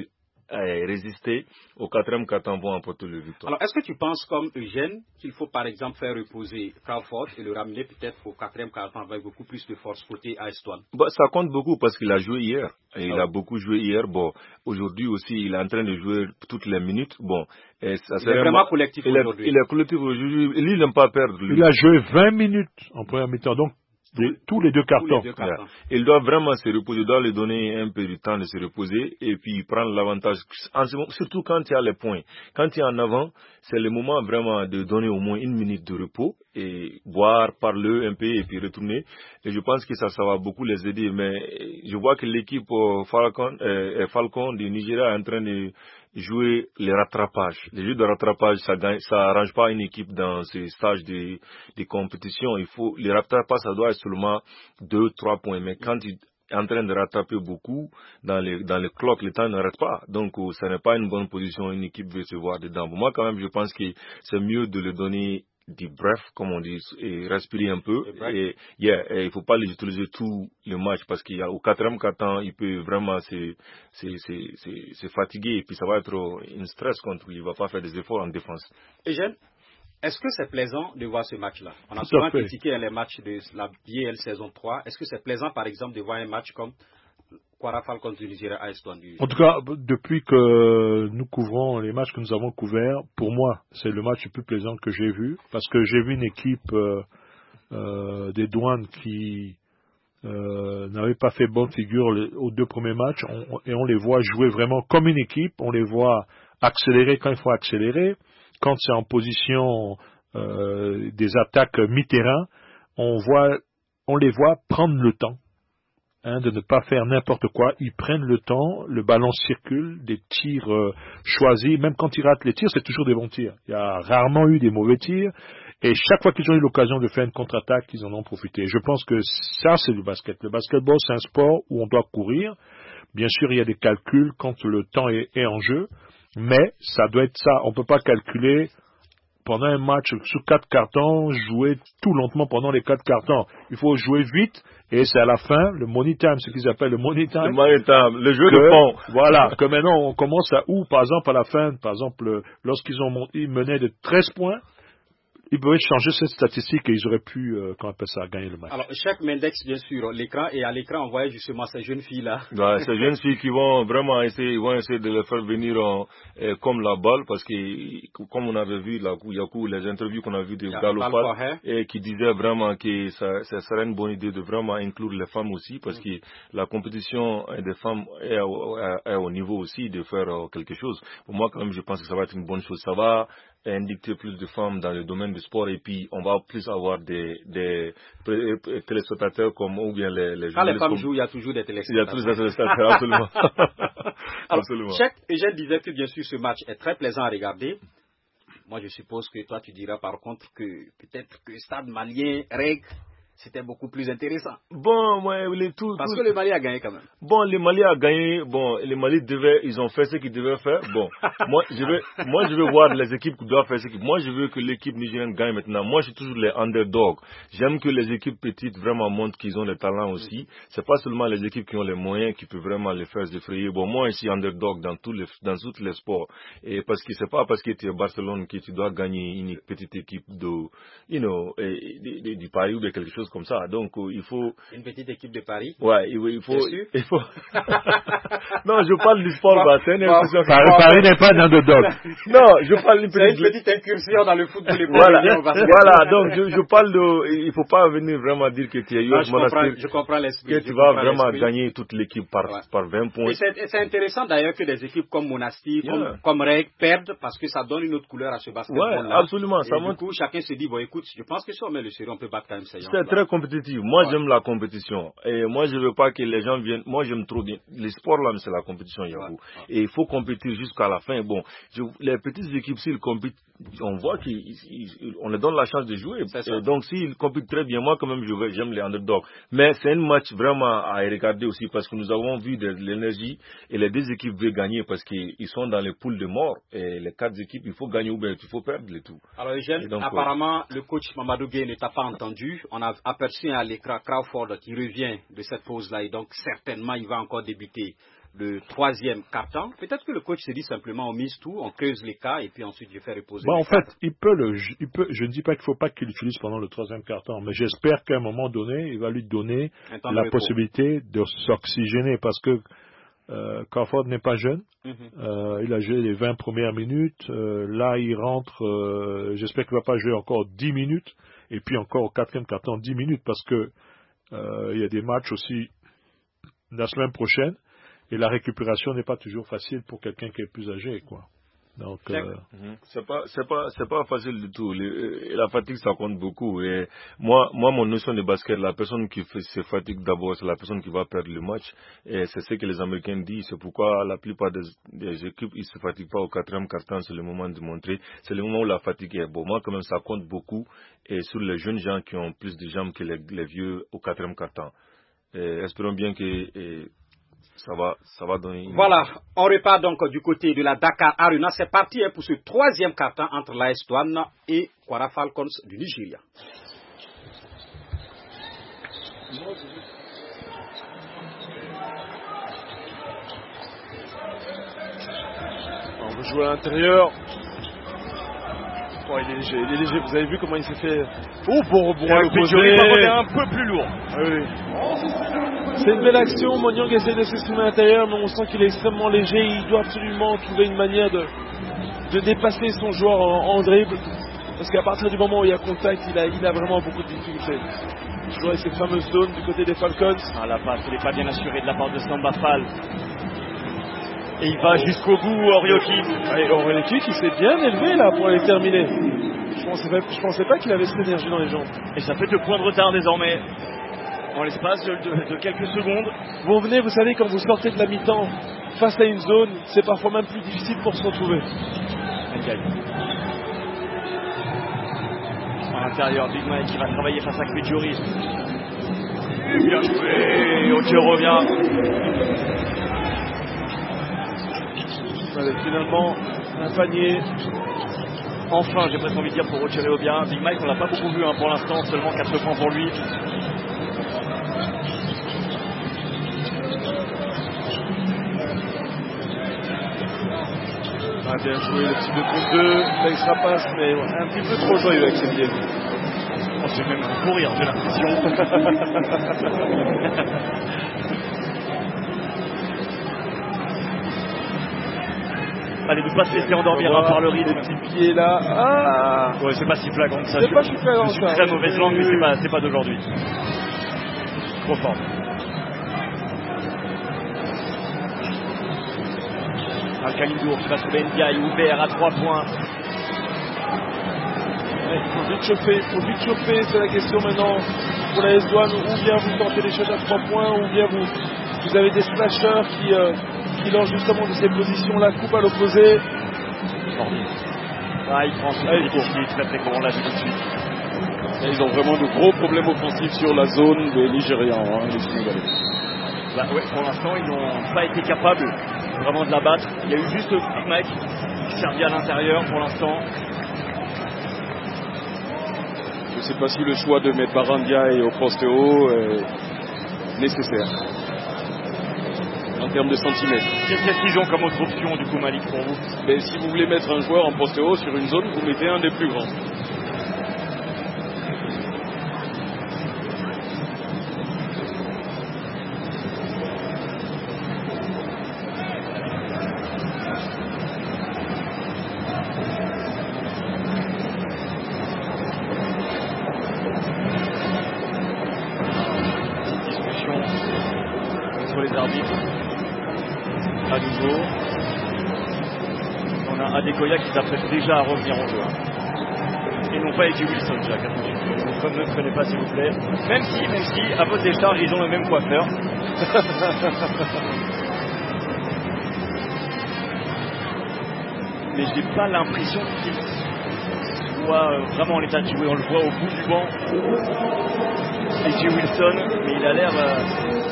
C: euh, résister, au quatrième quart-temps vont emporter le victoire.
A: Alors, est-ce que tu penses, comme Eugène, qu'il faut par exemple faire reposer Crawford et le ramener peut-être au quatrième quart-temps avec beaucoup plus de force côté A S Douanes?
C: Bah, ça compte beaucoup parce qu'il a joué hier. Et il
A: Ah.
C: a beaucoup joué hier. Bon, aujourd'hui aussi, il est en train de jouer toutes les minutes. Bon, et ça
A: il est vraiment collectif
C: il est,
A: aujourd'hui.
C: il est collectif aujourd'hui. Lui, il n'aime pas perdre. Lui.
B: Il a joué vingt minutes en première mi-temps. Donc, Les, tous les deux cartons.
A: Les deux cartons.
C: Yeah. Il doit vraiment se reposer, il doit lui donner un peu de temps de se reposer et puis prendre l'avantage, surtout quand il y a les points. Quand il est en avant, c'est le moment vraiment de donner au moins une minute de repos et boire, parler un peu et puis retourner. Et je pense que ça, ça va beaucoup les aider. Mais je vois que l'équipe Falcon, euh, Falcon du Nigeria est en train de jouer les rattrapages. Les jeux de rattrapage, ça gagne, ça arrange pas une équipe dans ce stage de, de compétition. Il faut, les rattrapages, ça doit être seulement deux, trois points. Mais quand il est en train de rattraper beaucoup, dans les, dans les clock, le temps n'arrête pas. Donc, ça n'est pas une bonne position, une équipe veut se voir dedans. Pour moi, quand même, je pense que c'est mieux de le donner du bref, comme on dit, et respirer un peu. Et, yeah, et il ne faut pas les utiliser tout le match parce qu'il y a au quatrième quart-temps, il peut vraiment se, se, se, se, se fatiguer et puis ça va être un stress contre lui. Il ne va pas faire des efforts en défense.
A: Eugène, est-ce que c'est plaisant de voir ce match-là? On a
B: Tout
A: souvent critiqué les matchs de la B L saison trois. Est-ce que c'est plaisant, par exemple, de voir un match comme Kwara Falcons du Nigeria A S Douanes?
B: En tout cas, depuis que nous couvrons les matchs que nous avons couverts, pour moi, c'est le match le plus plaisant que j'ai vu, parce que j'ai vu une équipe euh, euh, des Douanes qui euh, n'avait pas fait bonne figure les, aux deux premiers matchs, on, et on les voit jouer vraiment comme une équipe, on les voit accélérer quand il faut accélérer, quand c'est en position euh, des attaques mi-terrain, on voit, on les voit prendre le temps. Hein, de ne pas faire n'importe quoi, ils prennent le temps, le ballon circule, des tirs euh, choisis, même quand ils ratent les tirs, c'est toujours des bons tirs. Il y a rarement eu des mauvais tirs, et chaque fois qu'ils ont eu l'occasion de faire une contre-attaque, ils en ont profité. Je pense que ça, c'est le basket. Le basketball, c'est un sport où on doit courir. Bien sûr, il y a des calculs quand le temps est, est en jeu, mais ça doit être ça. On ne peut pas calculer pendant un match sous quatre cartons, jouer tout lentement pendant les quatre cartons. Il faut jouer vite, et c'est à la fin, le money time, ce qu'ils appellent le money time.
C: Le money time, le jeu
B: que,
C: de fond.
B: Voilà, que maintenant on commence à où, par exemple, à la fin, par exemple, lorsqu'ils ont monté, ils menaient de treize points, ils pouvaient changer cette statistique et ils auraient pu, euh, comment on appelle ça, gagner le match.
A: Alors, chaque Mendex, bien sûr, l'écran, et à l'écran, on voyait justement ces jeunes filles-là.
C: Ouais, ces jeunes filles qui vont vraiment essayer, ils vont essayer de les faire venir en, euh, comme la balle, parce que, comme on avait vu, là, Yakou, les interviews qu'on a vues de Galopal, et qui disaient vraiment que ça, ça serait une bonne idée de vraiment inclure les femmes aussi, parce que la compétition des femmes est au, est au niveau aussi de faire quelque chose. Pour moi, quand même, je pense que ça va être une bonne chose. Ça va indiquer plus de femmes dans le domaine du sport et puis on va plus avoir des, des téléspectateurs comme ou bien les, les
A: Quand les femmes
C: comme...
A: jouent, il y a toujours des téléspectateurs.
C: Il y a toujours des téléspectateurs, absolument.
A: Alors, absolument. Cheikh, Eugène disait que bien sûr ce match est très plaisant à regarder. Moi je suppose que toi tu diras par contre que peut-être que Stade Malien, Reg, c'était beaucoup plus intéressant.
C: Bon, ouais, les tout.
A: Parce
C: tout...
A: que le Mali a gagné quand même.
C: Bon, le Mali a gagné. Bon, les Mali devaient, ils ont fait ce qu'ils devaient faire. Bon, moi, je veux, moi, je veux voir les équipes qui doivent faire ce qu'ils. Moi, je veux que l'équipe nigérienne gagne maintenant. Moi, je suis toujours les underdogs. J'aime que les équipes petites vraiment montrent qu'ils ont le talent aussi. C'est pas seulement les équipes qui ont les moyens qui peuvent vraiment les faire s'effrayer. Bon, moi, je suis underdog dans tous les, dans tous les sports. Et parce que c'est pas parce que tu es Barcelone que tu dois gagner une petite équipe de, you know, du Paris ou de quelque chose comme ça. Donc, euh, il faut...
A: Une petite équipe de Paris.
C: Ouais, il, il faut...
A: Bien sûr.
C: Il faut... non, je parle du sport, bah, c'est une impression...
B: Paris, Paris n'est pas dans le dog.
C: Non, je parle d'une petite...
A: C'est une petite incursion dans le football.
C: Voilà, voilà, donc je, je parle de... Il faut pas venir vraiment dire que tu es U S Monastir,
A: je comprends l'esprit.
C: que tu vas vraiment gagner toute l'équipe par, ouais. par vingt points.
A: Et c'est intéressant d'ailleurs que des équipes comme Monastir, yeah. comme, comme Reg perdent parce que ça donne une autre couleur à ce basketball-là.
C: Ouais, absolument.
A: Et
C: ça
A: du
C: montre...
A: coup, chacun se dit, bon écoute, je pense que si on met le série, on peut battre quand même ces gens.
C: C'est très compétitif. Moi, ouais. j'aime la compétition. Et moi, je veux pas que les gens viennent. Moi, j'aime trop bien. Les sports, là, c'est la compétition, Yakou. Ouais. Ouais. Et il faut compétir jusqu'à la fin. Bon, je, les petites équipes, s'ils compitent, on voit qu'on leur donne la chance de jouer. Et donc, s'ils compitent très bien, moi, quand même, je veux, j'aime les underdogs. Mais c'est un match vraiment à regarder aussi parce que nous avons vu de l'énergie et les deux équipes veulent gagner parce qu'ils sont dans les poules de mort. Et les quatre équipes, il faut gagner ou bien il faut perdre les tout.
A: Alors, Eugène, apparemment, ouais. le coach Mamadou Gueye ne t'a pas entendu. On a aperçu à l'écran Crawford qui revient de cette pause-là et donc certainement il va encore débuter. le troisième quart-temps. Peut-être que le coach se dit simplement on mise tout, on creuse les cas et puis ensuite je fais reposer.
B: Bon,
A: les
B: en fait, il peut le, il peut, je ne dis pas qu'il ne faut pas qu'il l'utilise pendant le troisième quart-temps, mais j'espère qu'à un moment donné, il va lui donner la possibilité de s'oxygéner parce que euh, Crawford n'est pas jeune. Mm-hmm. euh, il a joué les vingt premières minutes. Euh, là, il rentre. Euh, j'espère qu'il ne va pas jouer encore dix minutes et puis encore au quatrième quart-temps dix minutes parce que euh, il y a des matchs aussi la semaine prochaine. Et la récupération n'est pas toujours facile pour quelqu'un qui est plus âgé, quoi. Donc, euh...
C: mm-hmm. c'est pas, c'est pas, c'est pas facile du tout. Les, la fatigue, ça compte beaucoup. Et moi, moi, mon notion de basket, la personne qui fait, se fatigue d'abord, c'est la personne qui va perdre le match. Et c'est ce que les Américains disent. C'est pourquoi la plupart des, des équipes, ils se fatiguent pas au quatrième quart-temps. C'est le moment de montrer. C'est le moment où la fatigue est bon. Moi, quand même, ça compte beaucoup. Et sur les jeunes gens qui ont plus de jambes que les, les vieux au quatrième quart-temps. Et espérons bien que, et, Ça va, ça va donner une...
A: Voilà, on repart donc du côté de la Dakar Arena. C'est parti hein, pour ce troisième quart-temps entre l'A S Douanes et Kwara Falcons du Nigeria.
E: On veut jouer à l'intérieur. Oh, il est léger, il est léger. Vous avez vu comment il s'est fait... Oh, bon rebond à l'opposé.
F: Un peu plus lourd.
E: Oui. C'est une belle action. Monyang essaie de s'exprimer à l'intérieur, mais on sent qu'il est extrêmement léger. Il doit absolument trouver une manière de, de dépasser son joueur en, en dribble. Parce qu'à partir du moment où il y a contact, il a, il a vraiment beaucoup de difficultés. Toujours avec cette fameuse zone du côté des Falcons.
F: Ah, la passe, elle n'est pas bien assurée de la part de Samba Fall. Et il va jusqu'au bout, Orioki.
E: Et Orioki qui s'est bien élevé là pour aller terminer. Je pensais pas, je pensais pas qu'il avait cette énergie dans les jambes.
F: Et ça fait deux points de retard désormais. En l'espace de, de, de quelques secondes.
E: Vous revenez, vous savez, quand vous sortez de la mi-temps face à une zone, c'est parfois même plus difficile pour se retrouver.
F: À l'intérieur, Big Mike qui va travailler face à Kvedjuri. Bien joué, ok, revient.
E: Avec finalement un panier.
F: Enfin, j'ai presque envie de dire pour retirer au bien. Big Mike, on l'a pas beaucoup vu hein, pour l'instant, seulement quatre points pour lui.
E: Ah, bien joué, le petit deux contre deux, l'extra passe, mais ouais, un petit peu trop joyeux avec ses pieds.
F: Oh, c'est même pour rire, j'ai l'impression. Allez, ne pas se laisser endormir hein, par le rythme.
E: Les petits pieds là. Ah
F: ouais, c'est pas si flagrant que ça.
E: C'est pas si flagrant
F: que ça. C'est une très mauvaise langue, mais c'est pas, c'est pas d'aujourd'hui. Trop fort. Al-Khalildour qui va trouver Ndiaye ouvert à trois points.
E: Il faut vite chauffer, il faut vite chauffer, c'est la question maintenant pour la S Douanes, ou bien vous tentez les shots à trois points, ou bien vous, vous avez des slashers qui, euh, qui lancent justement de ces positions-là, coupe à l'opposé.
F: Ah, il prend son est très très court, on l'a vu tout de suite.
H: Et ils ont vraiment de gros problèmes offensifs sur la zone des Nigérians, hein, les Sénégalais.
F: Bah ouais, pour l'instant, ils n'ont pas été capables vraiment de la battre. Il y a eu juste Big Mac qui servit à l'intérieur pour l'instant.
H: Je ne sais pas si le choix de mettre Barandia au poste haut est nécessaire en termes de centimètres.
F: Qu'est-ce qu'ils ont comme autre option du coup, Malik, pour vous?
H: Mais si vous voulez mettre un joueur en poste haut sur une zone, vous mettez un des plus grands.
F: Adekoya qui s'apprête déjà à revenir en jeu. Et non pas Eddie Wilson, Jack, attention. Comme ne prenez pas s'il vous plaît. Même si, même si, à votre décharge, ils ont le même coiffeur. Mais j'ai pas l'impression qu'il soit euh, vraiment en état de jouer. On le voit au bout du banc. Eddie Wilson, mais il a l'air... Euh,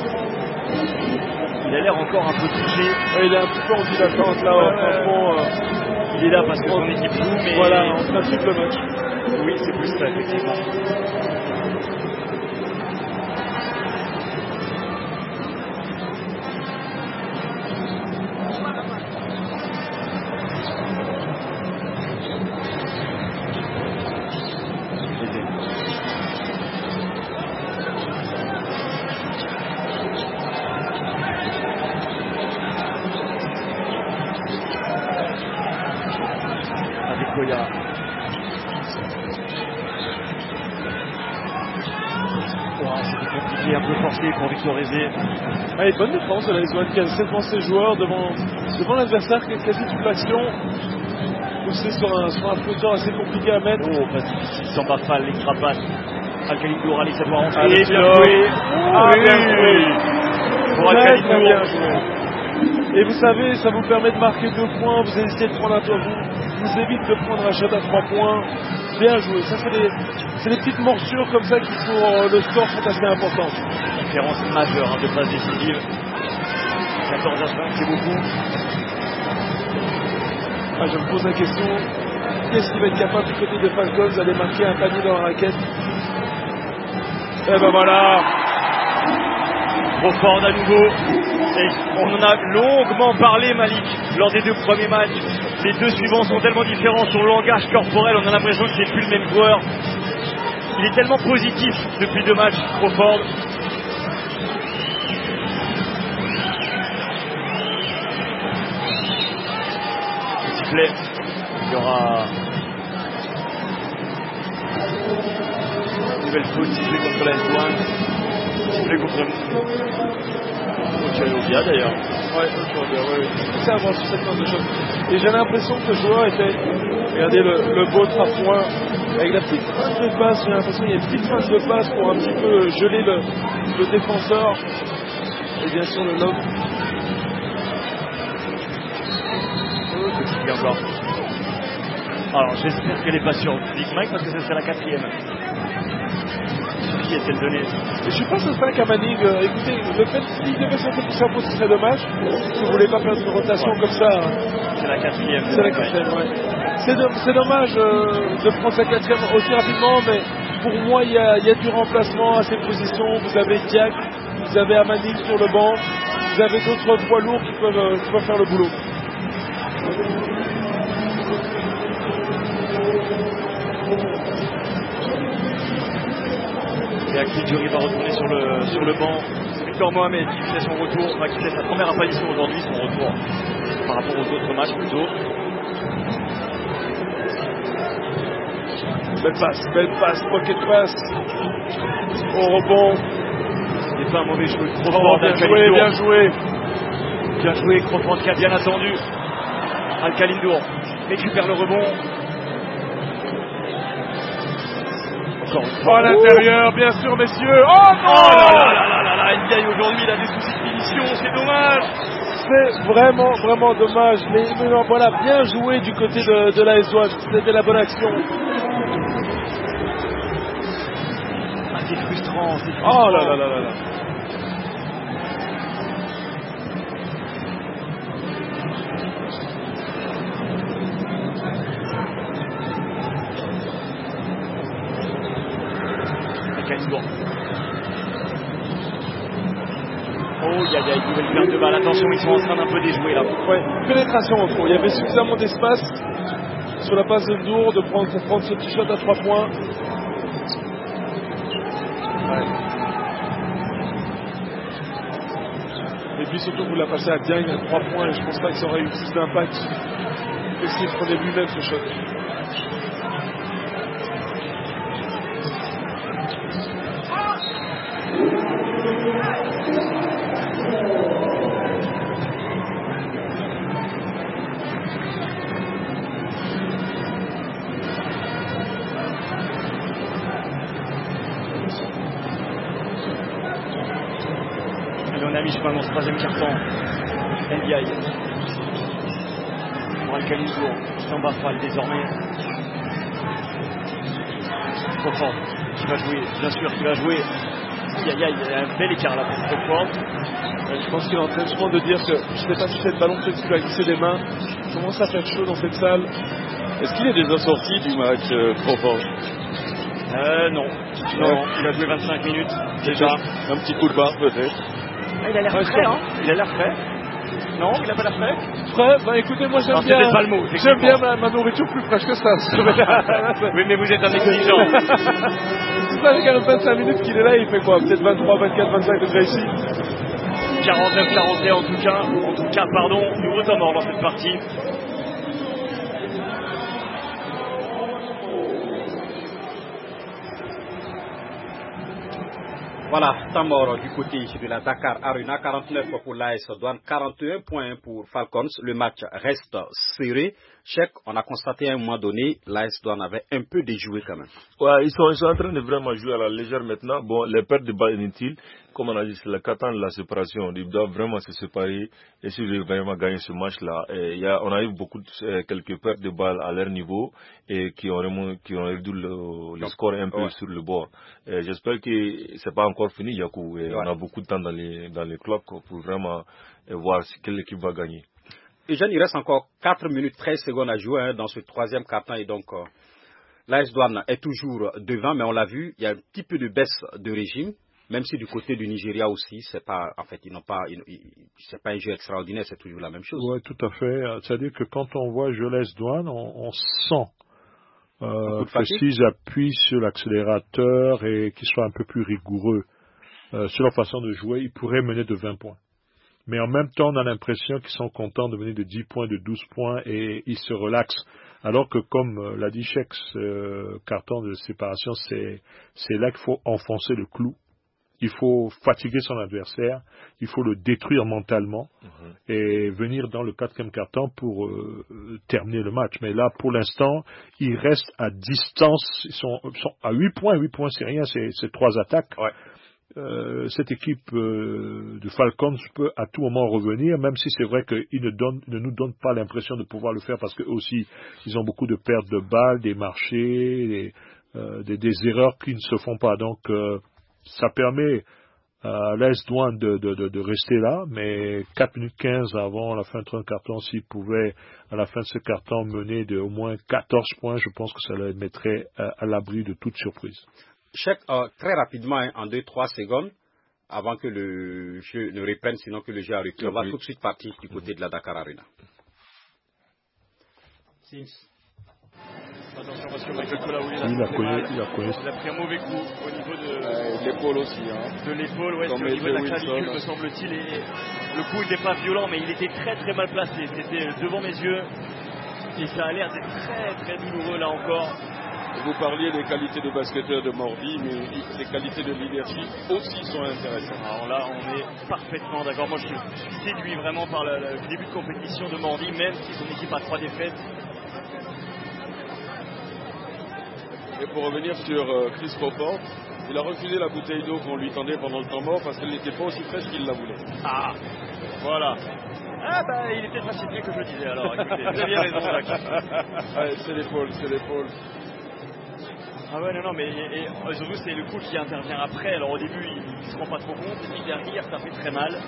F: il a l'air encore un peu touché.
E: Ouais, il est un petit peu en dilattante là. Ouais, ouais. Fond, euh...
F: Il est là parce que son équipe joue, mais...
E: Voilà, en principe le match.
F: Oui, c'est plus ça, effectivement. Goya. Wow, c'était compliqué, un peu forcé pour Victor Aizé.
G: Allez, bonne défense de la S one qui a devant ses joueurs, devant, devant l'adversaire qui a quasi toute l'action. Poussé sur un, sur un flotteur assez compliqué à mettre.
F: Oh, pas difficile, Samba Fall, l'extra passe. Al-Khalid Alex Edouard rentré.
G: Allez,
F: Bien
G: bien
F: joué.
G: Ah,
F: Oui.
G: bien joué.
F: Pour
G: Très,
F: Al-Khalid
G: très bien joué. Et vous savez, ça vous permet de marquer deux points. Vous hésitez de prendre un tour, vous, vous évite de prendre un shot à trois points. Bien joué. Ça, c'est des, c'est des petites morsures comme ça qui, pour euh, le score, sont assez importantes.
F: Différence majeure hein, de phase décisive. quatorze à cinq, c'est beaucoup.
G: Ah, je me pose la question, qu'est-ce qui va être capable du côté des Falcons d'aller marquer un panier dans la raquette? Et ben voilà.
F: Crawford à nouveau. Et on en a longuement parlé, Malik, lors des deux premiers matchs. Les deux suivants sont tellement différents sur le langage corporel. On a l'impression que c'est plus le même joueur. Il est tellement positif depuis deux matchs, Crawford. Sifflet. Il y aura une nouvelle faute sifflée contre la S one. Sifflé contre Ochalovia d'ailleurs.
G: Ouais, Ochalovia, ouais, ouais. C'est à voir sur cette phase de shot. Et j'ai l'impression que le joueur était, regardez le, le vôtre à point, avec la petite feinte de passe, j'ai l'impression qu'il y a une petite feinte de passe pour un petit peu geler le, le défenseur. Et bien sûr le lob.
F: Oh, encore. Alors j'espère qu'elle n'est pas sur Big Mike parce que ce serait la quatrième. Qui est-elle donnée?
G: Je suis pas certain qu'à Manning, euh, écoutez, le fait qu'il devait sortir pour sa pause, ce serait dommage. Si vous voulez pas faire une rotation ouais. comme ça.
F: C'est la quatrième.
G: C'est la quatrième, ouais. C'est, de, c'est dommage euh, de prendre sa quatrième aussi rapidement, mais pour moi, il y a, y a du remplacement à ces positions. Vous avez Diac, vous avez Manning sur le banc, vous avez d'autres poids lourds qui peuvent, euh, qui peuvent faire le boulot.
F: Et Akidjuri va retourner sur le, sur le banc. Victor Mohamed qui fait son retour, qui fait sa première apparition aujourd'hui, son retour par rapport aux autres matchs plutôt.
G: Belle passe, belle passe, pocket passe. Au rebond.
F: C'est pas un mauvais jeu.
G: Oh, bien joué, bien joué.
F: Bien joué, Crawford qui a bien attendu. Al-Khalindour récupère le rebond.
G: Oh, à l'intérieur, bien sûr, messieurs. Oh non!
F: Oh là là là là là, N B A aujourd'hui, il a des soucis de finition, c'est dommage.
G: C'est vraiment, vraiment dommage. Mais, mais non, voilà, bien joué du côté de, de la S one. C'était la bonne action.
F: Ah, c'est frustrant, c'est frustrant.
G: Oh là là là là là.
F: Oh, il y a une nouvelle perte de balle. Attention, ils sont en train d'un peu déjouer là.
G: Ouais, pénétration en trop. Il y avait suffisamment d'espace sur la passe de Ndour de prendre, pour prendre ce petit shot à trois points. Ouais. Et puis surtout, vous la passez à Diagne à trois points et je pense pas que ça aurait eu plus d'impact que s'il prenait lui-même ce shot.
F: Mi-chemin dans ce troisième quart-temps. N B A. Pour Al-Khalindour. Samba Fall désormais. Crawford qui va jouer, bien sûr, qui va jouer. Aïe aïe aïe, il y a un bel écart là pour Crawford.
G: Je pense qu'il est en train justement de dire que je ne sais pas si c'est le ballon peut-être qu'il va glisser des mains. Il commence à faire chaud dans cette salle.
H: Est-ce qu'il est déjà sorti du match, euh, Crawford?
F: Euh, non. Non, non, il a joué vingt-cinq minutes. Déjà.
H: Un petit coup de barre peut-être.
F: Ah, il a l'air
G: ouais,
F: frais, hein. Il a l'air frais. Non, il a pas l'air frais.
G: Frais, bah écoutez, moi j'aime
F: non,
G: bien.
F: Pas le mot,
G: j'aime bien ma, ma nourriture plus fraîche que ça.
F: Oui, mais vous êtes un exigeant.
G: C'est ça, regarde vingt-cinq minutes qu'il est là, il fait quoi? Peut-être vingt-trois, vingt-quatre, vingt-cinq degrés ici.
F: quarante-neuf quarante et un en tout cas. En tout cas, pardon, nouveau temps mort dans cette partie.
A: Voilà, temps mort du côté de la Dakar Arena, quarante-neuf pour l'A S Douane, quarante et un points pour Falcons. Le match reste serré. Cheikh, on a constaté à un moment donné, l'A S Douane avait un peu déjoué quand même.
C: Ouais, ils sont, ils sont en train de vraiment jouer à la légère maintenant. Bon, les pertes de balles inutiles, comme on a dit, c'est le quatre ans de la séparation. Ils doivent vraiment se séparer et si ils veulent vraiment gagner ce match-là. Et y a, on a eu beaucoup de, euh, quelques pertes de balles à leur niveau et qui ont, vraiment, qui ont réduit le, le score un peu ouais. sur le bord. Et j'espère que c'est pas encore fini, Yakou. Et ouais. On a beaucoup de temps dans les, dans les clocks pour vraiment voir quelle équipe va gagner.
A: Eugène, il reste encore quatre minutes treize secondes à jouer hein, dans ce troisième quart-temps et donc euh, l'A S Douane est toujours devant, mais on l'a vu, il y a un petit peu de baisse de régime, même si du côté du Nigeria aussi, c'est pas, en fait, ils n'ont pas, ils, ils, c'est pas un jeu extraordinaire, c'est toujours la même chose.
B: Oui, tout à fait. C'est-à-dire que quand on voit jouer l'A S Douane, on, on sent euh, que s'ils appuient sur l'accélérateur et qu'ils soient un peu plus rigoureux euh, sur leur façon de jouer, ils pourraient mener de vingt points. Mais en même temps, on a l'impression qu'ils sont contents de mener de dix points, de douze points et ils se relaxent. Alors que, comme euh, l'a dit Cheikh, ce carton de séparation, c'est, c'est là qu'il faut enfoncer le clou. Il faut fatiguer son adversaire, il faut le détruire mentalement mm-hmm. et venir dans le quatrième carton pour euh, terminer le match. Mais là, pour l'instant, ils restent à distance, ils sont, ils sont à huit points. huit points, c'est rien, c'est, c'est trois attaques.
A: Ouais.
B: Euh, cette équipe euh, de Falcons peut à tout moment revenir, même si c'est vrai qu'ils ne, donnent, ne nous donnent pas l'impression de pouvoir le faire parce qu'eux aussi, ils ont beaucoup de pertes de balles, des marchés, des, euh, des, des erreurs qui ne se font pas. Donc, euh, ça permet à l'A S Douane de, de, de, de rester là, mais quatre minutes quinze avant la fin de troisième carton, s'ils pouvaient à la fin de ce carton mener de au moins quatorze points, je pense que ça les mettrait à, à l'abri de toute surprise.
A: Cheikh, euh, très rapidement, hein, en deux trois secondes, avant que le jeu ne reprenne, sinon que le jeu a repris. On va tout de suite partir du côté de la Dakar Arena.
F: Attention parce que Michael Kolaoui
B: il, il a connu, il a connu.
F: Il a pris un mauvais coup au niveau de
H: euh, l'épaule aussi. Hein.
F: De l'épaule, ouais, c'est au niveau de la clavicule, me semble-t-il. Et le coup, il n'est pas violent, mais il était très très mal placé. C'était devant mes yeux. Et ça a l'air d'être très très douloureux là encore.
H: Vous parliez des qualités de basketteur de Mordi, mais les qualités de leadership aussi sont intéressantes.
F: Alors là, on est parfaitement d'accord. Moi, je suis séduit vraiment par le, le début de compétition de Mordi, même si son équipe a trois défaites.
H: Et pour revenir sur euh, Chris Crawford, il a refusé la bouteille d'eau qu'on lui tendait pendant le temps mort parce qu'elle n'était pas aussi fraîche qu'il la voulait.
F: Ah, voilà. Ah bah, il était facile que je le disais alors. Écoutez, vous aviez raison, Jacques.
H: Ouais, c'est l'épaule, c'est l'épaule.
F: Ah ouais, non, non, mais et, et, surtout c'est le coup qui intervient après. Alors au début, il ne se rend pas trop compte, et puis derrière, ça fait très mal.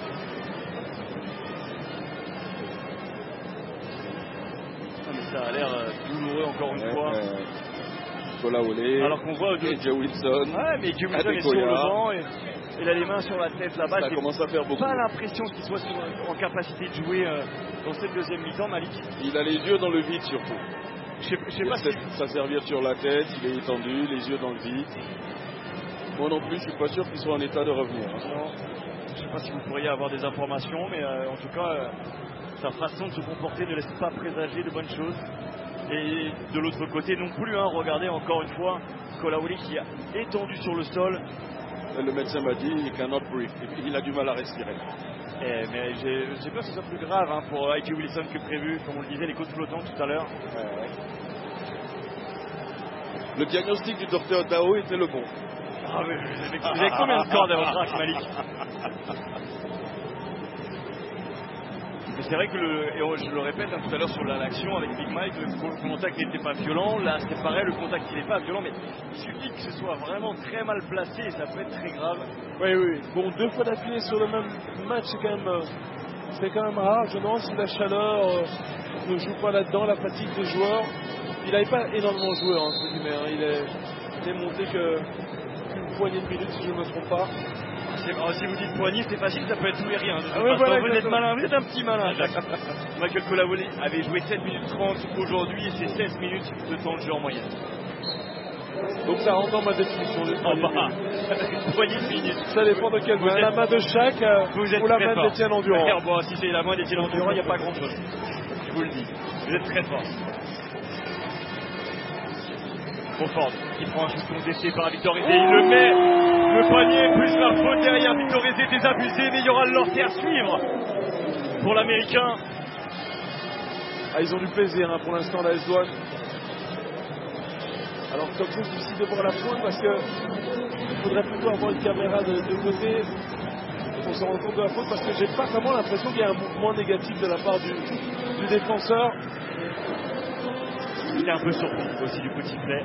F: Ah, mais ça a l'air euh, douloureux encore une ouais, fois.
H: Euh, Kolaoui,
F: alors qu'on voit
H: et Joe Wilson.
F: Ouais, mais Joe Wilson est sur le banc et il a les mains sur la tête là-bas.
H: Ça commence à faire beaucoup.
F: Pas l'impression qu'il soit sur, en capacité de jouer euh, dans cette deuxième mi-temps, Malik.
H: Il a les yeux dans le vide surtout.
F: Je sais, je sais pas si...
H: Sa serviette sur la tête, il est étendu, les yeux dans le vide. Moi non plus, je suis pas sûr qu'il soit en état de revenir.
F: Non, je sais pas si vous pourriez avoir des informations, mais euh, en tout cas, euh, sa façon de se comporter ne laisse pas présager de bonnes choses. Et de l'autre côté non plus, hein, regardez encore une fois Kolaoui qui a étendu sur le sol.
H: Le médecin m'a dit il cannot breathe, il a du mal à respirer.
F: Eh, mais j'ai, j'ai peur que ce soit plus grave hein, pour I Q Wilson que prévu, comme on le disait, les côtes flottantes tout à l'heure.
H: Ouais, ouais. Le diagnostic du docteur Dao était le bon.
F: Ah, mais vous avez combien de cordes à votre arc, Malik? Mais c'est vrai que, le, et je le répète hein, tout à l'heure sur l'action avec Big Mike, le contact n'était pas violent. Là, c'est pareil, le contact il n'est pas violent, mais il suffit que ce soit vraiment très mal placé et ça peut être très grave.
G: Oui, oui. Bon, deux fois d'affilée sur le même match, c'est quand même, euh, c'est quand même rare. Je me demande si la chaleur euh, ne joue pas là-dedans, la fatigue des joueurs. Il n'avait pas énormément joué, hein, entre guillemets. Hein. Il est, il est monté que, qu'une poignée de minutes, si je ne me trompe pas.
F: Alors, si vous dites poignée, c'est facile, ça peut être tout et rien.
G: Ah oui, voilà,
F: vous êtes malin, vous êtes un petit malin. Michael Kolaoui avait joué sept minutes trente aujourd'hui et c'est seize minutes de temps de jeu en moyenne.
G: Donc ça rentre dans ma définition.
F: Oh bah, poignée de minutes.
G: Ça dépend de quelle main. Êtes... La main de chaque euh, ou la main d'Étienne Endurant.
F: Bon, si c'est la main d'Étienne Endurant, il n'y a pas grand chose. Je vous le dis. Vous êtes très fort. Crawford qui prend un shoot contesté par Victor Izé, il le met, le panier plus la faute derrière. Victor Izé désabusé, mais il y aura le lancer à suivre pour l'Américain.
G: Ah, ils ont du plaisir hein, pour l'instant la S-Douane. Alors comme ça c'est difficile de voir la pointe parce que il faudrait plutôt avoir une caméra de, de côté pour se rendre compte de la faute, parce que j'ai pas vraiment l'impression qu'il y a un mouvement négatif de la part du, du défenseur.
F: Il est un peu surpris aussi du petit play.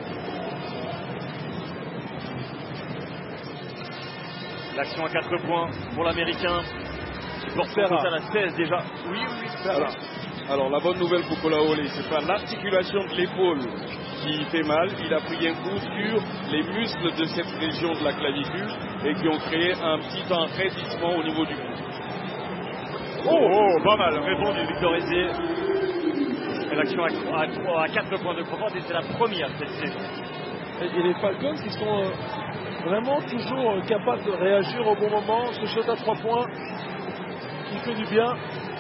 F: L'action à quatre points pour l'Américain. Supporter à la seize déjà. Oui, oui,
H: alors, alors la bonne nouvelle pour Kolaole, c'est pas l'articulation de l'épaule qui fait mal. Il a pris un coup sur les muscles de cette région de la clavicule et qui ont créé un petit enraidissement au niveau du cou.
F: Oh, oh, pas mal, répondu Victor Izé. L'action à, à quatre points de Crawford et c'est la première cette saison.
G: Et les Falcons qui sont euh, vraiment toujours euh, capables de réagir au bon moment. Ce shot à trois points qui fait du bien.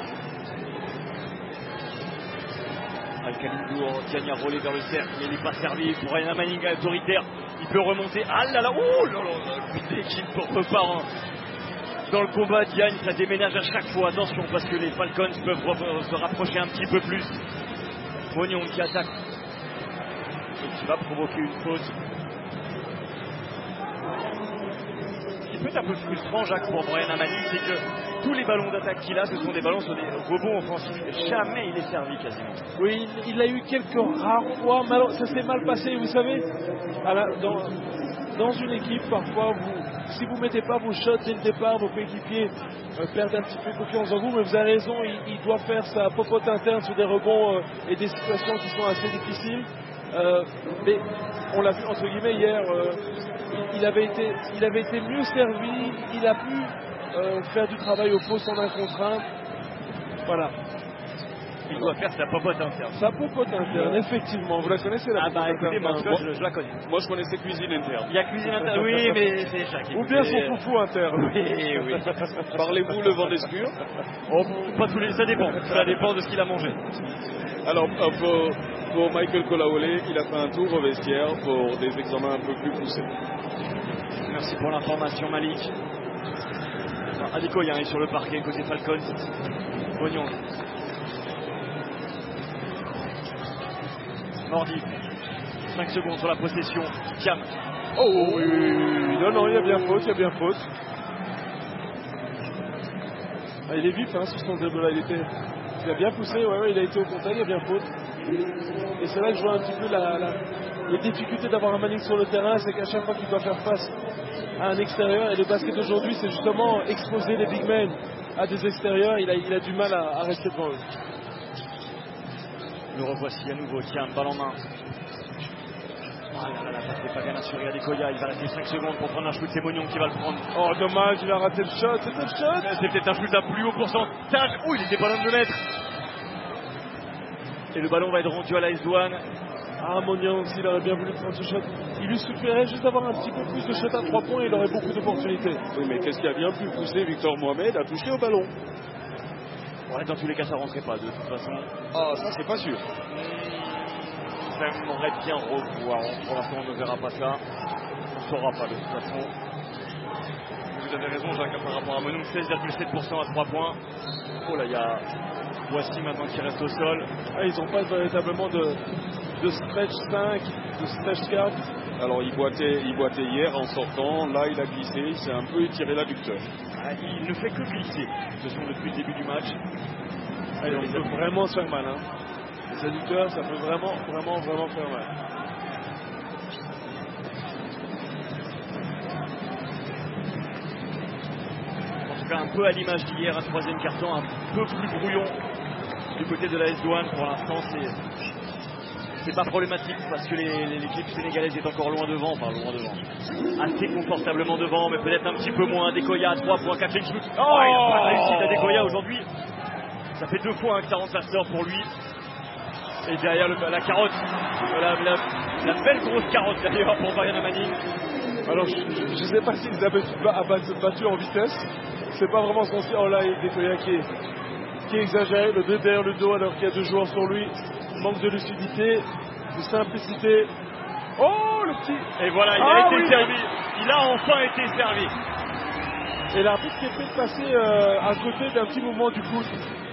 F: Al-Khalilou gagne à voler vers le cercle, mais il n'est pas servi pour Ryan Manning autoritaire. Il peut remonter. Ah là là, oh là là, l'équipe repart en, dans le combat. Diagne, ça déménage à chaque fois. Attention parce que les Falcons peuvent se rapprocher un petit peu plus. Mognon qui attaque et qui va provoquer une faute. Ce qui peut être un peu frustrant, Jacques, pour Brian Manning, c'est que tous les ballons d'attaque qu'il a, ce sont des ballons sur des rebonds offensifs. Jamais il est servi quasiment.
G: Oui, il, il a eu quelques rares fois. Mal, ça s'est mal passé, vous savez. À la, dans, dans une équipe, parfois, vous, si vous ne mettez pas vos shots dès le départ, vos coéquipiers euh, perdent un petit peu confiance en vous. Mais vous avez raison, il, il doit faire sa popote interne sur des rebonds euh, et des situations qui sont assez difficiles. Euh, mais on l'a vu entre guillemets hier, euh, il, il, avait été, il avait été mieux servi, il a pu euh, faire du travail au poste en un contre un. Voilà.
F: Il doit faire sa popote interne.
G: Sa popote interne, effectivement. Vous la connaissez la
F: Ah bah écoutez, moi,
G: interne,
F: je, je la connais.
H: Moi je connaissais cuisine interne.
F: Il y a cuisine interne, oui, mais c'est chaque.
G: Ou bien son foufou interne.
F: Oui, oui.
H: Parlez-vous le vent d'escure?
F: Oh, pas tous les, ça dépend. Ça dépend de ce qu'il a mangé.
H: Alors pour, pour Michael Kolaole, il a fait un tour au vestiaire pour des examens un peu plus poussés.
F: Merci pour l'information, Malik. Adekoya est sur le parquet côté Falcons. Mognon. Mordi. cinq secondes sur la possession. Thiam.
G: Oh oui, oui, oui, non, non, il y a bien faute, il y a bien faute. Ah, il est vif hein, sur son dribble là, il était. Il a bien poussé, ouais, ouais, il a été au contact, il y a bien faute. Et c'est là que je vois un petit peu la, la, les difficultés d'avoir un Manning sur le terrain, c'est qu'à chaque fois qu'il doit faire face à un extérieur, et le basket d'aujourd'hui, c'est justement exposer les big men à des extérieurs, il a, il a du mal à, à rester devant eux.
F: Le revoici à nouveau, tiens, balle en main. Ah là là, la passe n'est pas bien assurée à Adekoya, il va rester cinq secondes pour prendre un shoot, c'est Mognon qui va le prendre.
G: Oh dommage, il a raté le shot, c'était le shot.
F: C'est peut-être un shoot à plus haut pourcentage. Oh, il était pas loin de le mettre. Et le ballon va être rendu à la S-Douane.
G: Ah, Mognon aussi, il aurait bien voulu prendre ce shot. Il lui suffirait juste d'avoir un petit peu plus de shot à trois points et il aurait beaucoup d'opportunités.
H: Oui, mais qu'est-ce qui a bien pu pousser Victor Mohamed à toucher au ballon?
F: Ouais, dans tous les cas, ça rentrait pas de toute façon.
H: Ah, ça, c'est pas sûr.
F: J'aimerais bien revoir. Pour l'instant, on ne verra pas ça. On ne saura pas de toute façon. Vous avez raison, Jacques, par rapport à Mognon, seize virgule sept pour cent à trois points. Oh là, il y a Voici maintenant qui reste au sol.
G: Ah, ils n'ont pas véritablement de, de stretch cinq, de stretch quatre.
H: Alors il boitait, il boitait hier en sortant, là il a glissé, il s'est un peu étiré l'adducteur.
F: Ah, il ne fait que glisser, ce sont depuis le début du match.
G: Ah, on peut vraiment se faire mal. Hein. Les adducteurs, ça peut vraiment, vraiment, vraiment faire mal.
F: En tout cas, un peu à l'image d'hier, un troisième carton, un peu plus brouillon du côté de la S-Douane. Pour l'instant, c'est... C'est pas problématique parce que l'équipe sénégalaise est encore loin devant, enfin loin devant, assez confortablement devant, mais peut-être un petit peu moins. Adekoya à trois points, quatrième shoot. Oh, oh, il n'a pas réussi Adekoya aujourd'hui. Ça fait deux fois hein, que ça rentre la sort pour lui. Et derrière le, la carotte, la, la, la belle grosse carotte d'ailleurs pour Ryan Manning.
G: Alors je ne sais pas s'ils avaient battu, battu en vitesse. C'est pas vraiment son style. Oh là, Adekoya qui est, qui est exagéré, le deux derrière le dos alors qu'il y a deux joueurs sur lui. Manque de lucidité, de simplicité.
E: Oh, le petit.
F: Et voilà, il
E: ah,
F: a été
E: oui.
F: servi. Il a enfin été servi.
E: Et l'arbitre qui est fait passer euh, à côté d'un petit mouvement du coude.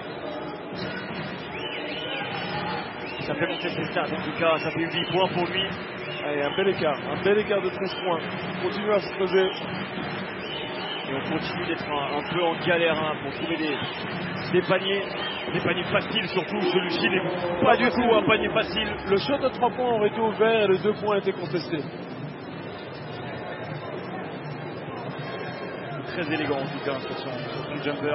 F: Ça fait monter ses stats en tout cas, ça fait huit points pour lui.
E: Allez, un bel écart, un bel écart de treize points. On continue à se creuser.
F: Et on continue d'être un, un peu en galère hein, pour trouver des, des paniers, des paniers faciles surtout. Celui-ci n'est pas, pas du facile. tout un panier facile.
E: Le shot de trois points aurait été ouvert et les deux points étaient contestés.
F: Très élégant en tout cas sur son, sur son jumper.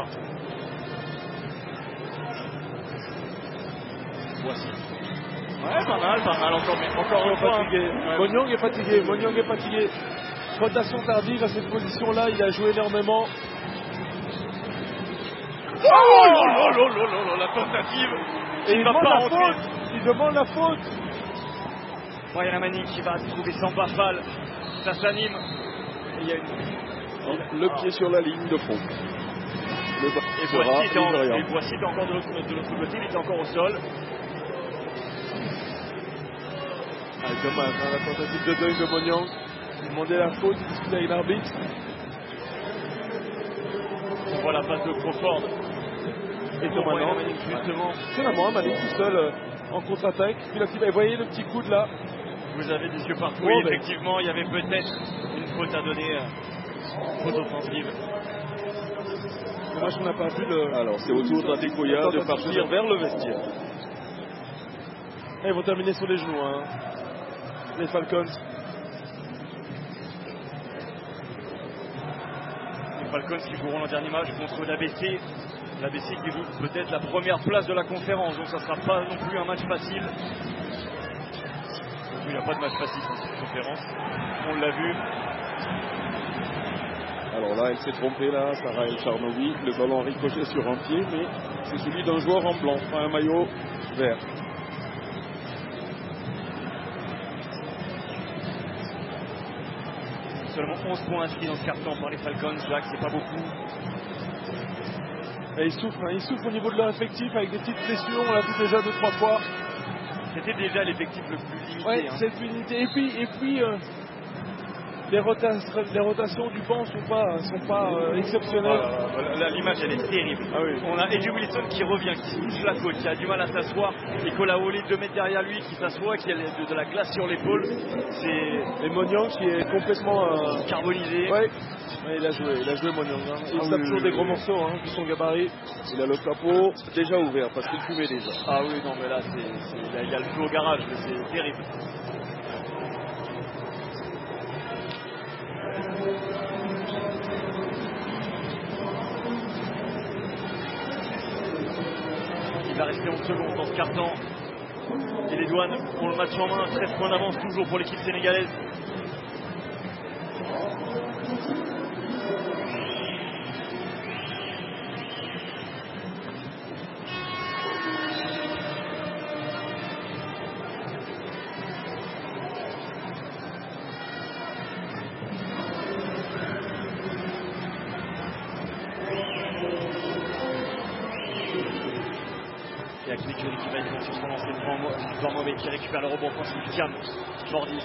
F: Voici. Ouais, pas mal, pas mal, encore, mais encore une fois.
E: Fatigué. Ouais. Monyong est fatigué, Monyong est fatigué. Rotation tardive à cette position-là, il a joué énormément.
F: Oh, oh là là là là là, la tentative.
E: Et il, il va pas rentrer. Il demande la faute.
F: Brian Amani qui va trouver Samba Fall. Ça s'anime. Il y a une...
H: Le pied sur la ligne de fond. Le
F: et voici était, en... et voici était encore de l'autre côté, il était encore au sol.
E: Ah, dommage, hein, la tentative de deuil de Monyong. Il demandait la faute, il discutait avec l'arbitre.
F: On voit la passe de Crawford.
E: Et de Manyang, justement. Finalement, Manyang tout seul euh, en contre-attaque. Puis la petite, vous voyez le petit coude là.
F: Vous avez des yeux partout.
E: Oh,
F: oui,
E: ben.
F: effectivement, il y avait peut-être une faute à donner. Euh, faute offensive.
E: Dommage qu'on n'a pas vu le.
H: Alors, c'est au tour d'Adekoya de partir vers le vestiaire.
E: Et ils vont terminer sur les genoux, hein. Les Falcons.
F: Les Falcons qui joueront leur dernier match contre l'A B C. L'A B C qui joue peut-être la première place de la conférence, donc ça ne sera pas non plus un match facile. Il n'y a pas de match facile dans cette conférence. On l'a vu.
H: Alors là, elle s'est trompée là, Sarah El Charnoui. Le ballon ricochet sur un pied, mais c'est celui d'un joueur en blanc, pas un maillot vert.
F: Seulement onze points inscrits dans ce carton par les Falcons. Jacques, c'est pas beaucoup.
E: Et ils souffrent, hein. Ils souffrent au niveau de leur effectif avec des petites blessures. On l'a vu déjà deux, trois fois.
F: C'était déjà l'effectif le plus limité.
E: Ouais,
F: hein.
E: cette unité. Et puis, et puis euh, les, rota les rotations du banc sont pas, sont pas euh, exceptionnelles.
F: Voilà, l'image elle est terrible.
E: Ah oui.
F: On a Eddie Wilson qui revient, qui se touche la côte, qui a du mal à s'asseoir. Et Kolaole deux mètres derrière lui qui s'assoit, qui a de, de la glace sur l'épaule. C'est.
E: Et Monyong qui est complètement euh...
F: carbonisé.
E: Ouais. Ouais, il a joué, il a joué Monyong. Hein. Il ah, tape oui, toujours oui, des oui. gros morceaux, hein, vu son gabarit.
H: Il a le capot déjà ouvert parce qu'il fumait déjà.
F: Ah oui, non, mais là, c'est, c'est, il y a le feu au garage, c'est terrible. Il va rester onze secondes dans ce carton. Et les Douanes ont le match en main, treize points d'avance toujours pour l'équipe sénégalaise. Qui récupère le rebond offensif, Tiam, Jordi.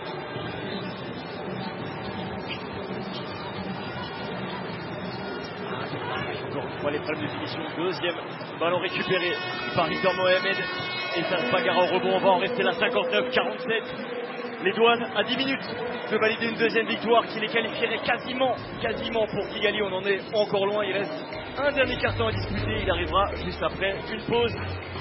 F: Encore une fois les problèmes de finition. Deuxième ballon récupéré par Victor Mohamed. Et ça se bagarre au rebond. On va en rester là cinquante-neuf quarante-sept. Les Douanes à dix minutes de valider une deuxième victoire qui les qualifierait quasiment, quasiment pour Kigali. On en est encore loin. Il reste un dernier carton à disputer. Il arrivera juste après une pause.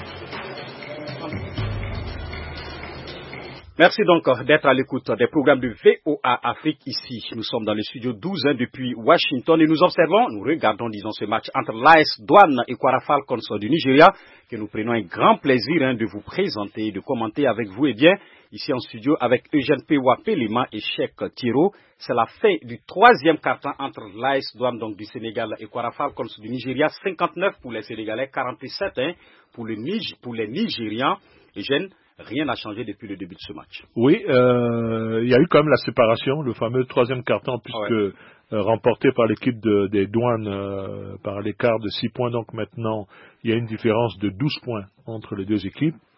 A: Merci donc d'être à l'écoute des programmes de V O A Afrique ici. Nous sommes dans le studio douze hein, depuis Washington et nous observons, nous regardons disons ce match entre l'A S Douane et Kwara Falcons du Nigeria que nous prenons un grand plaisir hein, de vous présenter et de commenter avec vous. Et bien, ici en studio avec Eugène Pewa Pelima et Cheikh Tiro. C'est la fin du troisième carton entre l'A S Douane donc du Sénégal et Kwara Falcons du Nigeria. cinquante-neuf pour les Sénégalais, quarante-sept hein, pour, le Nig pour les Nigérians. Eugène, rien n'a changé depuis le début de ce match.
B: Oui, euh, il y a eu quand même la séparation, le fameux troisième carton, puisque ah ouais. euh, remporté par l'équipe de, des Douanes euh, par l'écart de six points. Donc maintenant, il y a une différence de douze points entre les deux équipes.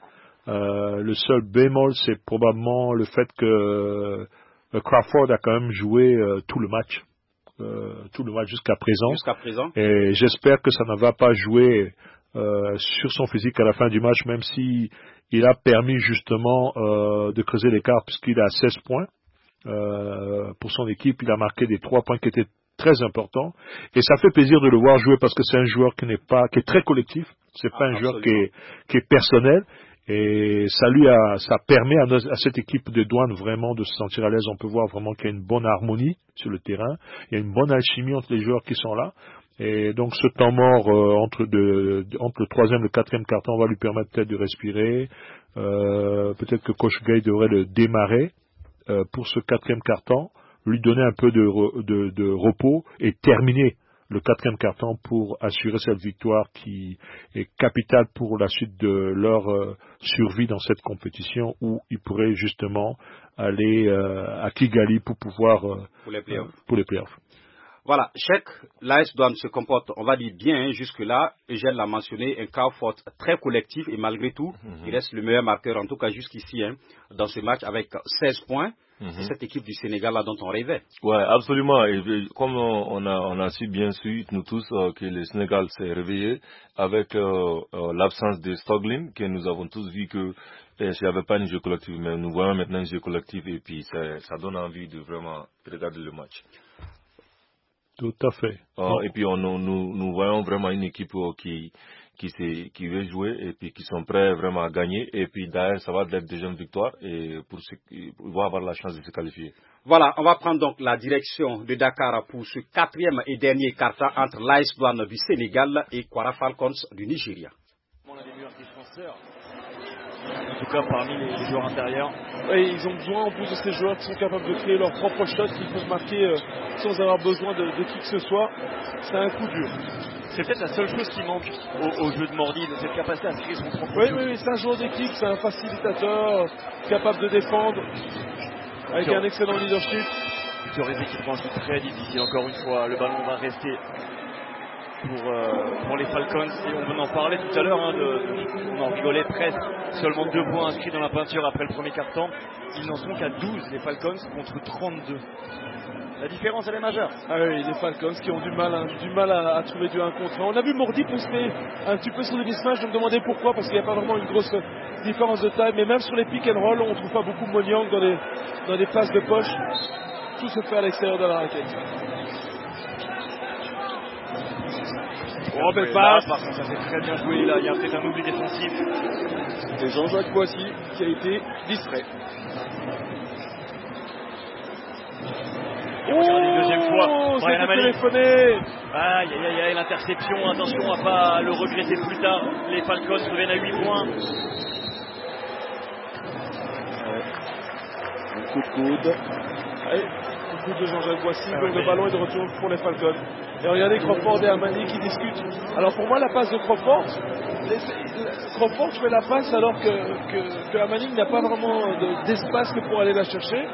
B: Euh, le seul bémol, c'est probablement le fait que euh, Crawford a quand même joué euh, tout le match, euh, tout le match jusqu'à présent.
A: Jusqu'à présent.
B: Et j'espère que ça ne va pas jouer euh, sur son physique à la fin du match, même si il a permis justement euh, de creuser l'écart puisqu'il a seize points euh, pour son équipe. Il a marqué des trois points qui étaient très importants et ça fait plaisir de le voir jouer parce que c'est un joueur qui n'est pas, qui est très collectif. C'est pas ah, un joueur qui est, qui est personnel. Et ça lui a, ça permet à, nos, à cette équipe de Douane vraiment de se sentir à l'aise. On peut voir vraiment qu'il y a une bonne harmonie sur le terrain. Il y a une bonne alchimie entre les joueurs qui sont là. Et donc ce temps mort euh, entre, de, de, entre le troisième et le quatrième quart-temps va lui permettre peut-être de respirer. Euh, peut-être que Coach Gay devrait le démarrer euh, pour ce quatrième quart-temps, lui donner un peu de, de, de repos et terminer le quatrième quart-temps pour assurer cette victoire qui est capitale pour la suite de leur euh, survie dans cette compétition où ils pourraient justement aller euh, à Kigali pour pouvoir euh,
A: pour les playoffs.
B: Euh, pour les playoffs.
A: Voilà, Cheikh, l'A S Douane se comporte, on va dire bien, hein, jusque-là. Eugène l'a mentionné, un Crawford très collectif et malgré tout, mm-hmm. il reste le meilleur marqueur, en tout cas jusqu'ici, hein, dans ce match avec seize points. Mm-hmm. C'est cette équipe du Sénégal là dont on rêvait.
C: Oui, absolument. Et, et, comme on a, on a su bien su, nous tous, euh, que le Sénégal s'est réveillé avec euh, euh, l'absence de Stoglin, que nous avons tous vu que il n'y avait pas un jeu collectif, mais nous voyons maintenant un jeu collectif et puis ça, ça donne envie de vraiment regarder le match.
B: Tout à fait.
C: Euh, et puis on, nous, nous voyons vraiment une équipe qui, qui, qui veut jouer et puis qui sont prêts vraiment à gagner. Et puis d'ailleurs, ça va être des jeunes victoires et pour ceux qui vont avoir la chance de se qualifier.
A: Voilà, on va prendre donc la direction de Dakar pour ce quatrième et dernier quart-temps entre l'A S Douane du Sénégal et Kwara Falcons du Nigeria.
F: On a des meilleurs défenseurs. En tout cas, parmi les, les joueurs intérieurs.
G: Et ils ont besoin, en plus de ces joueurs qui sont capables de créer leur propre shot, qui peuvent marquer euh, sans avoir besoin de, de qui que ce soit. C'est un coup dur.
F: C'est peut-être la seule chose qui manque au, au jeu de Mordi, de cette capacité à créer son propre
G: oui,
F: jeu.
G: Oui, oui, c'est un joueur d'équipe, c'est un facilitateur, capable de défendre, avec un excellent leadership.
F: Sur les équipes c'est très difficile, encore une fois, le ballon va rester pour, euh, pour les Falcons, et on en parlait tout à l'heure, hein, de, de, on en rigolait presque, seulement deux points inscrits dans la peinture après le premier quart-temps, ils n'en sont qu'à douze les Falcons contre trente-deux. La différence elle est majeure.
G: Ah oui, les Falcons qui ont du mal, hein, du mal à, à trouver du un contre un. On a vu Mordi poster un petit peu sur les mismatchs, je me demandais pourquoi, parce qu'il n'y a pas vraiment une grosse différence de taille, mais même sur les pick and roll, on ne trouve pas beaucoup Monyang dans les, dans les passes de poche. Tout se fait à l'extérieur de la raquette.
F: Oh, belle passe. Par contre, ça fait très bien joué. Là, il y a peut-être un oubli défensif.
G: Et Jean-Jacques Boissy qui a été distrait.
F: Et regardez une deuxième fois.
G: Brian Amani. Téléphoné.
F: Aïe, aïe, aïe, aïe, l'interception. Attention à pas le regretter plus tard. Les Falcons reviennent à huit points.
G: Ouais. Un coup de coude. Allez, un coup de Jean-Jacques Boissy. Ah, le ballon est de retour pour les Falcons. Et regardez Crawford et Amani qui discutent. Alors pour moi, la passe de Crawford, Crawford fait la passe alors que, que, que Amani n'a pas vraiment de, d'espace que pour aller la chercher.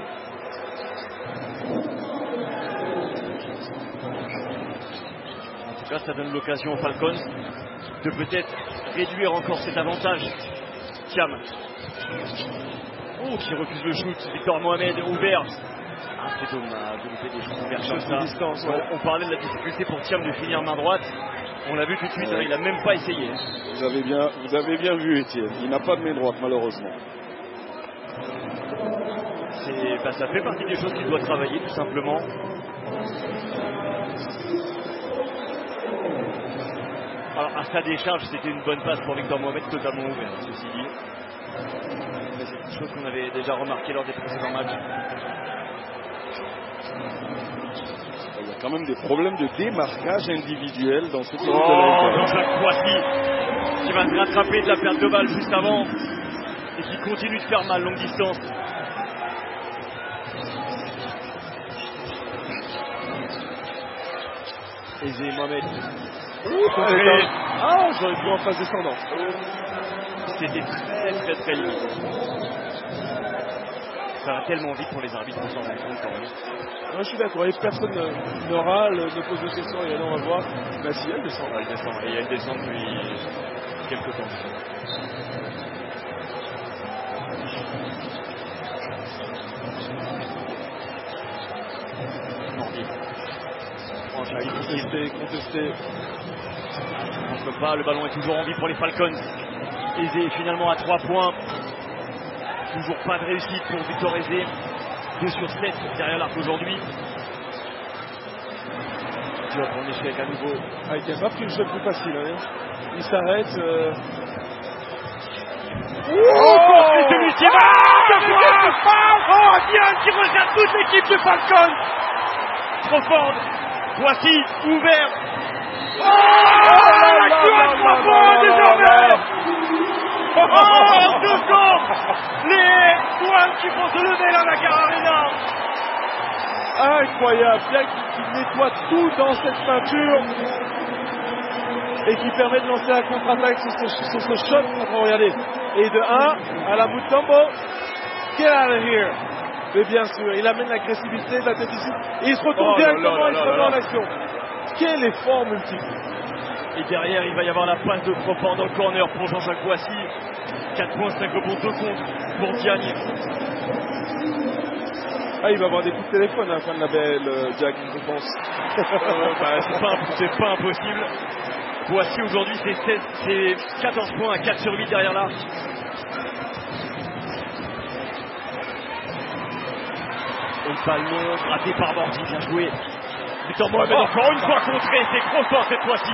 F: En tout cas, ça donne l'occasion aux Falcons de peut-être réduire encore cet avantage. Thiam. Oh, qui refuse le shoot. Victor Mohamed ouvert. Ah, c'est dommage de louper des choses ouvertes comme ça.
G: Distance, ouais.
F: on, on parlait de la difficulté pour Thiam de finir main droite. On l'a vu tout de suite, ouais. Il n'a même pas essayé.
H: Vous avez bien, vous avez bien vu Étienne. Il n'a pas de main droite malheureusement.
F: C'est, bah, ça fait partie des choses qu'il doit travailler tout simplement. Alors à sa décharge, c'était une bonne passe pour Victor Mohamed, totalement ouvert, ceci dit. Mais c'est une chose qu'on avait déjà remarqué lors des précédents matchs.
H: Il y a quand même des problèmes de démarquage individuel dans ce type
F: oh,
H: de la
F: Jean-Jacques Boissy qui va se rattraper de la perte de balle juste avant et qui continue de faire mal longue distance. Aizé Mohamed.
G: Allez. Ah, j'aurais pu en phase descendante.
F: C'était très très très limite. Ça va tellement vite pour les arbitres pour s'en rendre compte quand même.
G: Moi je suis d'accord, et personne n'aura ne pose de questions, et là on va voir. Bah si elle descend.
F: Elle descend, et elle descend depuis quelques temps. profil difficile.
E: Contesté, contesté.
F: On ne peut pas, le ballon est toujours en vie pour les Falcons. Aizé finalement à trois points. Toujours pas de réussite pour Victor Aizé. deux sur sept derrière l'arc aujourd'hui. Diop en échec à nouveau.
E: Ah, il n'a pas pris le jeu plus facile. Hein. Il s'arrête. Euh...
F: Oh, oh c'est celui-ci. Oh, Diane qui regarde toute l'équipe de Falcons. Crawford, voici, ouvert. Oh, oh la gloire Crawford désormais. Oh, deux secondes. Les Douanes qui vont se lever là, la Dakar Arena.
E: Incroyable, bien qu'il nettoie tout dans cette peinture et qui permet de lancer la contre-attaque sur ce, sur ce shot. Regardez. Et de un à la Mutombo, get out of here. Mais bien sûr, il amène l'agressivité, l'athlétisme et il se retourne oh directement là là, et se remet en action. Quel effort multiple.
F: Et derrière, il va y avoir la passe de Crawford dans le corner pour Jean-Jacques Boissy. quatre points, cinq rebonds, deux comptes pour Diagne.
E: Ah, il va avoir des coups de téléphone à la fin de la belle, euh, Jack, je pense.
F: euh, bah, c'est pas, c'est pas impossible. Boissy aujourd'hui, c'est, c'est quatorze points à quatre sur huit derrière l'arc. Et ballon raté par Mordi, bien joué. Victor Mohamed oh, encore une fois contré, c'est Crawford cette fois-ci.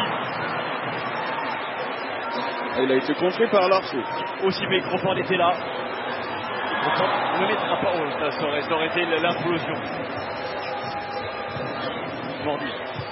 E: Ah, il a été contré par l'archer.
F: Aussi, mais Crawford était là. On ne mettra pas, oh, ça, ça, aurait, ça aurait été l'implosion. Mordi.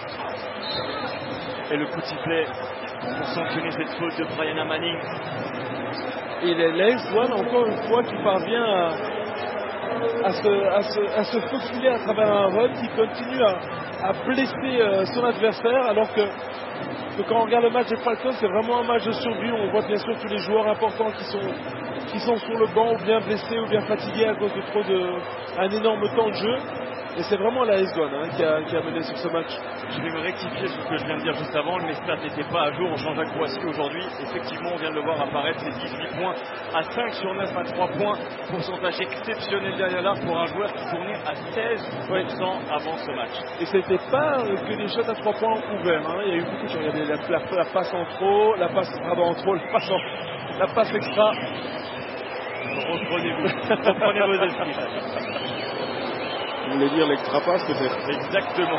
F: Et le coup de sifflet pour sanctionner cette faute de Brian Manning.
E: Et les Lace One, encore une fois, qui parvient à, à, se, à, se, à se faufiler à travers un run, qui continue à, à blesser euh, son adversaire, alors que, que quand on regarde le match des Falcons, c'est vraiment un match de survie. On voit bien sûr tous les joueurs importants qui sont, qui sont sur le banc, ou bien blessés, ou bien fatigués à cause de trop de un énorme temps de jeu. Et c'est vraiment la S-One hein, qui, a, qui a mené sur ce match.
F: Je vais me rectifier sur ce que je viens de dire juste avant. Mes stats n'étaient pas à jour. On change à Boissy aujourd'hui. Effectivement, on vient de le voir apparaître. C'est dix-huit points à cinq sur neuf à trois points. Pourcentage exceptionnel derrière l'arc pour un joueur qui tournait à seize pour cent avant ce match.
E: Et c'était pas que des shots à trois points ouverts. Hein. Il y a eu beaucoup de choses. Regardez la, la, la passe en trop, la passe pardon, en trop, la passe, en, la passe extra.
F: Reprenez-vous. Reprenez vos esprits.
E: Vous voulez dire l'extra passe peut-être?
F: Exactement.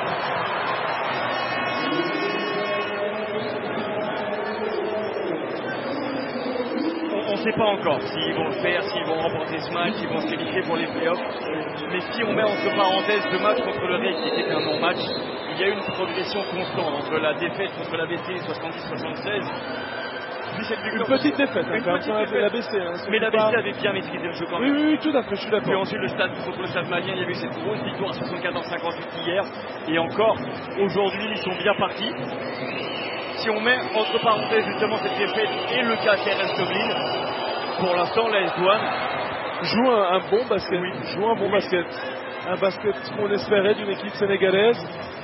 F: On ne sait pas encore s'ils vont le faire, s'ils vont remporter ce match, s'ils vont se qualifier pour les playoffs. Mais si on met entre parenthèses le match contre le Ray qui était un non-match, il y a eu une progression constante entre la défaite contre l'A B C soixante-dix à soixante-seize.
E: Une petite défaite, hein, une petite défaite. l'A B C, hein,
F: mais l'A B C avait bien maîtrisé le jeu quand même.
E: Oui, oui, oui, tout à fait, je suis d'accord.
F: Puis ensuite, le stade, contre le Stade Malien, il y avait eu cette grosse victoire à soixante-quatorze à cinquante-huit hier. Et encore, aujourd'hui, ils sont bien partis. Si on met entre parenthèses justement cette défaite et le cas Terence Tomlin, pour l'instant, la S-Douane
E: joue un, un bon basket.
F: Oui.
E: Joue un bon oui. basket. Un basket qu'on espérait d'une équipe sénégalaise.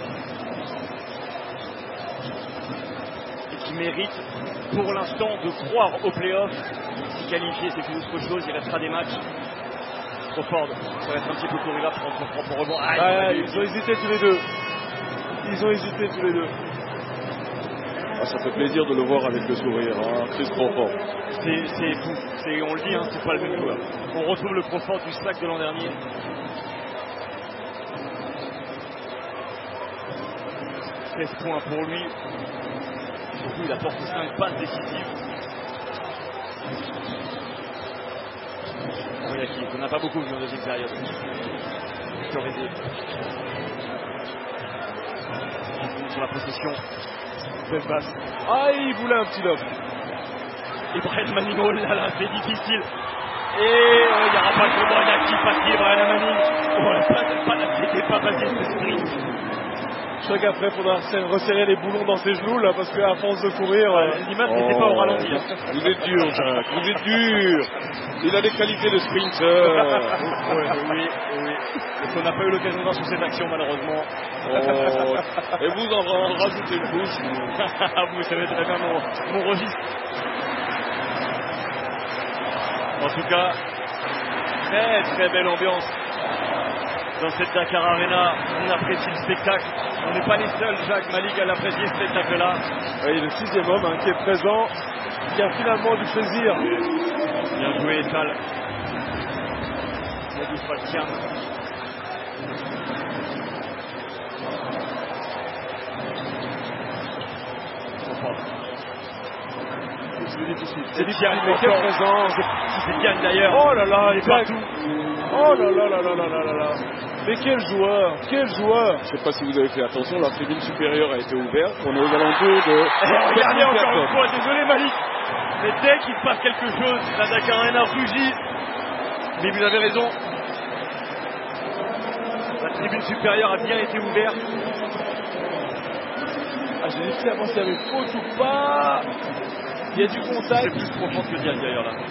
F: Et qui mérite pour l'instant de croire aux playoffs. Si qualifié, c'est tout autre chose, il restera des matchs. Crawford, ça va être un petit peu couru là pour son propre rebond. Ah,
E: ah, ils, ils ont hésité tous les deux. Ils ont hésité tous les deux.
I: Ah, ça fait plaisir de le voir avec le sourire, hein, Chris Crawford.
F: C'est, c'est fou, c'est, on le dit, hein, c'est pas le même joueur. On retrouve le Crawford du sac de l'an dernier. seize points pour lui. Surtout, il apporte cinq passes décisives. Oui, Aki, on n'a pas beaucoup vu en deuxième période. Victor Aizé. Sur la possession. Belle passe.
E: Ah, il voulait un petit lob.
F: Et Brian Manning, oh là là, c'est difficile. Et euh, il n'y aura pas de rebond actif facile, Brian Manning. Oh, la passe, pas la c'était pas facile ce sprint.
E: Je crois qu'après, il faudra resserrer les boulons dans ses genoux, là, parce qu'à force de courir, euh,
F: l'image
I: oh,
F: n'était pas au ralenti. Hein.
I: Vous êtes dur, Jacques, vous êtes dur. Il a des qualités de sprinter.
F: oui, oui, oui. Et on n'a pas eu l'occasion de voir sur cette action, malheureusement.
I: Oh, et vous en rajoutez une couche.
F: Vous savez très bien mon, mon registre. En tout cas, très très belle ambiance dans cette Dakar Arena. On apprécie le spectacle. On n'est pas les seuls, Jacques Malik, à l'apprécier ce spectacle-là.
G: Oui, le sixième homme hein, qui est présent, qui a finalement du plaisir.
F: Bien joué, Tal. Il y a du Falkian.
G: C'est difficile.
F: C'est difficile, mais quelle présence. C'est Diane d'ailleurs.
G: Oh là là,
F: il est partout.
G: Oh là là là là là là là là. Mais quel joueur, quel joueur.
H: Je ne sais pas si vous avez fait attention, la tribune supérieure a été ouverte. On est aux alentours de...
F: Regardez encore une fois, désolé Malik. Mais dès qu'il se passe quelque chose, la Dakar Arena rugit. Mais vous avez raison. La tribune supérieure a bien été ouverte.
G: Ah, j'ai laissé avancer avec faute ou pas. Il y a du contact.
F: C'est plus profond que Diane d'ailleurs là.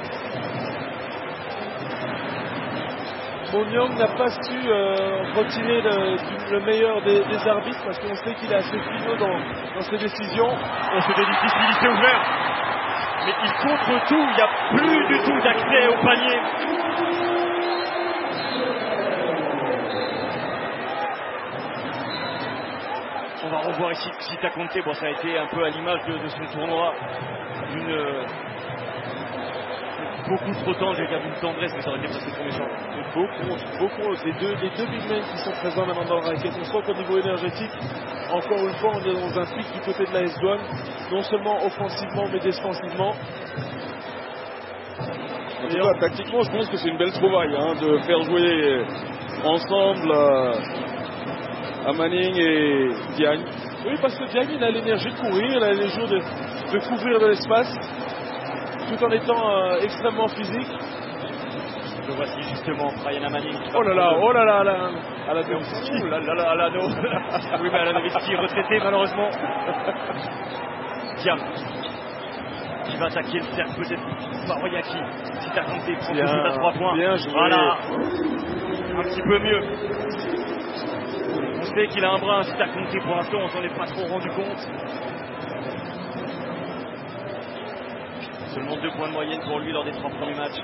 G: Monyang n'a pas su euh, retirer le, du, le meilleur des, des arbitres parce qu'on sait qu'il est assez finot dans, dans ses décisions.
F: Oh, c'était difficile, il s'est ouvert. Mais il contre tout, il n'y a plus du tout d'accès au panier. On va revoir ici Sita Conte. Bon, ça a été un peu à l'image de, de son tournoi. Une, euh, beaucoup trop tendre, j'ai regardé une tendresse, mais ça aurait été presque trop méchant.
G: Beaucoup, beaucoup. Les deux, les deux big men qui sont présents maintenant dans la raquette. On sent qu'au niveau énergétique, encore une fois, on est dans un pic du côté de la S-Douane, non seulement offensivement, mais défensivement.
H: En tout cas, tactiquement, je pense que c'est une belle trouvaille hein, de faire jouer ensemble euh, Manning et Diagne.
G: Oui, parce que Diagne, il a l'énergie de courir, il a les jours de, de couvrir de l'espace, tout en étant euh, extrêmement physique.
F: Le voici justement, Brian Manning.
G: Oh là là, oh là là, là, à la
F: Novitski. Oh là là là, à la Novitski. Oui, mais à la Novitski, retraité malheureusement. Diam. Qui va attaquer le cercle peut-être Maroyaki. Si t'as compté, prend le shoot à trois points.
G: Bien joué.
F: Voilà. Un petit peu mieux. On sait qu'il a un bras, si t'as compté pour l'instant, on s'en est pas trop rendu compte. Seulement deux points de moyenne pour lui lors des trois premiers matchs.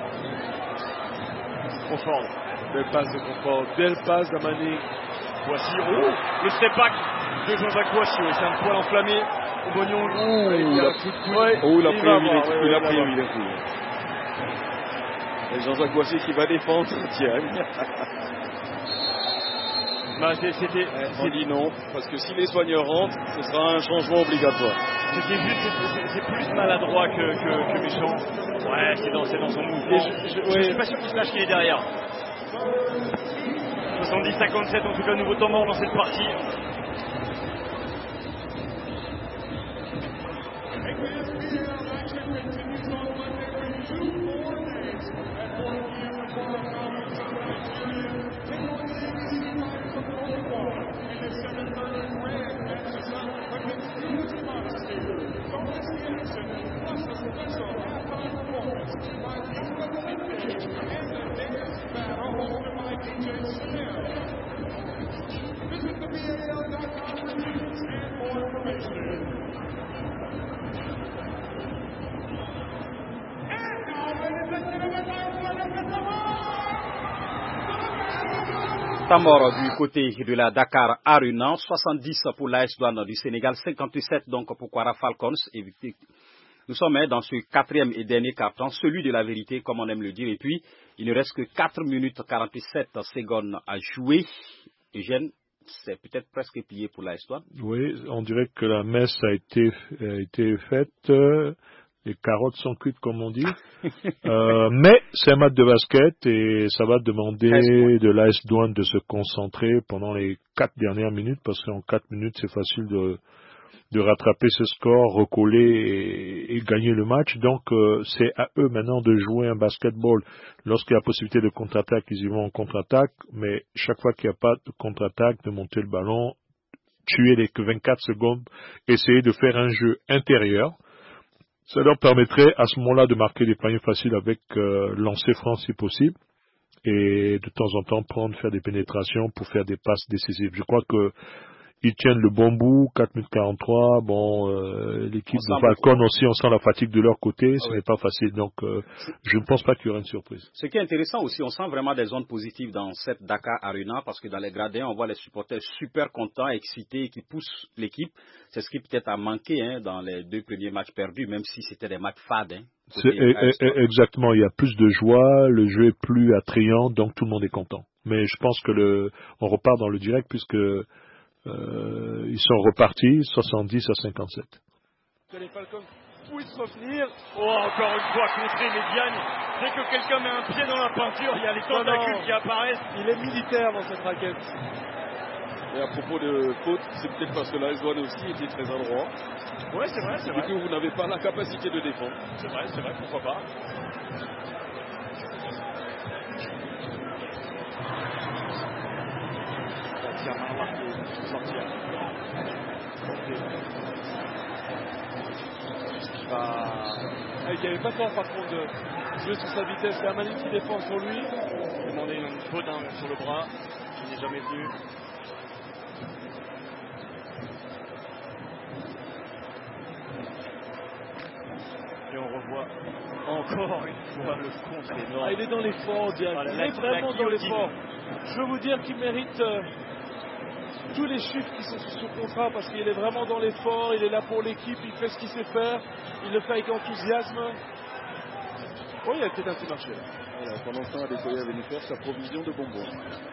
F: Confort.
G: Belle passe de Confort, belle passe d'Amané.
F: Voici, oh, le step back de Jean-Jacques Boissy. C'est un poil enflammé. Au Bognon.
H: Oh, il a pris de ouais, oh, il a pris, il, il, il, il a pris, il a pris. Et Jean-Jacques Boissy qui va défendre, tiens.
F: Bah, c'était.
H: On dit non, parce que si les soigneurs rentrent, ce sera un changement obligatoire.
F: C'était juste, c'est plus maladroit que, que, que méchant. Ouais, c'est dans, c'est dans son mouvement. Je, je, ouais. je suis pas sûr qu'il se lâche qu'il est derrière. soixante-dix à cinquante-sept, en tout cas, nouveau temps mort dans cette partie.
A: Temps mort du côté de la Dakar Arena, soixante-dix pour l'A S Douane du Sénégal, cinquante-sept donc pour Kwara Falcons. Et nous sommes dans ce quatrième et dernier carton, celui de la vérité comme on aime le dire. Et puis, il ne reste que quatre minutes quarante-sept secondes à jouer. Eugène, c'est peut-être presque plié pour l'A S Douane.
B: Oui, on dirait que la messe a été, a été faite. Les carottes sont cuites, comme on dit. euh, mais c'est un match de basket et ça va demander de l'A S Douane de se concentrer pendant les quatre dernières minutes parce qu'en quatre minutes, c'est facile de, de rattraper ce score, recoller et, et gagner le match. Donc, euh, c'est à eux maintenant de jouer un basketball. Lorsqu'il y a la possibilité de contre-attaque, ils y vont en contre-attaque. Mais chaque fois qu'il n'y a pas de contre-attaque, de monter le ballon, tuer les vingt-quatre secondes, essayer de faire un jeu intérieur. Ça leur permettrait à ce moment-là de marquer des paniers faciles avec euh, lancer franc si possible et de temps en temps prendre, faire des pénétrations pour faire des passes décisives. Je crois que ils tiennent le bon bout, quatre minutes quarante-trois. Bon, euh, l'équipe de Falcon aussi, on sent la fatigue de leur côté, ah ce oui. n'est pas facile. Donc, euh, je ne pense pas qu'il y aura une surprise.
A: Ce qui est intéressant aussi, on sent vraiment des zones positives dans cette Dakar Arena, parce que dans les gradins, on voit les supporters super contents, excités, qui poussent l'équipe. C'est ce qui peut-être a manqué hein, dans les deux premiers matchs perdus, même si c'était des matchs fades. Hein,
B: c'est e- e- exactement, il y a plus de joie, le jeu est plus attrayant, donc tout le monde est content. Mais je pense que le, on repart dans le direct puisque euh, ils sont repartis soixante-dix à cinquante-sept.
E: Que les Falcons puissent revenir.
F: Oh, encore une fois contré Mediane. Dès que quelqu'un met un pied dans la peinture, il y a les tentacules qui apparaissent.
E: Il est militaire dans cette raquette.
H: Et à propos de faute, c'est peut-être parce que la S douane aussi était très adroit.
F: Ouais, c'est vrai, c'est
H: vrai. Et que vous n'avez pas la capacité de défendre.
F: C'est vrai, c'est vrai, pourquoi pas. Sortir.
E: Ah, il n'y avait pas tort par contre de jouer sur sa vitesse. C'est Amani qui défend sur lui.
F: Il a demandé une faute hein, sur le bras. Il n'est jamais venu. Et on revoit encore une fois le contre énorme.
E: Ah, il est dans l'effort, Diane. Il est vraiment dans l'effort. Je veux vous dire qu'il mérite euh, tous les chiffres qui sont sur ce contrat parce qu'il est vraiment dans l'effort, il est là pour l'équipe, il fait ce qu'il sait faire, il le fait avec enthousiasme. Oh, il y a peut-être un petit marché.
H: Voilà, pendant ce temps, Adekoya est venu faire sa provision de bonbons.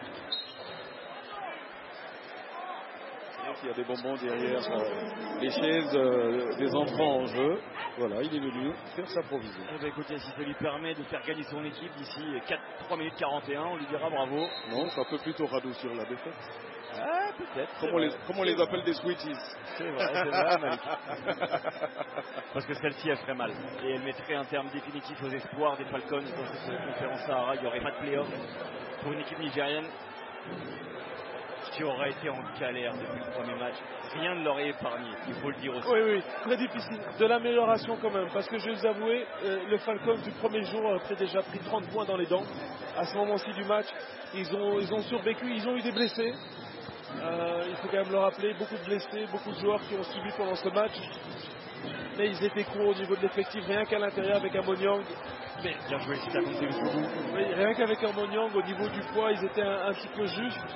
H: Il y a des bonbons derrière euh, les chaises euh, des enfants en jeu. Voilà, il est venu faire sa provision.
F: Eh bien, écoutez, si ça lui permet de faire gagner son équipe d'ici trois minutes quarante et un, on lui dira bravo.
H: Non, ça peut plutôt radoucir la défaite.
F: Ah, peut-être.
H: Comme on les, comme on les appelle des sweeties.
F: C'est vrai, c'est vrai, Malik. Parce que celle-ci, elle ferait mal. Et elle mettrait un terme définitif aux espoirs des Falcons dans cette conférence Sahara. Il n'y aurait pas de play-off pour une équipe nigérienne qui aurait été en galère depuis le premier match. Rien ne l'aurait épargné, il faut le dire aussi.
E: Oui, oui, très difficile. De l'amélioration quand même, parce que je vais vous avouer, euh, le Falcons du premier jour a déjà pris trente points dans les dents. À ce moment-ci du match, ils ont, ils ont survécu, ils ont eu des blessés. Euh, il faut quand même le rappeler, beaucoup de blessés, beaucoup de joueurs qui ont subi pendant ce match. Mais ils étaient courts au niveau de l'effectif, rien qu'à l'intérieur avec Amoniang.
F: Mais bien joué, si t'as compté jusqu'au bout.
E: Oui, rien qu'avec Amoniang, au niveau du poids, ils étaient un, un petit peu justes.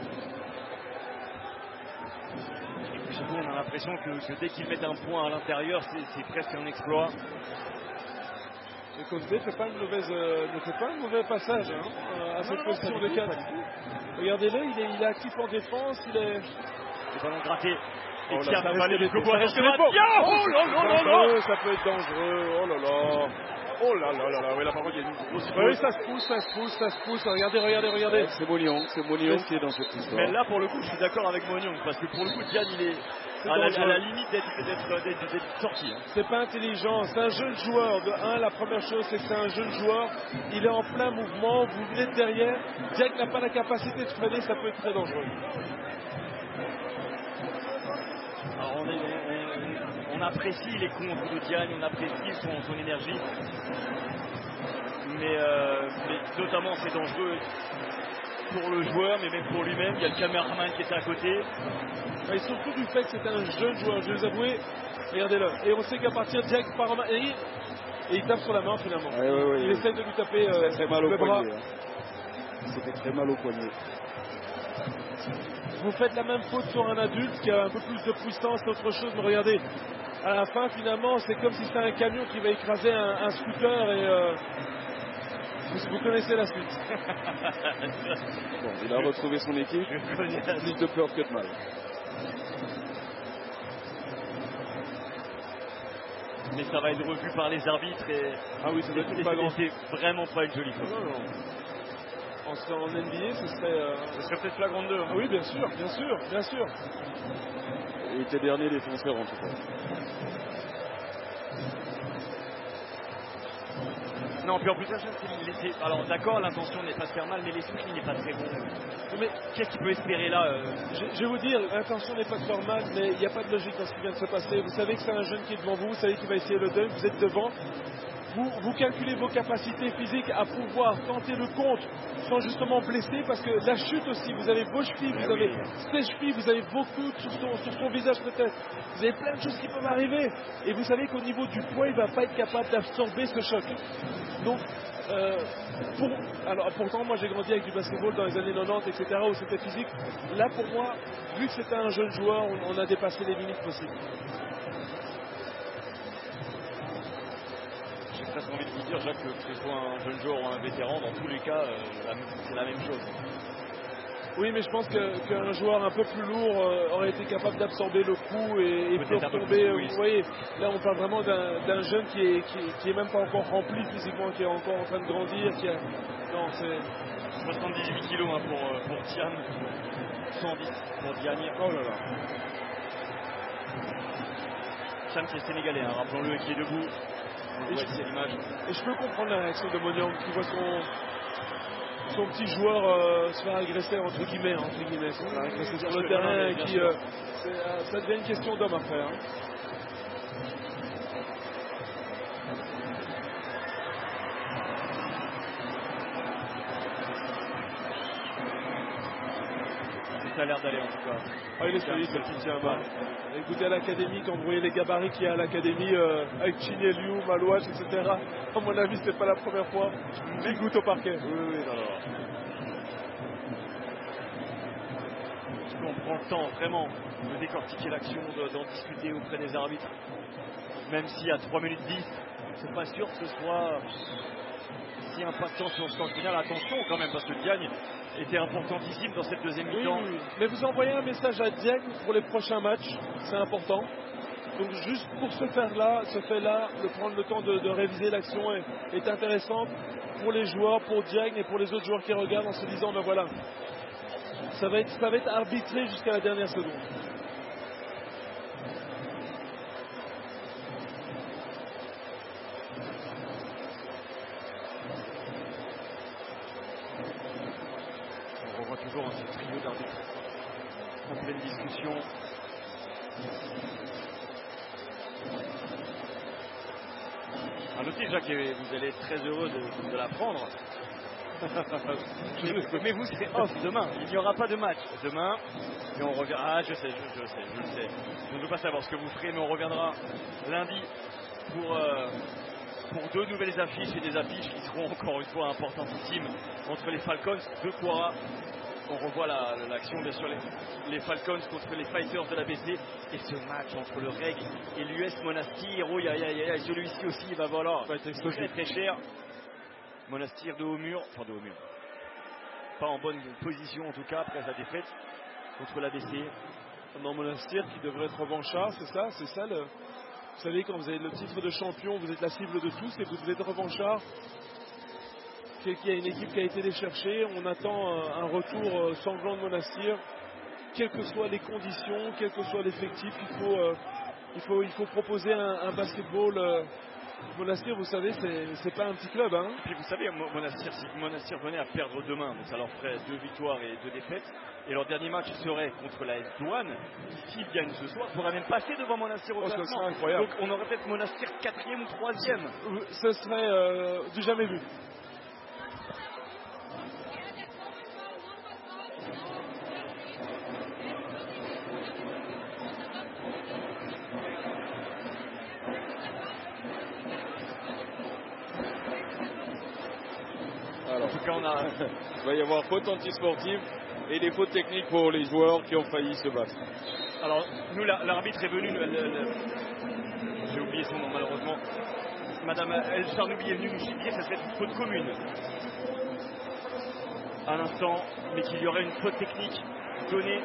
F: Surtout, on a l'impression que, que dès qu'ils mettent un point à l'intérieur, c'est presque un exploit.
E: Et Conte ne fait pas une mauvaise, euh, ne fait pas un mauvais passage hein, euh, à cette non, position non, de quatre. Regardez-le, il est, il est actif en défense, il est.
F: Le ballon gratté. Et
E: oh
F: qui a
E: avalé
F: le
E: coups. Oh là là là, ça peut être dangereux. Oh là là.
H: Oh là là là là, oui, la parole, il y a une grosse.
E: Oui, ça se pousse, ça se pousse, ça se pousse. Regardez, regardez, regardez. Ouais,
H: c'est Mognon, c'est Mognon qui est dans cette histoire.
F: Mais là, pour le coup, je suis d'accord avec Mognon, parce que pour le coup, Diane, il est, est à, la, à la limite d'être sorti. Hein.
E: C'est pas intelligent, c'est un jeune joueur. De un, la première chose, c'est que c'est un jeune joueur. Il est en plein mouvement, vous venez de derrière. Diane n'a pas la capacité de freiner, ça peut être très dangereux.
F: Alors, on est. On, On apprécie les contres de Diagne, on apprécie son, son énergie, mais, euh, mais notamment c'est dangereux pour le joueur, mais même pour lui-même. Il y a le caméraman qui est à côté.
E: Et surtout du fait que c'est un jeune joueur, je vais vous avouer, regardez-le. Et on sait qu'à partir de Diagne part en main, et, et il tape sur la main finalement.
H: Ouais, ouais, ouais,
E: il
H: ouais.
E: essaie de lui taper euh,
H: très mal au
E: le bras.
H: Poignet, hein. C'était très mal au poignet.
E: Vous faites la même faute sur un adulte qui a un peu plus de puissance, autre chose, mais regardez. À la fin, finalement, c'est comme si c'était un camion qui va écraser un, un scooter et euh, vous, vous connaissez la suite.
H: Bon, il a retrouvé son équipe, plus de peur que de mal.
F: Mais ça va être revu par les arbitres et
E: ah oui, ça doit être pas grand.
F: C'est vraiment pas une jolie faute.
E: Non, non. En, en N B A, ce serait, euh...
F: ce serait peut-être flagrant deux. Hein.
E: Ah oui, bien sûr, bien sûr, bien sûr.
H: Il était dernier défenseur en tout cas.
F: Non, puis en plus, alors d'accord, l'intention n'est pas de faire mal, mais l'esprit n'est pas très bon. Mais qu'est-ce qu'il peut espérer là euh...
E: je, je vais vous dire, l'intention n'est pas de faire mal, mais il n'y a pas de logique dans ce qui vient de se passer. Vous savez que c'est un jeune qui est devant vous, vous savez qu'il va essayer le dunk, vous êtes devant.
G: vous, vous calculez vos capacités physiques à pouvoir tenter le contre sans justement blesser, parce que la chute aussi, vous avez vos chevilles, vous avez ses chevilles, vous avez vos coudes sur son, sur son visage peut-être, vous avez plein de choses qui peuvent arriver, et vous savez qu'au niveau du poids, il ne va pas être capable d'absorber ce choc. Donc, euh, pour, alors pourtant moi j'ai grandi avec du basketball dans les années quatre-vingt-dix, et cetera, où c'était physique. Là pour moi, vu que c'était un jeune joueur, on, on a dépassé les limites possibles.
F: J'ai presque envie de vous dire, Jacques, que ce soit un jeune joueur ou un vétéran, dans tous les cas, euh, c'est la même chose.
G: Oui, mais je pense que, qu'un joueur un peu plus lourd euh, aurait été capable d'absorber le coup et, et peut retomber. Oui. Vous voyez, là on parle vraiment d'un, d'un jeune qui est, qui, qui est même pas encore rempli physiquement, qui est encore en train de grandir. Qui a... Non, c'est
F: soixante-dix-huit kilos hein, pour, pour Tian, cent dix pour Diagne.
G: Oh là là.
F: Tian qui est sénégalais, hein, rappelons-le, qui est debout. On voit ici à l'image.
G: Et je peux comprendre la réaction de Monyang qui voit son, son petit joueur euh, se faire agresser entre guillemets, entre guillemets, se faire agresser sur le terrain et qui, euh, euh, ça devient une question d'homme après. Hein.
F: Ça a l'air d'aller en tout cas.
G: Ah, il est solide, le petit tient mal. Écoutez, à l'académie, quand vous voyez les gabarits qu'il y a à l'académie, euh, avec Chiné Liu, Malouach, et cetera, à mon avis, c'était pas la première fois qu'il goûte au parquet.
F: Oui, oui, non, non. On prend le temps vraiment de décortiquer l'action, de, d'en discuter auprès des arbitres. Même si à trois minutes dix, c'est pas sûr que ce soit si impactant sur le score final. Attention quand même, parce que Diagne était importantissime dans cette deuxième mi-temps.
G: Oui, oui. Mais vous envoyez un message à Diagne pour les prochains matchs, c'est important. Donc juste pour ce faire-là, ce fait-là, de prendre le temps de, de réviser l'action est, est intéressant pour les joueurs, pour Diagne et pour les autres joueurs qui regardent en se disant, ben voilà, ça va être, ça va être arbitré jusqu'à la dernière seconde.
F: On revoit toujours ce trio d'arbitres en pleine discussion. À noter, Jacques, et vous allez être très heureux de, de l'apprendre. Mais vous serez off demain. Il n'y aura pas de match demain. Et on revient. Ah, je sais, je, je sais, je le sais. Je ne veux pas savoir ce que vous ferez, mais on reviendra lundi pour, euh, pour deux nouvelles affiches et des affiches qui seront encore une fois importantissimes entre les Falcons de Quara. On revoit la, l'action, bien sûr, les, les Falcons contre les Fighters de l'A B C. Et ce match entre le Reg et l'U S Monastir. Oh, aïe, aïe, aïe, celui-ci aussi, il va voilà, va être très, très cher. Monastir de haut mur, enfin de haut mur. Pas en bonne position en tout cas après sa défaite contre l'A B C.
G: Non, Monastir qui devrait être revanchard, c'est ça, c'est ça le... Vous savez, quand vous avez le titre de champion, vous êtes la cible de tous et vous devez être revanchard. Qu'il y a une équipe qui a été les chercher, on attend un retour sanglant de Monastir, quelles que soient les conditions, quel que soit l'effectif, il faut, euh, il faut, il faut proposer un, un basketball. Euh, Monastir, vous savez, c'est, c'est pas un petit club. Hein.
F: Et puis vous savez, Monastir, si Monastir venait à perdre demain, donc ça leur ferait deux victoires et deux défaites, et leur dernier match serait contre la S Douane, qui s'ils gagnent ce soir, pourrait même passer devant Monastir au
G: oh,
F: classement.
G: Ce serait incroyable.
F: Donc on aurait peut-être Monastir quatrième ou troisième.
G: Ce serait euh, du jamais vu.
H: Alors, en tout cas, on a, il va y avoir faute antisportive et des fautes techniques pour les joueurs qui ont failli se battre.
F: Alors, nous, l'arbitre est venu, le, le, le, j'ai oublié son nom malheureusement, Madame El Charnoubi est venue nous dire que ça serait une faute commune à l'instant, mais qu'il y aurait une faute technique donnée.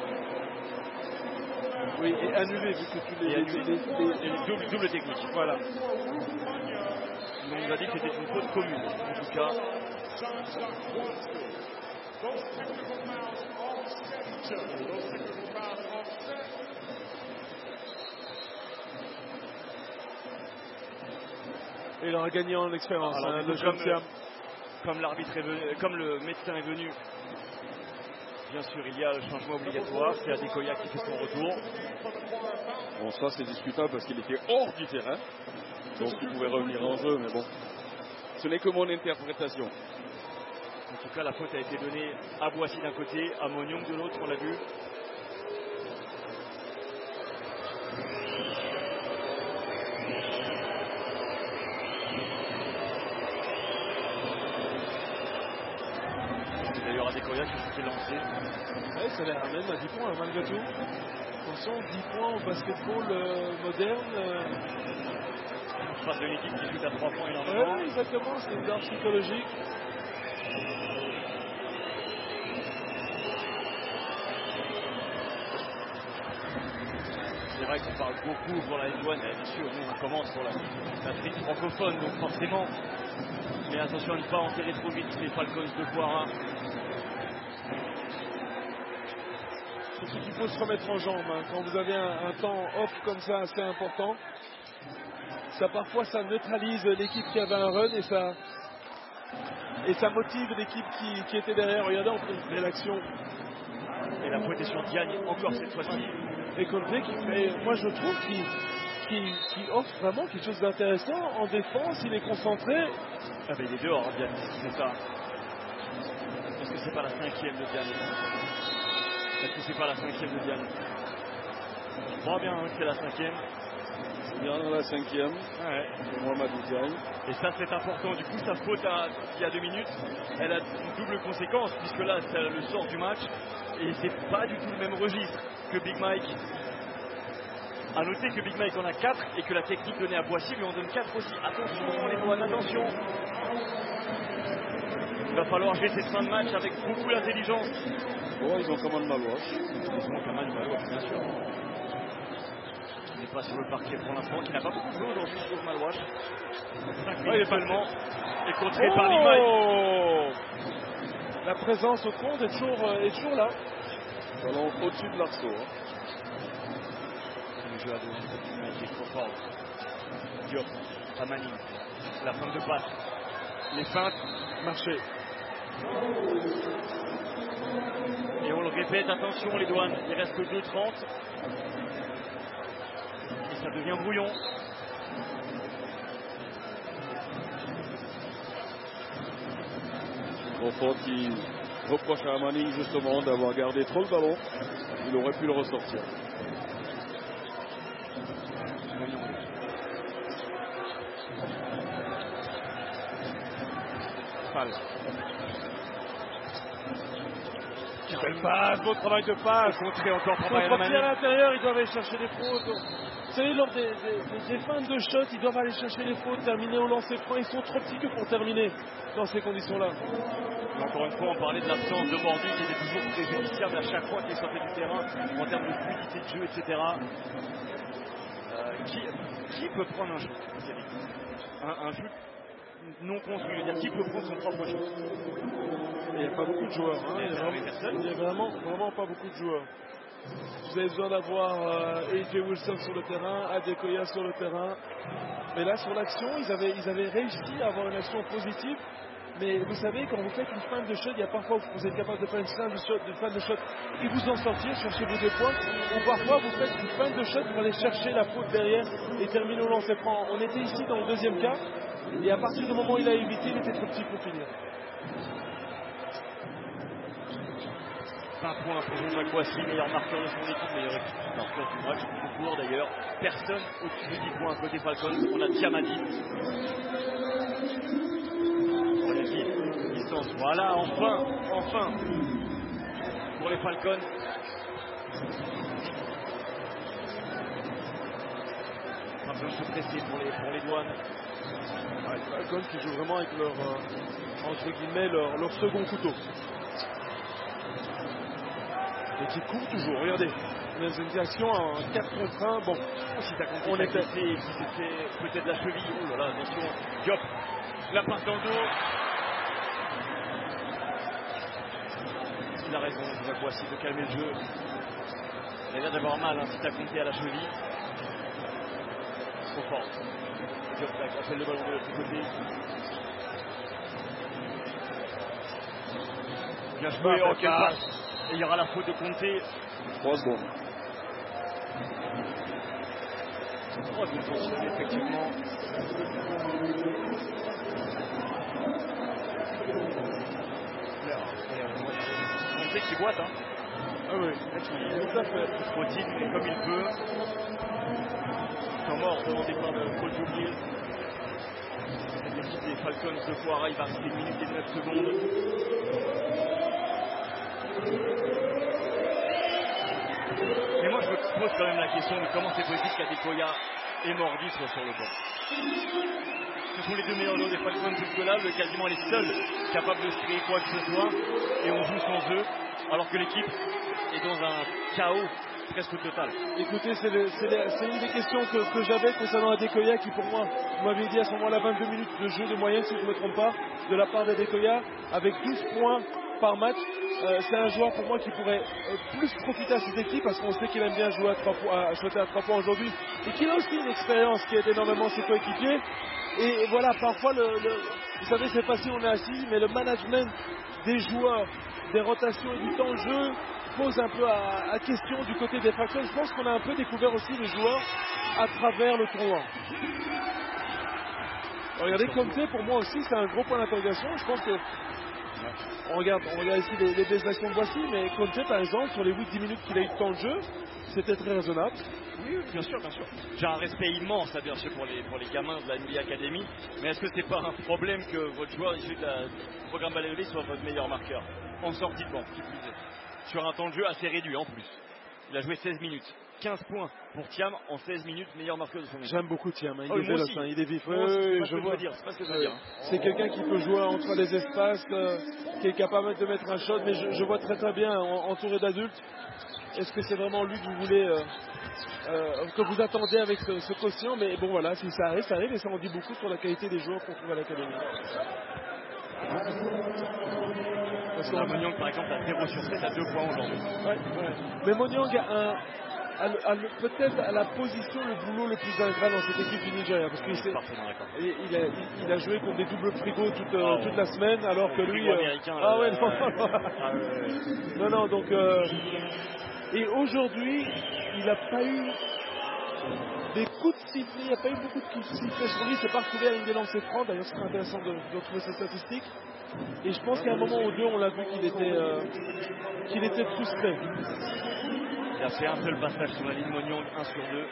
G: Oui, et annulée, vu que tu les...
F: Et annulée, et une double, double technique, voilà. Donc, on nous a dit que c'était une faute commune, en tout cas.
G: Et il aura gagné en expérience.
F: Alors,
G: hein,
F: comme, le, comme l'arbitre est venu, comme le médecin est venu, bien sûr, il y a le changement obligatoire. C'est Adekoya qui fait son retour.
H: Bon, ça c'est discutable parce qu'il était hors du terrain, donc il pouvait revenir en jeu, mais bon. Ce n'est que mon interprétation.
F: En tout cas, la faute a été donnée à Boissy d'un côté, à Monyong de l'autre, on l'a vu. D'ailleurs, Adekoya qui s'est lancé.
G: Ouais, ça a l'air même à dix points malgré tout. Attention, dix points au basketball euh, moderne. Euh...
F: Face à une équipe qui joue à trois points énormément.
G: Oui, exactement, c'est une arme psychologique.
F: C'est vrai qu'on parle beaucoup pour la S un, bien sûr, nous on commence pour la, la street francophone, donc forcément. Mais attention à ne pas enterrer trop vite les Falcons de Kwara.
G: Surtout qu'il faut se remettre en jambes. Hein. Quand vous avez un, un temps off comme ça assez important, ça parfois ça neutralise l'équipe qui avait un run et ça, et ça motive l'équipe qui, qui était derrière. Regardez, on fait l'action.
F: Et la faute est sur Diagne, encore cette fois-ci.
G: Et Colby qui fait, moi je trouve qu'il qui, qui offre vraiment quelque chose d'intéressant en défense, il est concentré.
F: Ah ben il est dehors, Diagne, c'est ça. Est-ce que c'est pas la cinquième de Diagne? Est-ce que c'est pas la cinquième de Diagne? Je crois bien hein, que c'est la cinquième.
H: C'est bien dans la cinquième.
F: Ouais.
H: C'est Mohamed Diagne.
F: Et ça c'est important, du coup sa faute à, il y a deux minutes, elle a une double conséquence, puisque là ça le sort du match, et c'est pas du tout le même registre que Big Mike. A noter que Big Mike en a quatre et que la technique donnée à Boissy lui en donne quatre aussi. Attention les douanes, attention. Il va falloir jouer cette fin de match avec beaucoup d'intelligence.
H: Oh, ils ont commande Malouache.
F: Ils ont commande Malouache, bien sûr. Il n'est pas sur le parquet pour l'instant, qui n'a pas beaucoup joué aujourd'hui, sauf Malouache.
G: Oh, il est allemand.
F: Et contré
G: oh
F: par Big
G: Mike. La présence au compte est toujours, euh, est toujours là.
H: Ballon au-dessus de l'arceau. Hein.
F: Le jeu à deux, magique, trop fort. Diop, à Manning. La fin de passe. Les feintes,
G: marché.
F: Et on le répète, attention les douanes, il reste que deux trente. Et ça devient brouillon.
H: Crawford qui reproche à Manning justement d'avoir gardé trop le ballon. Il aurait pu le ressortir.
G: Fall. Belle passe, beau travail de passe.
F: Contré encore par
G: Pour
F: Manning.
G: à l'intérieur, ils doivent aller chercher des fautes. Vous savez, lors des, des, des fins de shot, ils doivent aller chercher les fautes, terminer au lancer franc. Ils sont trop petits que pour terminer dans ces conditions-là.
F: Encore une fois, on parlait de l'absence de Bordy qui était toujours préjudiciable à chaque fois qu'il sortait du terrain en termes de fluidité de jeu, et cetera. Euh, qui, qui peut prendre un shoot un, un shoot non construit, je veux dire, qui peut prendre son propre shoot?
G: Il n'y a pas beaucoup de joueurs. Hein. Il, y a vraiment, il y a vraiment, vraiment pas beaucoup de joueurs. Vous avez besoin d'avoir euh, A J Wilson sur le terrain, Adekoya sur le terrain. Mais là, sur l'action, ils avaient, ils avaient réussi à avoir une action positive. Mais vous savez, quand vous faites une fin de shot, il y a parfois où vous êtes capable de faire une fin de shot, une fin de shot et vous en sortir, chercher vos deux points. Ou parfois, vous faites une fin de shot pour aller chercher la faute derrière et terminer au lancer franc. On était ici dans le deuxième cas. Et à partir du moment où il a évité, il était trop petit pour finir.
F: vingt points pour Jean-Jacques Boissy, meilleur marqueur de son équipe, meilleur marqueur du match, tout court d'ailleurs. Personne au-dessus de dix points côté Falcons. On a Diamadi. Distance. Voilà, enfin, enfin, pour les Falcons. Un peu se presser pour les, pour les douanes.
G: Ouais, les Falcons qui jouent vraiment avec leur, euh, entre guillemets, leur, leur second couteau. Et qui court toujours, regardez. Dans une action en quatre contre un, bon,
F: Si t'as compris,
G: on
F: on
G: était
F: était qui s'est fait peut-être la cheville. Oh là là, attention. Diop, la passe dans le dos. Il a raison, je vois essayer de calmer le jeu. Il a l'air d'avoir mal, hein, si t'as compté à la cheville. Trop fort. Diop appelle le ballon de l'autre côté. Bien joué, oh quelle passe. Et il y aura la faute de Conté.
H: trois secondes.
F: Oh, donc continue effectivement. On sait qu'il boite, hein.
G: Ah oui, tout à fait.
F: Il trottine, mais comme il peut. Temps mort demandé par le Paul Doublier. L'équipe des Falcons de Foira, il va rester une minute et neuf secondes. Mais moi je me pose quand même la question de comment c'est possible qu'Adekoya et Mordi soient sur le banc. Ce sont les deux meilleurs joueurs des Falcons jusque-là, le quasiment les seuls capables de se créer quoi que ce soit, et on joue sans eux, alors que l'équipe est dans un chaos presque total.
G: Écoutez, c'est une des questions que, que j'avais concernant Adekoya, qui pour moi, vous m'aviez dit à ce moment-là vingt-deux minutes de jeu de moyenne, si je ne me trompe pas, de la part d'Adekoya, avec douze points par match. Euh, c'est un joueur pour moi qui pourrait euh, plus profiter à cette équipe, parce qu'on sait qu'il aime bien jouer à trois points, à shooter à trois points aujourd'hui, et qu'il a aussi une expérience qui aide énormément ses coéquipiers. Et, et voilà, parfois, le, le, vous savez, c'est facile, on est assis, mais le management des joueurs, des rotations et du temps de jeu pose un peu à, à question du côté des Falcons. Je pense qu'on a un peu découvert aussi les joueurs à travers le tournoi. Regardez, Conte, pour moi aussi, c'est un gros point d'interrogation. Je pense que on regarde, on regarde ici les, les belles actions de voici, mais Conte, par exemple, sur les huit dix minutes qu'il a eu de temps de jeu, c'était très raisonnable.
F: Oui, oui, bien sûr, bien sûr. J'ai un respect immense à bien sûr pour les, pour les gamins de la N B A Academy, mais est-ce que c'est pas un problème que votre joueur issu de la, du programme Balayolet soit votre meilleur marqueur en sortie de banc, qui plus est, sur un temps de jeu assez réduit en plus. Il a joué seize minutes. quinze points pour Thiam en seize minutes, meilleur marqueur de son équipe.
G: J'aime beaucoup Thiam, hein. Il,
F: oh,
G: est véloce, hein. Il est vif.
F: Oui,
G: oui,
F: je vois. C'est pas ce que je veux dire.
G: C'est quelqu'un qui peut jouer entre les espaces, euh, qui est capable de mettre un shot, mais je, je vois très très bien en, entouré d'adultes. Est-ce que c'est vraiment lui que vous voulez, euh, euh, que vous attendez avec ce, ce quotient? Mais bon voilà, si ça arrive, ça arrive, et ça en dit beaucoup sur la qualité des joueurs qu'on trouve à l'académie.
F: Parce que Monyang par exemple a zéro sur sept à deux points aujourd'hui.
G: Ouais, ouais. Mais Monyang a, un, a, a peut-être à la position le boulot le plus ingrat dans cette équipe du Nigeria, parce qu'il il, il, a, il, il a joué contre des doubles frigos toute, euh, oh, toute la semaine, alors que lui... Euh, ah ouais, non, ah ouais. non, non, donc... Euh, et aujourd'hui, il n'a pas eu des coups de sifflet, il n'y a pas eu beaucoup de coups de sifflet sur lui, c'est pas retrouvé à une des lancers francs, d'ailleurs c'est intéressant de, de retrouver ces statistiques. Et je pense qu'à un moment ou deux, on l'a vu qu'il était, euh, qu'il était frustré.
F: Il a fait un seul passage sur la ligne Monyang, un sur deux.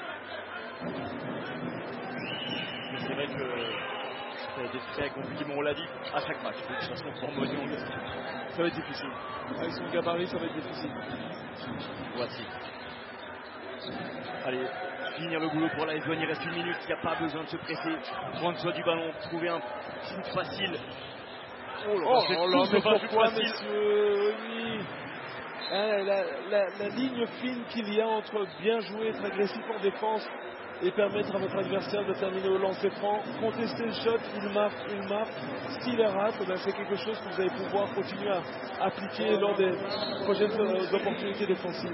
F: Mais c'est vrai que ça a été très compliqué, mais on l'a dit à chaque match. De toute façon, pour Monyang,
G: ça va être difficile. Avec son gabarit, ça va être difficile.
F: Voici. Allez, finir le boulot pour la S douane, il reste une minute, il n'y a pas besoin de se presser, prendre soin du ballon, trouver un shoot facile.
G: Oh là, oh, oh là mais pourquoi, messieurs, oui. Hein, la, la, la ligne fine qu'il y a entre bien jouer, être agressif en défense et permettre à votre adversaire de terminer au lancer franc, contester le shot, il marque, il marque. S'il rate, ben c'est quelque chose que vous allez pouvoir continuer à appliquer lors des prochaines euh, opportunités défensives.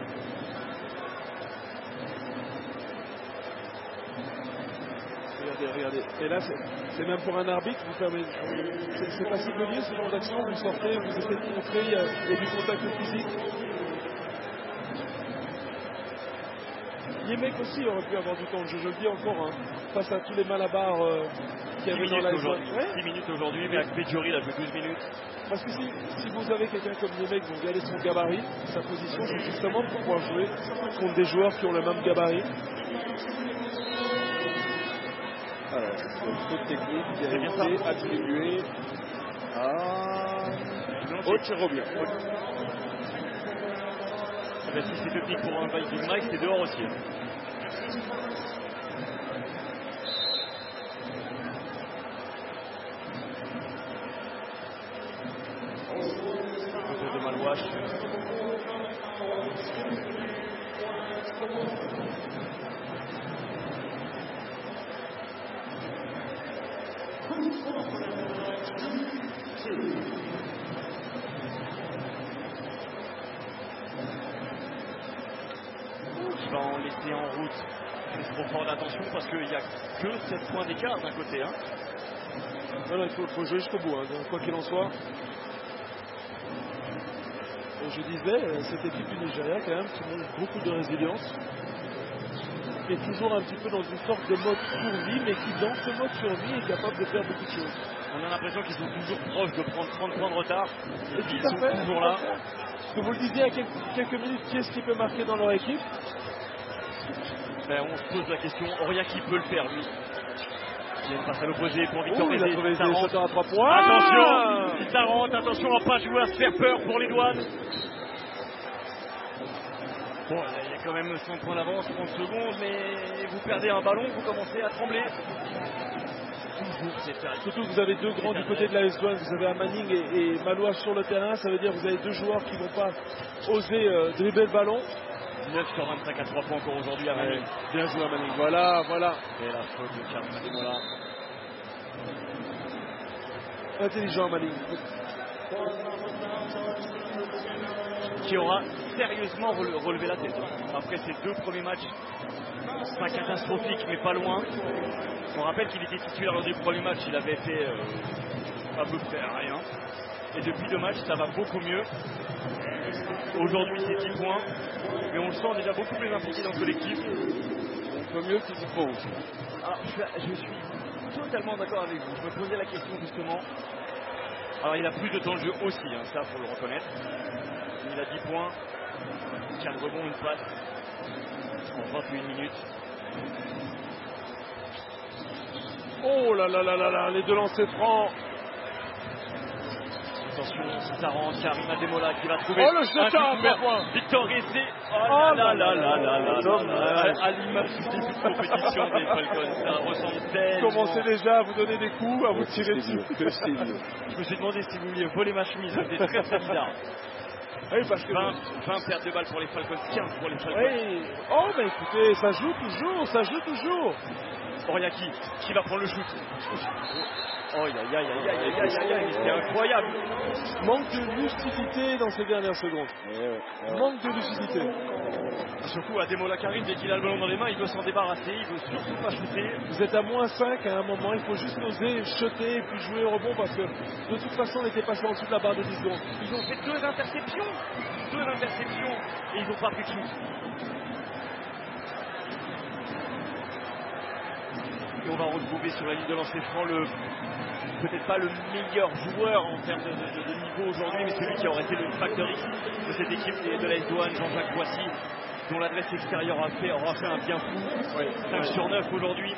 G: Regardez, regardez. Et là, c'est même pour un arbitre, vous savez, c'est facile de lire ce genre d'action, vous sortez, vous essayez de montrer, il y, a, il y a du contact physique. Yemek aussi aurait pu avoir du temps de jeu, je le dis encore, hein, face à tous les malabars euh, qu'il y avait dans la
F: zone. Ouais. dix minutes aujourd'hui, mais avec Pedjori, il a joué douze minutes.
G: Parce que si, si vous avez quelqu'un comme Yemek, vous regardez son gabarit, sa position, c'est justement pour pouvoir jouer contre des joueurs qui ont le même gabarit. Alors, c'est une faute technique qui a été attribuée à Ocherobia.
F: Si c'est technique pour un Viking Mike, c'est dehors aussi. Retour de Malouache. Qui va en laisser en route. C'est trop fort d'attention parce qu'il n'y a que sept points d'écart d'un côté. Hein.
G: Non, non, il faut, faut jouer jusqu'au bout, hein, quoi qu'il en soit. Et je disais, cette équipe du Nigeria, quand même, qui montre beaucoup de résilience. est toujours un petit peu dans une sorte de mode survie, mais qui dans ce mode survie est capable de faire beaucoup de choses.
F: On a l'impression qu'ils sont toujours proches de prendre trente points de retard.
G: Et
F: ils
G: tout à
F: sont
G: fait,
F: toujours là.
G: Parce que vous le disiez il y a quelques, quelques minutes, qui est-ce qui peut marquer dans leur équipe?
F: Ben, on se pose la question, Oriaki peut le faire lui. Il y a une passe à l'opposé pour Victor
G: Oh, il a trouvé des shoters à trois points.
F: Attention, si ça rentre, attention à ne pas jouer à se faire peur pour les douanes. Bon, il y a quand même cent points d'avance, trente secondes, mais vous perdez un ballon, vous commencez à trembler.
G: Surtout que vous avez deux grands du côté de la S douane, vous avez Manning et, et Maloua sur le terrain, ça veut dire que vous avez deux joueurs qui ne vont pas oser euh, dribbler le ballon.
F: neuf sur vingt-cinq à trois points encore aujourd'hui à Manning.
G: Bien joué à Manning, voilà, voilà.
F: Et la faute de Karim Ademola.
G: Intelligent Manning.
F: Qui aura sérieusement relevé la tête. Après ces deux premiers matchs, pas catastrophique mais pas loin. On rappelle qu'il était titulaire lors du premier match, il avait fait euh, à peu près rien. Et depuis deux matchs, ça va beaucoup mieux. Aujourd'hui, c'est dix points, mais on le sent déjà beaucoup plus impliqué dans le collectif.
H: Un peu mieux physiquement aussi.
F: Alors, je, je suis totalement d'accord avec vous. Je me posais la question justement. Alors, il a plus de temps de jeu aussi, hein, ça, faut le reconnaître. Il a dix points, quatre rebonds, une passe en vingt et une minutes.
G: Oh là là là là là, les deux lancers francs.
F: Attention, si ça rentre, Karim Ademola qui va trouver.
G: Oh le shooter à trois points.
F: Victor Ressé. Oh là là là là là là. À l'image du début de compétition des Falcons, ça ressemble tellement.
G: Commencez déjà à vous donner des coups, à vous tirer dessus.
F: Je me suis demandé si vous vouliez voler ma chemise, c'était très très bizarre.
G: Oui, parce que
F: vingt, vingt pertes de balles pour les Falcons, quinze pour les Falcons.
G: Oui. Oh, mais écoutez, ça joue toujours, ça joue toujours.
F: Oriaki qui va prendre le shoot. Oh, aïe aïe aïe aïe aïe aïe aïe, c'est incroyable.
G: Manque de lucidité dans ces dernières secondes. Manque de lucidité.
F: Et surtout, Ademola Karim, dès qu'il a le ballon dans les mains, il veut s'en débarrasser, il veut surtout pas shooter.
G: Vous êtes à moins cinq à un moment, il faut juste oser shooter et puis jouer au rebond parce que de toute façon, on était passé en dessous de la barre de dix secondes.
F: Ils ont fait deux interceptions, deux interceptions et ils n'ont pas pris de shoot. Et on va retrouver sur la ligne de lancer franc le peut-être pas le meilleur joueur en termes de, de, de niveau aujourd'hui, mais celui qui aurait été le facteur X de cette équipe de la S douane, Jean-Jacques Boissy, dont l'adresse extérieure a fait, aura fait un bien fou. Ouais, cinq sur neuf aujourd'hui.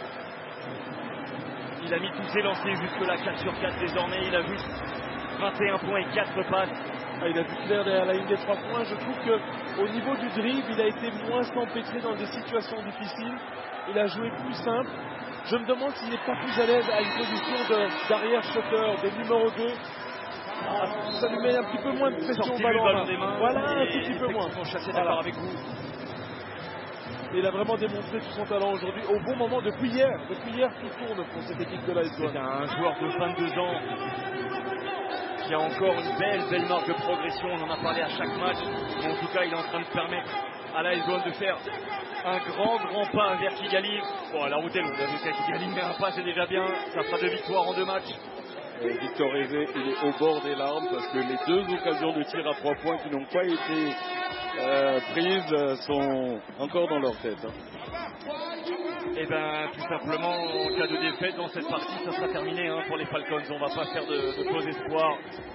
F: Il a mis tous ses lancers jusque-là, quatre sur quatre désormais. Il a juste vingt et un points et quatre passes.
G: Ah, il a vu clair derrière la ligne des trois points. Je trouve qu'au niveau du dribble, il a été moins empêtré dans des situations difficiles. Il a joué plus simple. Je me demande s'il n'est pas plus à l'aise à une position d'arrière shooter, de numéro deux. Ah, ça lui met un petit peu moins de pression au ballon.
F: ballon des mains.
G: Voilà, un tout petit peu moins.
F: Je suis assez
G: voilà.
F: d'accord avec vous.
G: Et il a vraiment démontré tout son talent aujourd'hui, au bon moment, depuis hier. Depuis hier, tout tourne pour cette équipe de la S douane.
F: C'est un joueur de vingt-deux ans qui a encore une belle, belle marque de progression. On en a parlé à chaque match. Mais en tout cas, il est en train de permettre à la S douane de faire un grand, grand pas vers Kigali. Bon, à la route, on a vu qu'à Kigali, mais un pas, c'est déjà bien. Ça fera deux victoires en deux matchs.
H: Et Victor Ressé, il est au bord des larmes parce que les deux occasions de tir à trois points qui n'ont pas été euh, prises sont encore dans leur tête. Hein.
F: Et bien, tout simplement, en cas de défaite dans cette partie, ça sera terminé hein, pour les Falcons. On ne va pas faire de, de faux espoirs.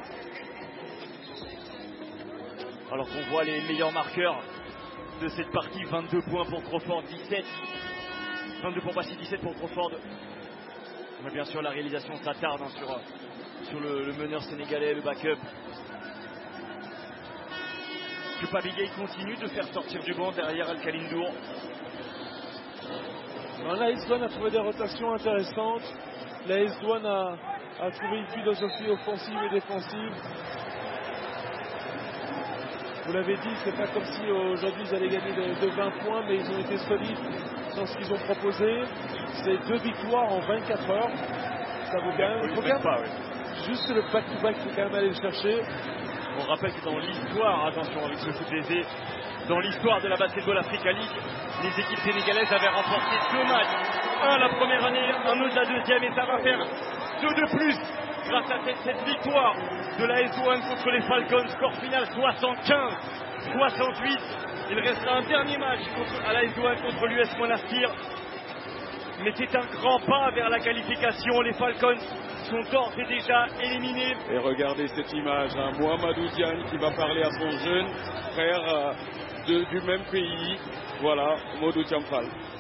F: Alors qu'on voit les meilleurs marqueurs de cette partie, vingt-deux points pour Crawford, dix-sept. vingt-deux pour Passy, dix-sept pour Crawford. Mais bien sûr, la réalisation s'attarde hein, sur, sur le, le meneur sénégalais, le backup. Que Pabigay continue de faire sortir du banc derrière Al-Khalim Dour.
G: La S douane a trouvé des rotations intéressantes. La S douane a, a trouvé une philosophie offensive et défensive. Vous l'avez dit, c'est pas comme si aujourd'hui ils allaient gagner de, de vingt points, mais ils ont été solides dans ce qu'ils ont proposé. C'est deux victoires en vingt-quatre heures. Ça vaut quand même. Il faut quand même pas, oui. Juste le back-to-back, il faut quand même aller le chercher.
F: On rappelle que dans l'histoire, attention avec ce foot aisé, dans l'histoire de la Basketball Africa League, les équipes sénégalaises avaient remporté deux matchs. Un la première année, un autre la deuxième, et ça va faire deux de plus grâce à cette, cette victoire de la S douane contre les Falcons. Score final soixante-quinze soixante-huit. Il restera un dernier match contre, à l'A S Douanes contre l'U S Monastir. Mais c'est un grand pas vers la qualification. Les Falcons sont d'ores et déjà éliminés.
H: Et regardez cette image, hein, Mohamedou Diagne qui va parler à son jeune frère euh, de, du même pays. Voilà, Modou Diamfal.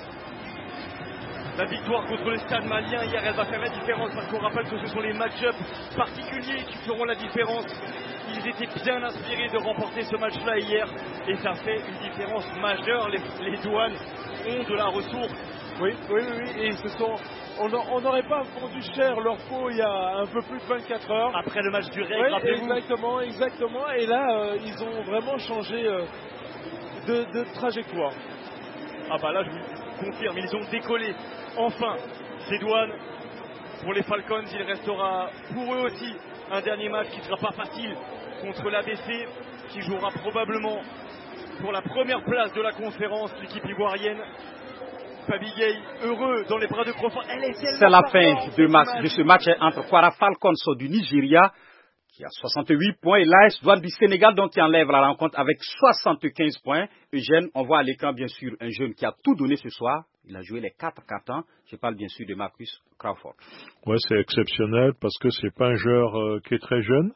F: La victoire contre le Stade Malien hier, elle va faire la différence parce qu'on rappelle que ce sont les match-ups particuliers qui feront la différence. Ils étaient bien inspirés de remporter ce match-là hier et ça fait une différence majeure. Les, les Douanes ont de la ressource.
G: Oui, oui, oui, oui. Et ce sont, on n'aurait pas vendu cher leur peau il y a un peu plus de vingt-quatre heures.
F: Après le match du Reg,
G: oui,
F: rappelez-vous.
G: Exactement, exactement. Et là, euh, ils ont vraiment changé euh, de, de trajectoire.
F: Ah bah là, je vous confirme, ils ont décollé. Enfin, ces Douanes, pour les Falcons, il restera pour eux aussi un dernier match qui ne sera pas facile contre l'A B C, qui jouera probablement pour la première place de la conférence, l'équipe ivoirienne. Fabi Gueye, heureux dans les bras de Crawford.
A: C'est la fin de, ma, de ce match entre Kwara Falcons du Nigeria, qui a soixante-huit points, et l'A S Douanes du Sénégal, dont il enlève la rencontre avec soixante-quinze points. Eugène, on voit à l'écran, bien sûr, un jeune qui a tout donné ce soir. Il a joué les quatre cartons. Je parle bien sûr de Marcus Crawford.
B: Ouais, c'est exceptionnel parce que c'est pas un joueur euh, qui est très jeune.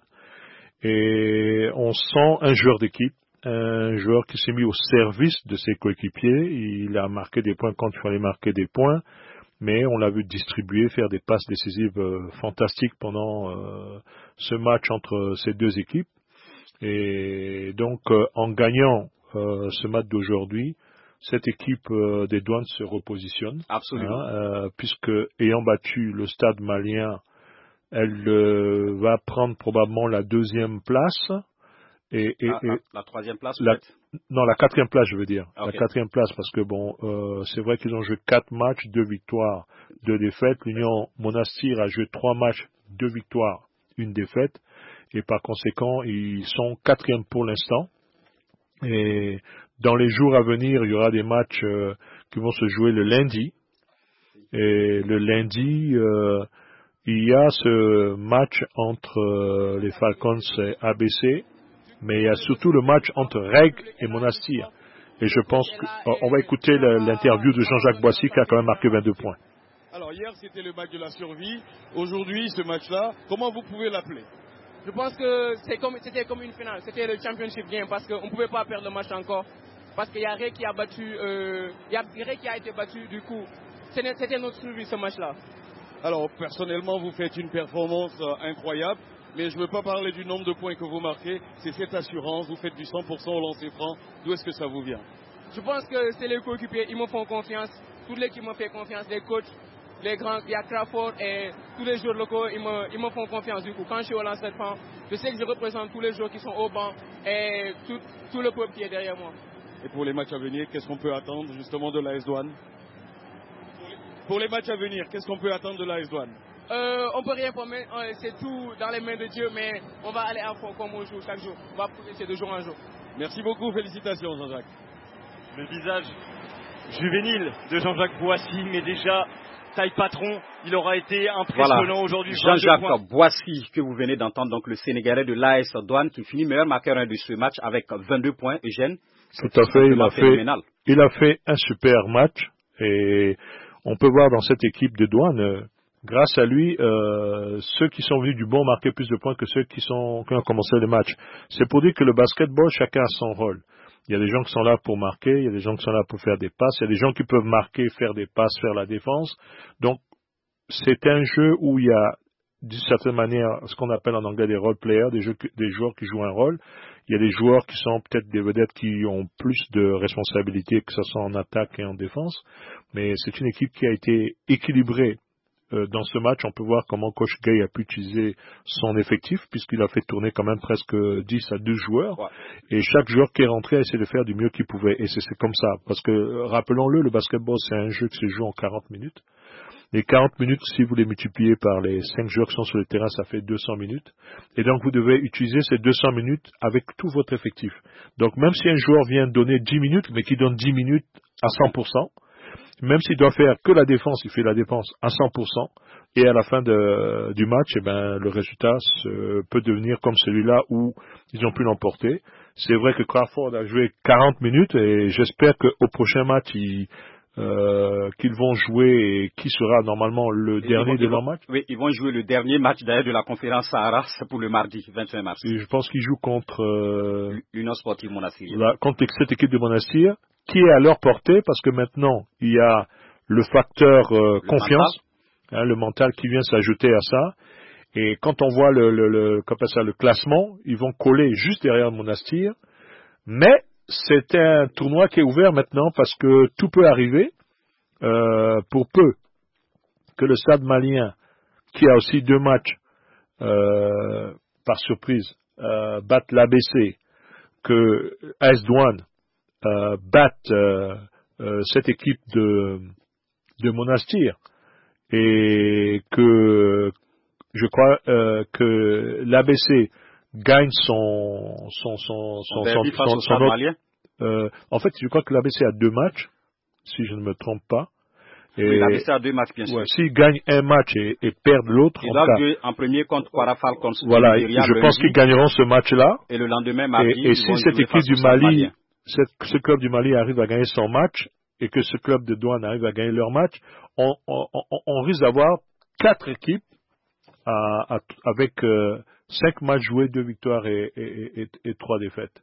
B: Et on sent un joueur d'équipe, un joueur qui s'est mis au service de ses coéquipiers. Il a marqué des points quand il fallait marquer des points. Mais on l'a vu distribuer, faire des passes décisives euh, fantastiques pendant euh, ce match entre ces deux équipes. Et donc, euh, en gagnant euh, ce match d'aujourd'hui, cette équipe euh, des Douanes se repositionne.
A: Absolument.
B: Hein, euh, puisque, ayant battu le Stade Malien, elle euh, va prendre probablement la deuxième place. Et, et,
A: la,
B: et
A: la, la troisième place,
B: la,
A: peut-être.
B: Non, la quatrième place, je veux dire.
A: Okay.
B: La quatrième place, parce que bon, euh, c'est vrai qu'ils ont joué quatre matchs, deux victoires, deux défaites. L'Union Monastir a joué trois matchs, deux victoires, une défaite. Et par conséquent, ils sont quatrième pour l'instant. Et dans les jours à venir, il y aura des matchs euh, qui vont se jouer le lundi. Et le lundi, euh, il y a ce match entre euh, les Falcons et A B C. Mais il y a surtout le match entre Reg et Monastir. Et je pense qu'on va écouter l'interview de Jean-Jacques Boissy qui a quand même marqué vingt-deux points.
H: Alors hier c'était le match de la survie. Aujourd'hui ce match-là, comment vous pouvez l'appeler?
J: Je pense que c'était comme, comme une finale. C'était le championship game parce qu'on ne pouvait pas perdre le match encore. Parce qu'il y a Reg qui a battu, euh, il y a Reg qui a été battu du coup. C'était notre survie ce match-là.
H: Alors personnellement vous faites une performance euh, incroyable. Mais je ne veux pas parler du nombre de points que vous marquez, c'est cette assurance, vous faites du cent pour cent au lancer franc, d'où est-ce que ça vous vient?
J: Je pense que c'est les coéquipiers, ils me font confiance, toute l'équipe me fait confiance, les coachs, les grands, il y a Crawford et tous les joueurs locaux, ils me, ils me font confiance du coup. Quand je suis au lancer franc, je sais que je représente tous les joueurs qui sont au banc et tout, tout le peuple qui est derrière moi.
H: Et pour les matchs à venir, qu'est-ce qu'on peut attendre justement de l'A S Douanes? Pour les matchs à venir, qu'est-ce qu'on peut attendre de l'A S Douanes?
J: Euh, on peut rien promettre, c'est tout dans les mains de Dieu, mais on va aller à fond comme on joue chaque jour. On va progresser de jour en jour.
H: Merci beaucoup, félicitations Jean-Jacques.
F: Le visage juvénile de Jean-Jacques Boissy, mais déjà taille patron, il aura été impressionnant
A: voilà.
F: aujourd'hui.
A: Jean-Jacques Boissy, que vous venez d'entendre, donc le Sénégalais de l'A S Douanes, qui finit meilleur marqueur de ce match avec vingt-deux points. Eugène,
B: tout à fait, il a fait, il a fait un super match et on peut voir dans cette équipe de Douanes. Grâce à lui, euh, ceux qui sont venus du bon marquaient plus de points que ceux qui, sont, qui ont commencé le match. C'est pour dire que le basketball, chacun a son rôle. Il y a des gens qui sont là pour marquer, il y a des gens qui sont là pour faire des passes, il y a des gens qui peuvent marquer, faire des passes, faire la défense. Donc, c'est un jeu où il y a, d'une certaine manière, ce qu'on appelle en anglais des role players, des, jeux, des joueurs qui jouent un rôle. Il y a des joueurs qui sont peut-être des vedettes qui ont plus de responsabilités, que ce soit en attaque et en défense. Mais c'est une équipe qui a été équilibrée. Dans ce match, on peut voir comment Coach Gay a pu utiliser son effectif, puisqu'il a fait tourner quand même presque dix à douze joueurs. Ouais. Et chaque joueur qui est rentré a essayé de faire du mieux qu'il pouvait. Et c'est comme ça. Parce que, rappelons-le, le basketball, c'est un jeu qui se joue en quarante minutes. Les quarante minutes, si vous les multipliez par les cinq joueurs qui sont sur le terrain, ça fait deux cents minutes. Et donc, vous devez utiliser ces deux cents minutes avec tout votre effectif. Donc, même si un joueur vient donner dix minutes, mais qui donne dix minutes à cent pour cent, même s'il doit faire que la défense, il fait la défense à cent pour cent. Et à la fin de, du match, eh ben, le résultat se, peut devenir comme celui-là où ils ont pu l'emporter. C'est vrai que Crawford a joué quarante minutes et j'espère qu'au prochain match, il, euh, qu'ils vont jouer et qui sera normalement le
A: et
B: dernier
A: vont,
B: de
A: vont,
B: leur match.
A: Oui, ils vont jouer le dernier match d'ailleurs de la conférence Sahara, c'est pour le mardi vingt et un mars.
B: Et je pense qu'ils jouent contre euh,
A: l'Union sportive Monastir.
B: La, contre cette équipe de Monastir qui est à leur portée parce que maintenant il y a le facteur euh,
A: le
B: confiance,
A: mental.
B: Hein, le mental qui vient s'ajouter à ça. Et quand on voit le, le, le, comment ça, le classement, ils vont coller juste derrière Monastir. Mais c'est un tournoi qui est ouvert maintenant parce que tout peut arriver. Euh, pour peu que le Stade malien, qui a aussi deux matchs euh, par surprise, euh, batte l'A B C, que A S Douane euh, batte euh, euh, cette équipe de, de Monastir, et que je crois euh, que l'A B C gagne son son son son, son, son, son, son autre, euh, en fait je crois que l'A B C a deux matchs si je ne me trompe pas.
A: Et oui, l'A B C a deux matchs bien sûr.
B: Ouais, s'ils gagnent un match et, et perdent l'autre,
A: ils doivent jouer en premier contre Kwara Falcons.
B: Voilà, je pense qu'ils gagneront ce match-là.
A: Et le lendemain mardi,
B: et, et si cette équipe du Mali, cette, ce club du Mali arrive à gagner son match et que ce club de Douane arrive à gagner leur match, on, on, on, on risque d'avoir quatre équipes à, à, avec euh, cinq matchs joués, deux victoires et, et, et, et trois défaites.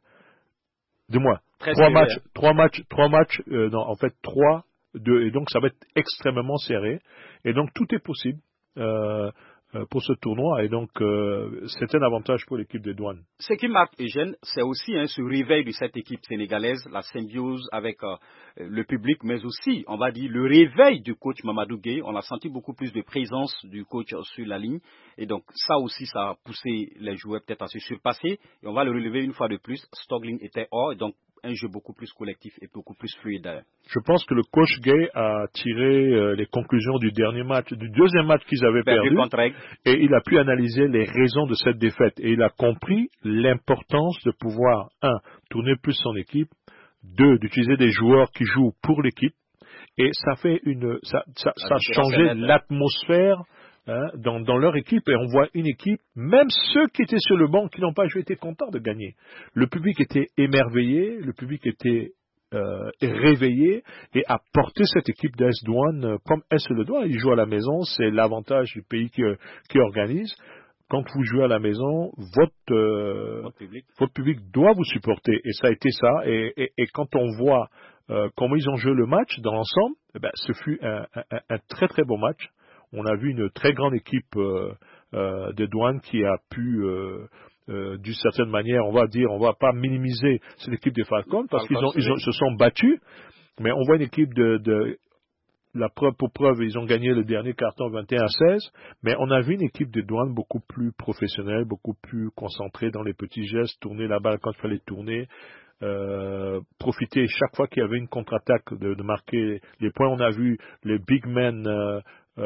B: Du moins,
A: Très
B: trois
A: serré,
B: matchs,
A: hein.
B: trois matchs, trois matchs, euh, non, en fait trois, deux, et donc ça va être extrêmement serré. Et donc tout est possible euh, pour ce tournoi, et donc euh, c'est un avantage pour l'équipe de Douane.
A: Ce qui marque, Eugène, c'est aussi hein, ce réveil de cette équipe sénégalaise, la symbiose avec euh, le public, mais aussi, on va dire, le réveil du coach Mamadou Gueye. On a senti beaucoup plus de présence du coach sur la ligne, et donc ça aussi, ça a poussé les joueurs peut-être à se surpasser, et on va le relever une fois de plus. Stogling était hors, et donc un jeu beaucoup plus collectif et beaucoup plus fluide.
B: Je pense que le coach Gueye a tiré euh, les conclusions du dernier match, du deuxième match qu'ils avaient perdu, perdu et il a pu analyser les raisons de cette défaite. Et il a compris l'importance de pouvoir, un, tourner plus son équipe, deux, d'utiliser des joueurs qui jouent pour l'équipe, et ça fait une, ça, ça, ça a changé l'atmosphère Hein, dans, dans leur équipe, et on voit une équipe, même ceux qui étaient sur le banc, qui n'ont pas joué, étaient contents de gagner. Le public était émerveillé, le public était euh, réveillé, et a porté cette équipe d'A S Douane euh, comme elle se le doit. Ils jouent à la maison, c'est l'avantage du pays qui, qui organise. Quand vous jouez à la maison, votre, euh,
A: votre, public.
B: votre public doit vous supporter, et ça a été ça. Et, et, et quand on voit euh, comment ils ont joué le match dans l'ensemble, eh ben, ce fut un, un, un très très beau match. On a vu une très grande équipe euh, euh, de Douane qui a pu, euh, euh, d'une certaine manière, on va dire, on va pas minimiser cette équipe des Falcons parce qu'ils ont, ils ont, se sont battus, mais on voit une équipe de, de la preuve pour preuve, ils ont gagné le dernier carton vingt et un à seize, mais on a vu une équipe de Douane beaucoup plus professionnelle, beaucoup plus concentrée dans les petits gestes, tourner la balle quand il fallait tourner. Euh, profiter chaque fois qu'il y avait une contre-attaque de, de marquer les points. On a vu les big men euh,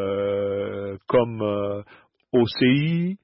B: euh, comme euh, O C I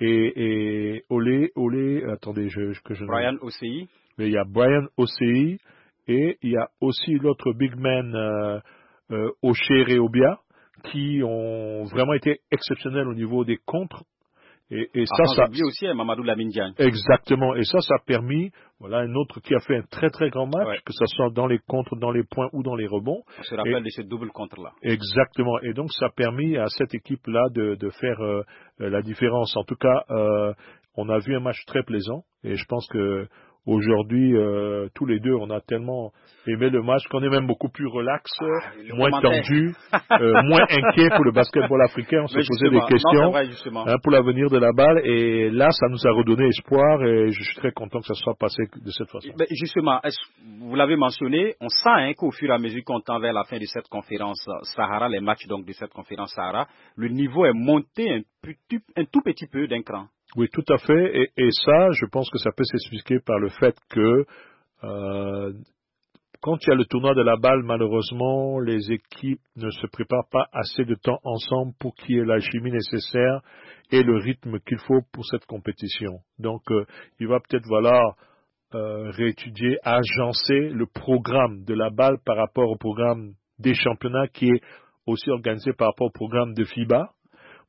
B: et, et Olé, Olé, attendez, je, que je
A: Brian O C I.
B: Mais il y a Brian O C I et il y a aussi l'autre big man euh, euh, Ocher et Obia qui ont vraiment été exceptionnels au niveau des contres. Et, et ça,
A: ah,
B: ça
A: oublié aussi hein, Mamadou Lamine Diagne.
B: Exactement. Et ça, ça a permis, voilà, un autre qui a fait un très très grand match,
A: ouais.
B: que ce soit dans les contres, dans les points ou dans les rebonds.
A: On se rappelle
B: et,
A: de ce double contre-là.
B: Exactement. Et donc, ça a permis à cette équipe-là de, de faire euh, la différence. En tout cas, euh, on a vu un match très plaisant. Et je pense que aujourd'hui, euh, tous les deux, on a tellement aimé le match qu'on est même beaucoup plus relax,
A: ah,
B: moins tendu, euh, moins inquiet pour le basketball africain. On se posait des questions
A: non, vrai,
B: hein, pour l'avenir de la balle. Et là, ça nous a redonné espoir et je suis très content que ça soit passé de cette façon.
A: Mais justement, vous l'avez mentionné, on sent hein, qu'au fur et à mesure qu'on tend vers la fin de cette conférence Sahara, les matchs donc de cette conférence Sahara, le niveau est monté un, petit, un tout petit peu d'un cran.
B: Oui, tout à fait. Et, et ça, je pense que ça peut s'expliquer par le fait que euh, quand il y a le tournoi de la balle, malheureusement, les équipes ne se préparent pas assez de temps ensemble pour qu'il y ait la chimie nécessaire et le rythme qu'il faut pour cette compétition. Donc, euh, il va peut-être falloir euh, réétudier, agencer le programme de la balle par rapport au programme des championnats qui est aussi organisé par rapport au programme de FIBA,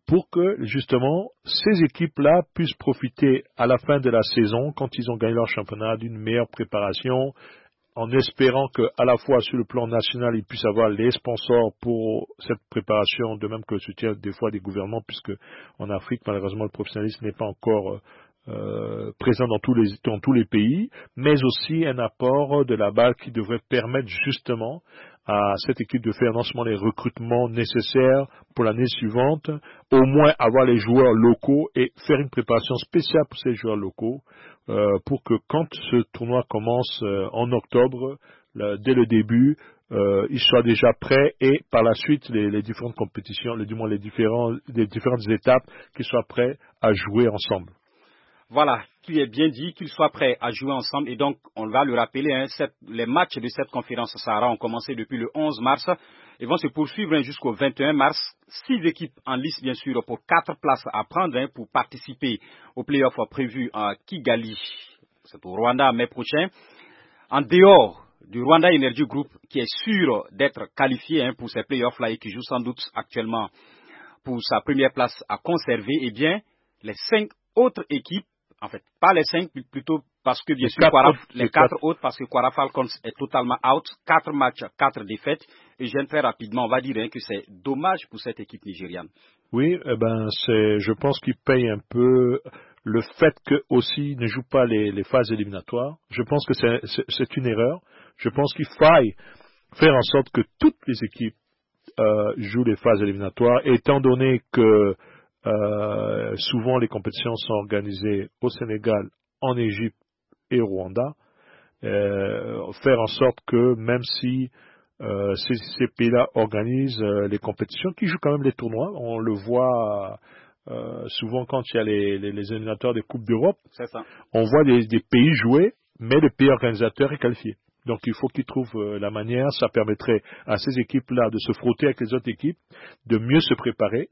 B: pour que justement ces équipes-là puissent profiter à la fin de la saison, quand ils ont gagné leur championnat, d'une meilleure préparation, en espérant qu'à la fois sur le plan national, ils puissent avoir les sponsors pour cette préparation, de même que le soutien des fois des gouvernements, puisque en Afrique, malheureusement, le professionnalisme n'est pas encore euh, présent dans tous les dans tous les pays, mais aussi un apport de la B A L qui devrait permettre justement à cette équipe de faire non seulement les recrutements nécessaires pour l'année suivante, au moins avoir les joueurs locaux et faire une préparation spéciale pour ces joueurs locaux, euh, pour que quand ce tournoi commence euh, en octobre, là, dès le début, euh, ils soient déjà prêts et par la suite les, les différentes compétitions, les, du moins les, différents, les différentes étapes, qu'ils soient prêts à jouer ensemble.
A: Voilà, qui est bien dit, qu'ils soient prêts à jouer ensemble. Et donc, on va le rappeler, hein, cette, les matchs de cette conférence Sahara ont commencé depuis le onze mars et vont se poursuivre hein, jusqu'au vingt et un mars. Six équipes en lice, bien sûr, pour quatre places à prendre hein, pour participer aux playoffs prévus à Kigali. C'est au Rwanda, mai prochain. En dehors du Rwanda Energy Group, qui est sûr d'être qualifié hein, pour ces playoffs-là et qui joue sans doute actuellement pour sa première place à conserver, eh bien, les cinq autres équipes, en fait, pas les cinq, plutôt parce que, bien
B: les
A: sûr, Kwara,
B: autres,
A: les quatre autres, parce que Kwara Falcons est totalement out. Quatre matchs, quatre défaites. Et je viens très rapidement, on va dire hein, que c'est dommage pour cette équipe nigériane.
B: Oui, eh ben, c'est, je pense qu'ils payent un peu le fait qu'eux aussi ne jouent pas les, les phases éliminatoires. Je pense que c'est, c'est, c'est une erreur. Je pense qu'il faille faire en sorte que toutes les équipes euh, jouent les phases éliminatoires, étant donné que Euh, souvent les compétitions sont organisées au Sénégal, en Égypte et au Rwanda. Euh, faire en sorte que même si euh, ces, ces pays-là organisent euh, les compétitions, qui jouent quand même les tournois, on le voit euh, souvent quand il y a les, les, les éliminatoires des Coupes d'Europe,
A: c'est ça.
B: On voit des, des pays jouer, mais le pays organisateur est qualifié. Donc il faut qu'ils trouvent euh, la manière, ça permettrait à ces équipes-là de se frotter avec les autres équipes, de mieux se préparer,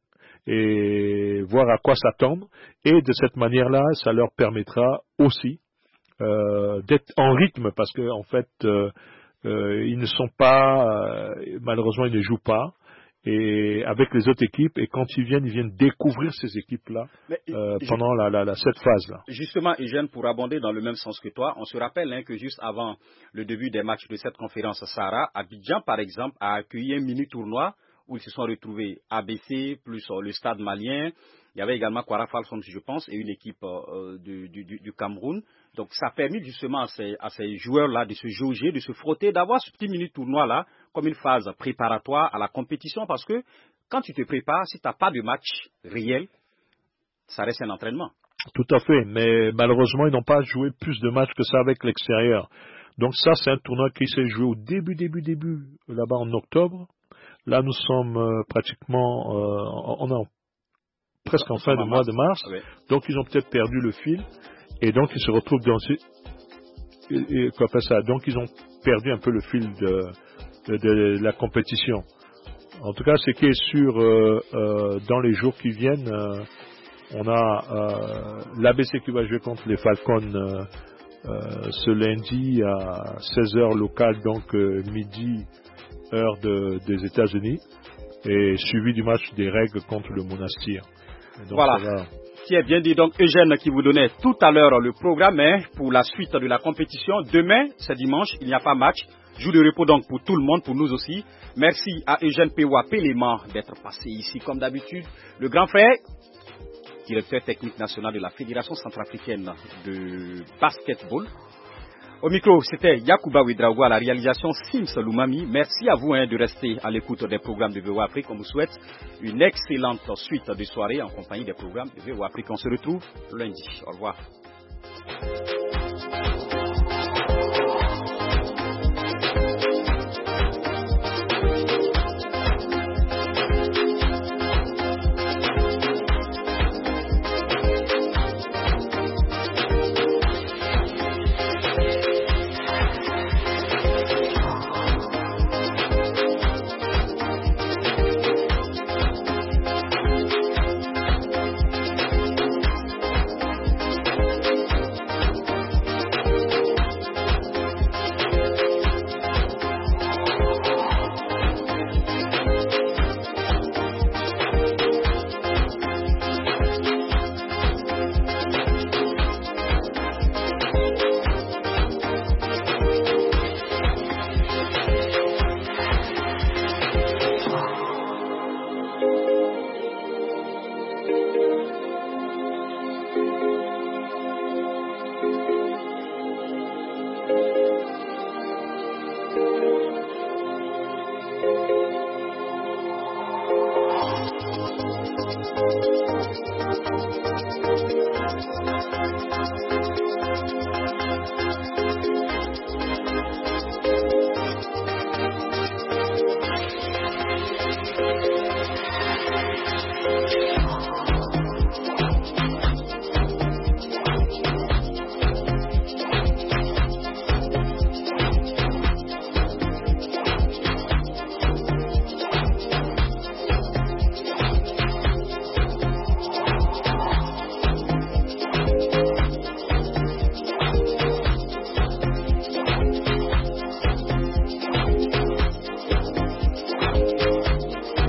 B: et voir à quoi s'attendre, et de cette manière-là, ça leur permettra aussi euh, d'être en rythme, parce que en fait, euh, euh, ils ne sont pas, euh, malheureusement, ils ne jouent pas, et avec les autres équipes, et quand ils viennent, ils viennent découvrir ces équipes-là Mais, euh, pendant la, la, la, cette phase-là.
A: Justement, Eugène, pour abonder dans le même sens que toi, on se rappelle hein, que juste avant le début des matchs de cette conférence Sahara, Abidjan, par exemple, a accueilli un mini-tournoi où ils se sont retrouvés A B C plus euh, le stade malien. Il y avait également Kwara Falcons, je pense, et une équipe euh, du, du, du Cameroun. Donc ça a permis justement à ces, à ces joueurs-là de se jauger, de se frotter, d'avoir ce petit mini-tournoi-là comme une phase préparatoire à la compétition, parce que quand tu te prépares, si tu n'as pas de match réel, ça reste un entraînement.
B: Tout à fait, mais malheureusement, ils n'ont pas joué plus de matchs que ça avec l'extérieur. Donc ça, c'est un tournoi qui s'est joué au début, début, début, là-bas en octobre. Là, nous sommes euh, pratiquement, euh, on est presque en fin de mois de mars, oui. Donc ils ont peut-être perdu le fil, et donc ils se retrouvent dans ce, et, et, quoi fait ça, donc ils ont perdu un peu le fil de, de, de la compétition. En tout cas, ce qui est sûr, euh, euh, dans les jours qui viennent, euh, on a euh, l'A B C qui va jouer contre les Falcons euh, euh, ce lundi à seize heures locale, donc euh, midi heure de, des États-Unis, et suivi du match des Règles contre le Monastir.
A: Donc, voilà. Va... Qui est bien dit, donc Eugène qui vous donnait tout à l'heure le programme hein, pour la suite de la compétition. Demain, c'est dimanche, il n'y a pas match. Jour de repos donc pour tout le monde, pour nous aussi. Merci à Eugène Pewa Péléman d'être passé ici comme d'habitude. Le grand frère, directeur technique national de la Fédération centrafricaine de basketball. Au micro, c'était Yacouba Ouedraogo à la réalisation Sims Loumami. Merci à vous hein, de rester à l'écoute des programmes de V O A Afrique. On vous souhaite une excellente suite de soirée en compagnie des programmes de V O A Afrique. On se retrouve lundi. Au revoir.